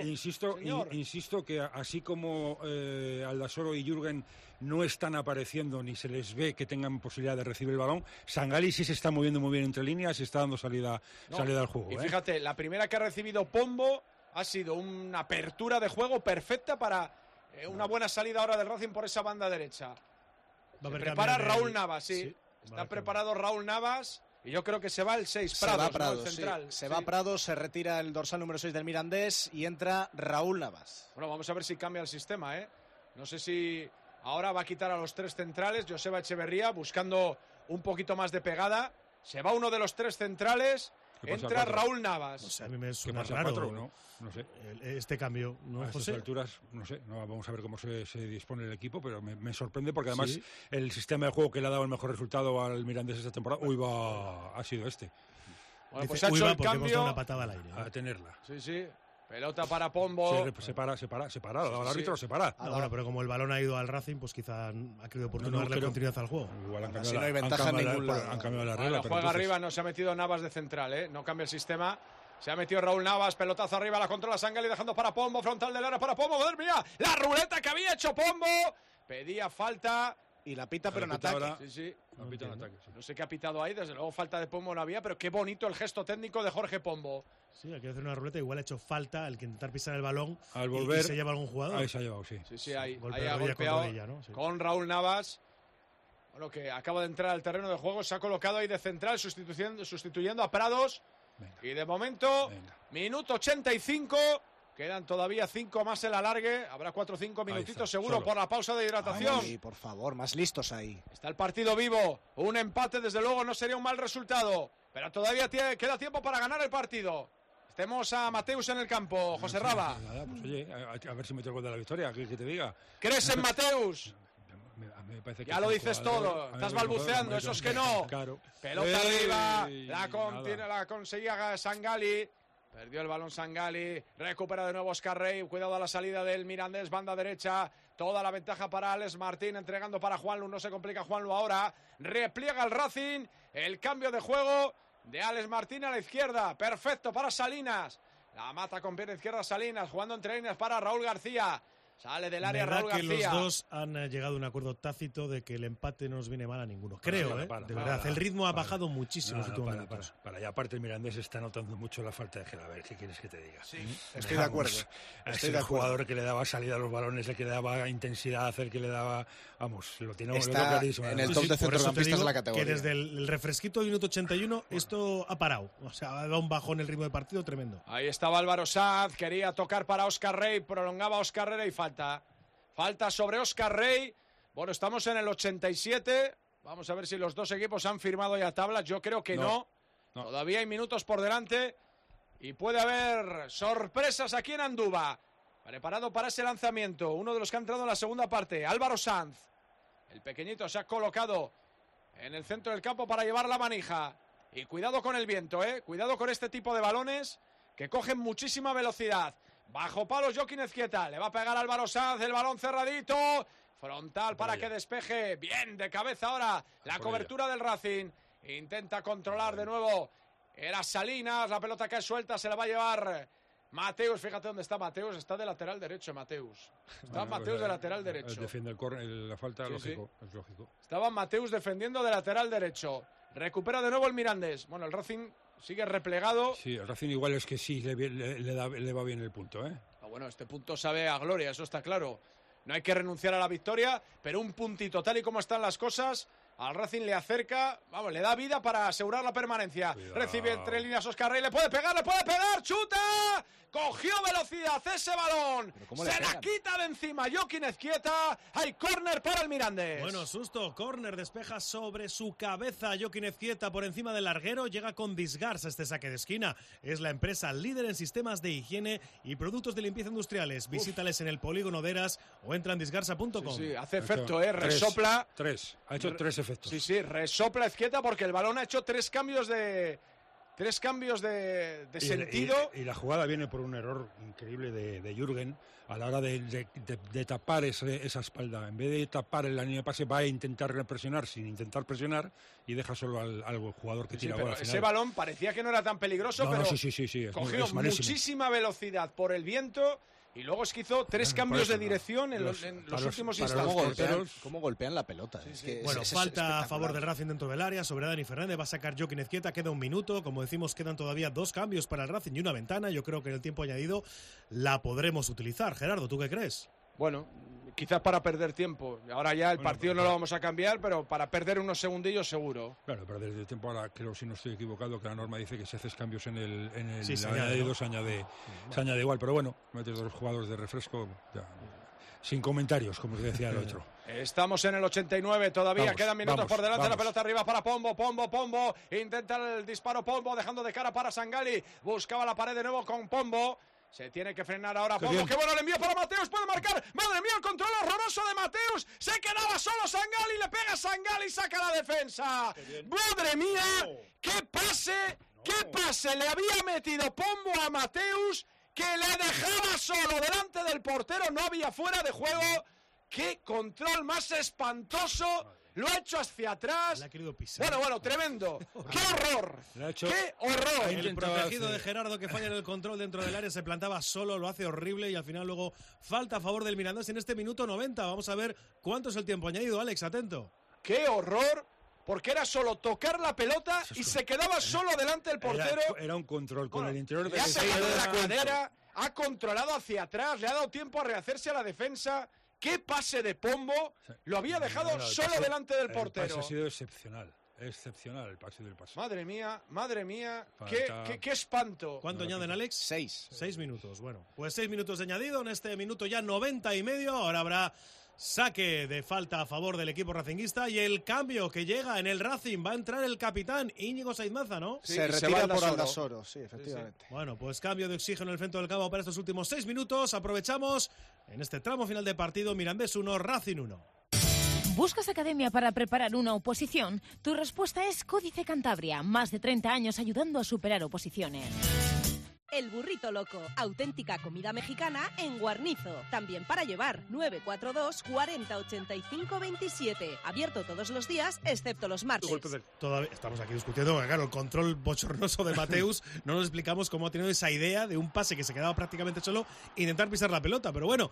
Insisto que así como Aldasoro y Jürgen no están apareciendo ni se les ve que tengan posibilidad de recibir el balón, Sangali sí se está moviendo muy bien entre líneas y está dando salida al juego. Y fíjate, la primera que ha recibido Pombo ha sido una apertura de juego perfecta para una buena salida ahora del Racing por esa banda derecha. Se prepara Raúl Navas, sí. Está preparado Raúl Navas. Y yo creo que se va el 6, Prados, el central. Sí. Se va Prados, se retira el dorsal número 6 del Mirandés y entra Raúl Navas. Bueno, vamos a ver si cambia el sistema, ¿eh? No sé si ahora va a quitar a los 3 centrales, Joseba Echeverría, buscando un poquito más de pegada. Se va uno de los 3 centrales, entra Raúl Navas. No sé, a mí me suena raro. 4, no sé. Este cambio, ¿no? A estas alturas, no sé, vamos a ver cómo se dispone el equipo, pero me sorprende porque además el sistema de juego que le ha dado el mejor resultado al Mirandés esta temporada, ha sido este. Bueno, pues ha hecho el cambio. Una patada al aire, a tenerla. Sí. Pelota para Pombo. Se para. El árbitro se para. Bueno, pero como el balón ha ido al Racing, pues quizá ha querido oportuno darle continuidad al juego. Igual han cambiado, no hay ventaja en ningún lado. Han cambiado la regla. Juega entonces... arriba, no se ha metido Navas de central, ¿eh? No cambia el sistema. Se ha metido Raúl Navas, pelotazo arriba, la controla Sangali dejando para Pombo, frontal del área para Pombo. ¡Madre mía! La ruleta que había hecho Pombo. Pedía falta. Y la pita, pero en ataque. Sí. La pita en ataque. No sé qué ha pitado ahí, desde luego falta de Pombo no había, pero qué bonito el gesto técnico de Jorge Pombo. Sí, hay que hacer una ruleta, igual ha hecho falta al que intentar pisar el balón al volver, y se lleva algún jugador. Ahí se ha llevado, sí. Sí, ahí ha golpeado con Raúl Navas. Bueno, que acaba de entrar al terreno de juego, se ha colocado ahí de central, sustituyendo a Prados. Venga. Y de momento, minuto 85, quedan todavía 5 más el alargue, habrá 4 o 5 minutitos seguro por la pausa de hidratación. Ay, por favor, más listos ahí. Está el partido vivo, un empate desde luego no sería un mal resultado, pero todavía queda tiempo para ganar el partido. Tenemos a Mateus en el campo, José Raba. Pues oye, a ver si mete el gol de la victoria, que te diga. ¿Crees en Mateus? Me parece que ya lo dices todo, estás balbuceando, eso es que no. Claro. Pelota arriba, la conseguía Sangali. Perdió el balón Sangali, recupera de nuevo Oscar Rey, cuidado a la salida del Mirandés, banda derecha, toda la ventaja para Alex Martín, entregando para Juanlu, no se complica Juanlu ahora, repliega el Racing, el cambio de juego de Alex Martín a la izquierda, perfecto para Salinas, la mata con pierna izquierda Salinas, jugando entre líneas para Raúl García. Sale del área Raúl García. Que los dos han llegado a un acuerdo tácito de que el empate no nos viene mal a ninguno. Creo, de verdad. El ritmo ha bajado muchísimo. Y aparte el Mirandés está notando mucho la falta de Gel. A ver, ¿qué quieres que te diga? Sí, estoy de acuerdo. Es el jugador que le daba salida a los balones, el que le daba intensidad, el que le daba... Vamos, lo tiene clarísimo. En el top de centrocampistas de la categoría. Que desde el refresquito del minuto 81 esto ha parado. O sea, ha dado un bajón el ritmo del partido tremendo. Ahí estaba Álvaro Sanz, quería tocar para Oscar Rey, prolongaba Oscar Rey y falta sobre Oscar Rey. Bueno, estamos en el 87. Vamos a ver si los dos equipos han firmado ya tablas. Yo creo que no. Todavía hay minutos por delante y puede haber sorpresas aquí en Andúba. Preparado para ese lanzamiento, uno de los que ha entrado en la segunda parte, Álvaro Sanz. El pequeñito se ha colocado en el centro del campo para llevar la manija. Y cuidado con el viento, cuidado con este tipo de balones que cogen muchísima velocidad. Bajo palos Joaquín Ezquieta, le va a pegar Álvaro Sanz, el balón cerradito, frontal para que despeje, bien de cabeza ahora la cobertura del Racing, intenta controlar de nuevo, era Salinas, la pelota que es suelta, se la va a llevar Mateus, fíjate dónde está Mateus, está de lateral derecho Mateus, Mateus de lateral derecho. Defiende la falta, sí, lógico, sí. Es lógico. Estaba Mateus defendiendo de lateral derecho, recupera de nuevo el Mirandés, bueno, el Racing sigue replegado. Sí, el Racing igual es que sí, le va bien el punto, Bueno, este punto sabe a gloria, eso está claro. No hay que renunciar a la victoria, pero un puntito, tal y como están las cosas, al Racing le acerca, vamos, le da vida para asegurar la permanencia. Cuidado. Recibe entre líneas Oscar Rey, le puede pegar, ¡chuta! cogió velocidad ese balón, se la quita de encima Joaquín Ezquieta, hay córner para el Mirandés. Bueno, susto, córner, despeja sobre su cabeza Joaquín Ezquieta por encima del larguero, llega con Disgars este saque de esquina. Es la empresa líder en sistemas de higiene y productos de limpieza industriales. Visítales en el polígono de Eras o entra en disgarsa.com. Sí, hace efecto, resopla. Ha hecho tres efectos. Sí, resopla Ezquieta porque el balón ha hecho tres cambios de sentido. Y la jugada viene por un error increíble de Jürgen a la hora de tapar esa espalda. En vez de tapar en la línea de pase, va a intentar presionar sin intentar presionar y deja solo al jugador que tira bola al final. Ese balón parecía que no era tan peligroso, pero cogió muchísima velocidad por el viento. Y luego es que hizo tres cambios de dirección en los últimos instantes. ¿Cómo golpean la pelota? Bueno, falta a favor del Racing dentro del área sobre Dani Fernández. Va a sacar Joaquín Ezquieta. Queda un minuto. Como decimos, quedan todavía 2 cambios para el Racing y una ventana. Yo creo que en el tiempo añadido la podremos utilizar. Gerardo, ¿tú qué crees? Bueno, quizás para perder tiempo. Ahora ya el partido no lo vamos a cambiar, pero para perder unos segundillos seguro. Claro, perder el tiempo ahora, creo, si no estoy equivocado, que la norma dice que si haces cambios en el añadido se añade igual. Pero bueno, metes 2 jugadores de refresco, ya, sin comentarios, como decía el otro. Estamos en el 89, todavía quedan minutos por delante, la pelota arriba para Pombo, intenta el disparo Pombo, dejando de cara para Sangali, buscaba la pared de nuevo con Pombo. Se tiene que frenar ahora Pombo. ¡Qué bueno el envío para Mateus! ¡Puede marcar! ¡Madre mía, el control horroroso de Mateus! ¡Se quedaba solo Sangali! ¡Le pega Sangali y saca la defensa! ¡Madre mía! ¡Qué pase! Le había metido Pombo a Mateus, que le dejaba solo delante del portero. No había fuera de juego. ¡Qué control más espantoso! Lo ha hecho hacia atrás. Le ha querido pisar. Bueno, tremendo. ¡Qué horror! ¡Qué horror! El protegido de Gerardo que falla en el control dentro del área se plantaba solo, lo hace horrible y al final luego falta a favor del Mirandés en este minuto 90. Vamos a ver cuánto es el tiempo añadido, Alex, atento. ¡Qué horror! Porque era solo tocar la pelota y se quedaba solo delante del portero. Era un control con el interior de la cadera, ha controlado hacia atrás, le ha dado tiempo a rehacerse a la defensa. ¡Qué pase de Pombo! Lo había dejado solo delante del portero. El pase ha sido excepcional el pase del pase. Madre mía, qué espanto. ¿Cuánto añaden, Alex? 6 minutos. Bueno, pues 6 minutos de añadido. En este minuto ya 90 y medio. Ahora habrá saque de falta a favor del equipo racinguista y el cambio que llega en el Racing. Va a entrar el capitán Íñigo Saiz Maza, ¿no? Sí, se retira por Aldasoro, sí, efectivamente. Sí. Bueno, pues cambio de oxígeno en el centro del campo para estos últimos 6 minutos. Aprovechamos en este tramo final de partido. Mirandés 1, Racing 1. ¿Buscas academia para preparar una oposición? Tu respuesta es Códice Cantabria. Más de 30 años ayudando a superar oposiciones. El Burrito Loco, auténtica comida mexicana en Guarnizo. También para llevar, 942 40 85 27. Abierto todos los días, excepto los martes. Todavía estamos aquí discutiendo, claro, el control bochornoso de Mateus. No nos explicamos cómo ha tenido esa idea de un pase que se quedaba prácticamente solo, intentar pisar la pelota. Pero bueno,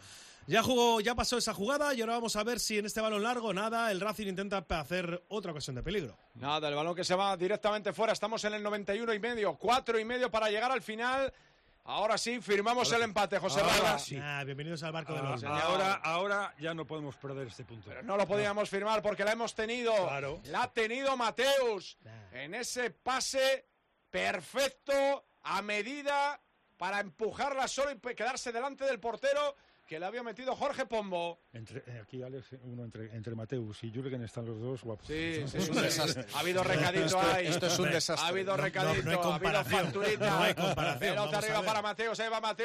ya pasó esa jugada y ahora vamos a ver si en este balón largo, nada, el Racing intenta hacer otra ocasión de peligro. Nada, el balón que se va directamente fuera. Estamos en el 91 y medio, 4 y medio para llegar al final. Ahora sí, firmamos el empate, José Vargas. Sí. Bienvenidos al barco de los... Ahora ya no podemos perder este punto. Pero no lo podíamos firmar porque la hemos tenido. Claro. La ha tenido Mateus en ese pase perfecto, a medida, para empujarla solo y quedarse delante del portero, que le había metido Jorge Pombo. Aquí, Alex, entre Mateus y Jürgen están los dos guapos. Sí, es un desastre. Ha habido recadito ahí. Esto es un desastre. Ha habido recadito, no ha habido facturita. No hay comparación. Pelota arriba para Mateus,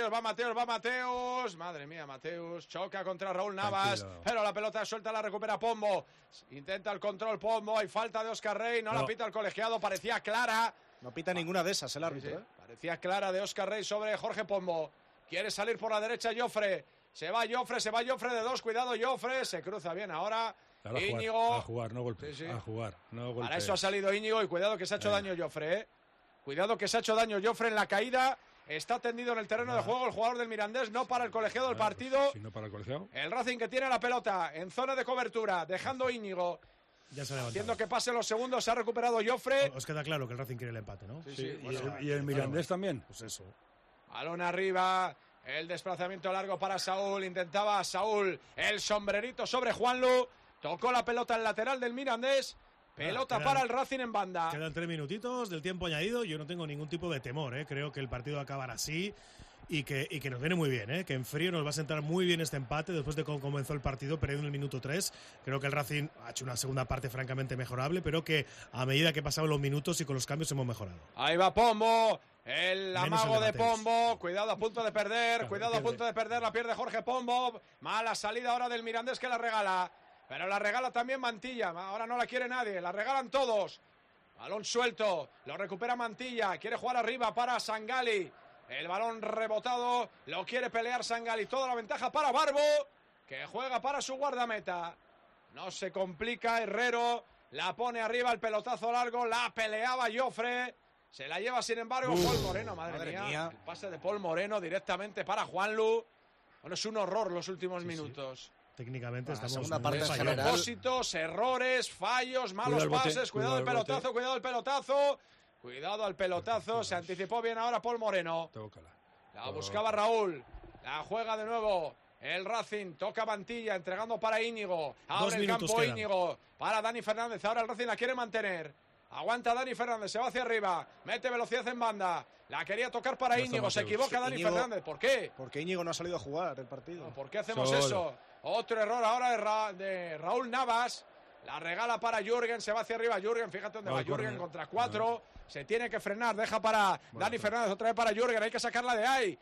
va Mateus. Madre mía, Mateus choca contra Raúl Navas. Tranquilo. Pero la pelota suelta, la recupera Pombo. Intenta el control Pombo, hay falta de Óscar Rey, no la pita el colegiado, parecía clara. No pita ninguna de esas el árbitro. Sí. Parecía clara de Óscar Rey sobre Jorge Pombo. Quiere salir por la derecha Jofre. Se va Jofre de 2, cuidado Jofre, se cruza bien ahora. Íñigo. A jugar, no golpes. Sí. A jugar, no golpes. Para eso ha salido Íñigo y cuidado que se ha hecho daño Jofre, Cuidado que se ha hecho daño Jofre en la caída. Está tendido en el terreno de juego el jugador del Mirandés, no para el colegiado del partido. Si no para el colegiado. El Racing que tiene la pelota en zona de cobertura, dejando Íñigo. Ya se ha levantado. Haciendo que pasen los segundos, se ha recuperado Jofre. Os queda claro que el Racing quiere el empate, ¿no? Sí. Y el Mirandés también. Pues eso. Balón arriba. El desplazamiento largo para Saúl. Intentaba Saúl el sombrerito sobre Juanlu. Tocó la pelota al lateral del Mirandés. Pelota para el Racing en banda. Quedan 3 minutitos del tiempo añadido. Yo no tengo ningún tipo de temor, Creo que el partido acabará así. y que nos viene muy bien, que en frío nos va a sentar muy bien este empate después de cómo comenzó el partido, perdiendo en el minuto 3. Creo que el Racing ha hecho una segunda parte francamente mejorable, pero que a medida que pasaban los minutos y con los cambios hemos mejorado. Ahí va Pombo, el amago de Pombo, cuidado a punto de perder, la pierde Jorge Pombo, mala salida ahora del Mirandés que la regala, pero la regala también Mantilla, ahora no la quiere nadie, la regalan todos, balón suelto, lo recupera Mantilla, quiere jugar arriba para Sangali, el balón rebotado, lo quiere pelear Sangali, toda la ventaja para Barbo, que juega para su guardameta, no se complica Herrero, la pone arriba, el pelotazo largo, la peleaba Jofre, se la lleva sin embargo Paul Moreno, madre mía, el pase de Paul Moreno directamente para Juanlu, bueno, es un horror los últimos minutos. Técnicamente estamos segunda parte en general. Propósitos, errores, fallos, malos pases, cuidado el pelotazo, cuidado al pelotazo, se anticipó bien ahora Paul Moreno. La buscaba Raúl, la juega de nuevo el Racing, toca Mantilla, entregando para Íñigo, ahora el campo quedan. Íñigo, para Dani Fernández, ahora el Racing la quiere mantener, aguanta Dani Fernández, se va hacia arriba, mete velocidad en banda, la quería tocar para Íñigo, se equivoca Dani Fernández, ¿por qué? Porque Íñigo no ha salido a jugar el partido. ¿Por qué hacemos eso? Otro error ahora de Raúl Navas, la regala para Jürgen, se va hacia arriba Jürgen, fíjate dónde va Jürgen contra 4, se tiene que frenar, deja para Dani Fernández, otra vez para Jürgen, hay que sacarla de ahí,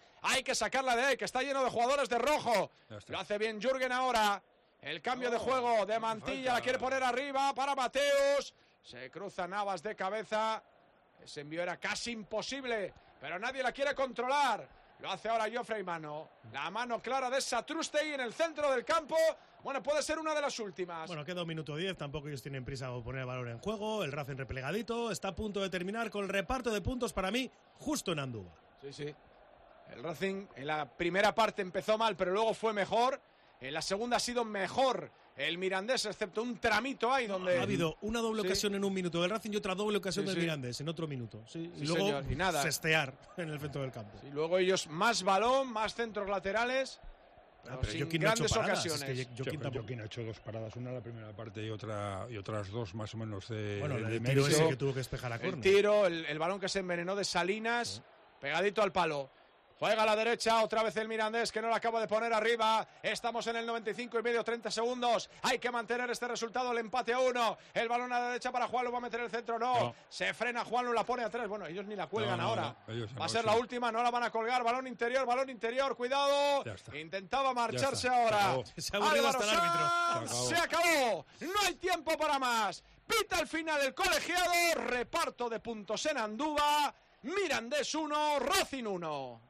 que está lleno de jugadores de rojo, lo hace bien Jürgen ahora, el cambio de juego de Mantilla, la quiere poner arriba para Mateus, se cruza Navas de cabeza, ese envío era casi imposible, pero nadie la quiere controlar. Lo hace ahora Jofre y mano. La mano clara de Satrústegui en el centro del campo. Bueno, puede ser una de las últimas. Bueno, queda 1 minuto 10. Tampoco ellos tienen prisa por poner el balón en juego. El Racing replegadito. Está a punto de terminar con el reparto de puntos para mí justo en Andúba. Sí. El Racing en la primera parte empezó mal, pero luego fue mejor. En la segunda ha sido mejor el Mirandés, excepto un tramito ahí donde... Ha habido una doble ocasión en un minuto del Racing y otra doble ocasión del Mirandés en otro minuto. Y luego y nada. Cestear en el centro del campo. Y luego ellos más balón, más centros laterales, pero sin grandes ocasiones. Es que Joaquín ha hecho 2 paradas, una en la primera parte y otras 2 más o menos de el tiro ese que tuvo que despejar a córner. El tiro, el balón que se envenenó de Salinas, pegadito al palo. Juega a la derecha, otra vez el Mirandés, que no la acaba de poner arriba. Estamos en el 95 y medio, 30 segundos. Hay que mantener este resultado, el empate a 1. El balón a la derecha para Juanlu, va a meter el centro, no. Se frena Juanlu, la pone a 3. Bueno, ellos ni la cuelgan ahora. Va a ser la última, no la van a colgar. Balón interior, cuidado. Intentaba marcharse ahora. Se ha aburrido hasta el árbitro. Se acabó. No hay tiempo para más. Pita el final el colegiado. Reparto de puntos en Andúba. Mirandés 1, Racing 1.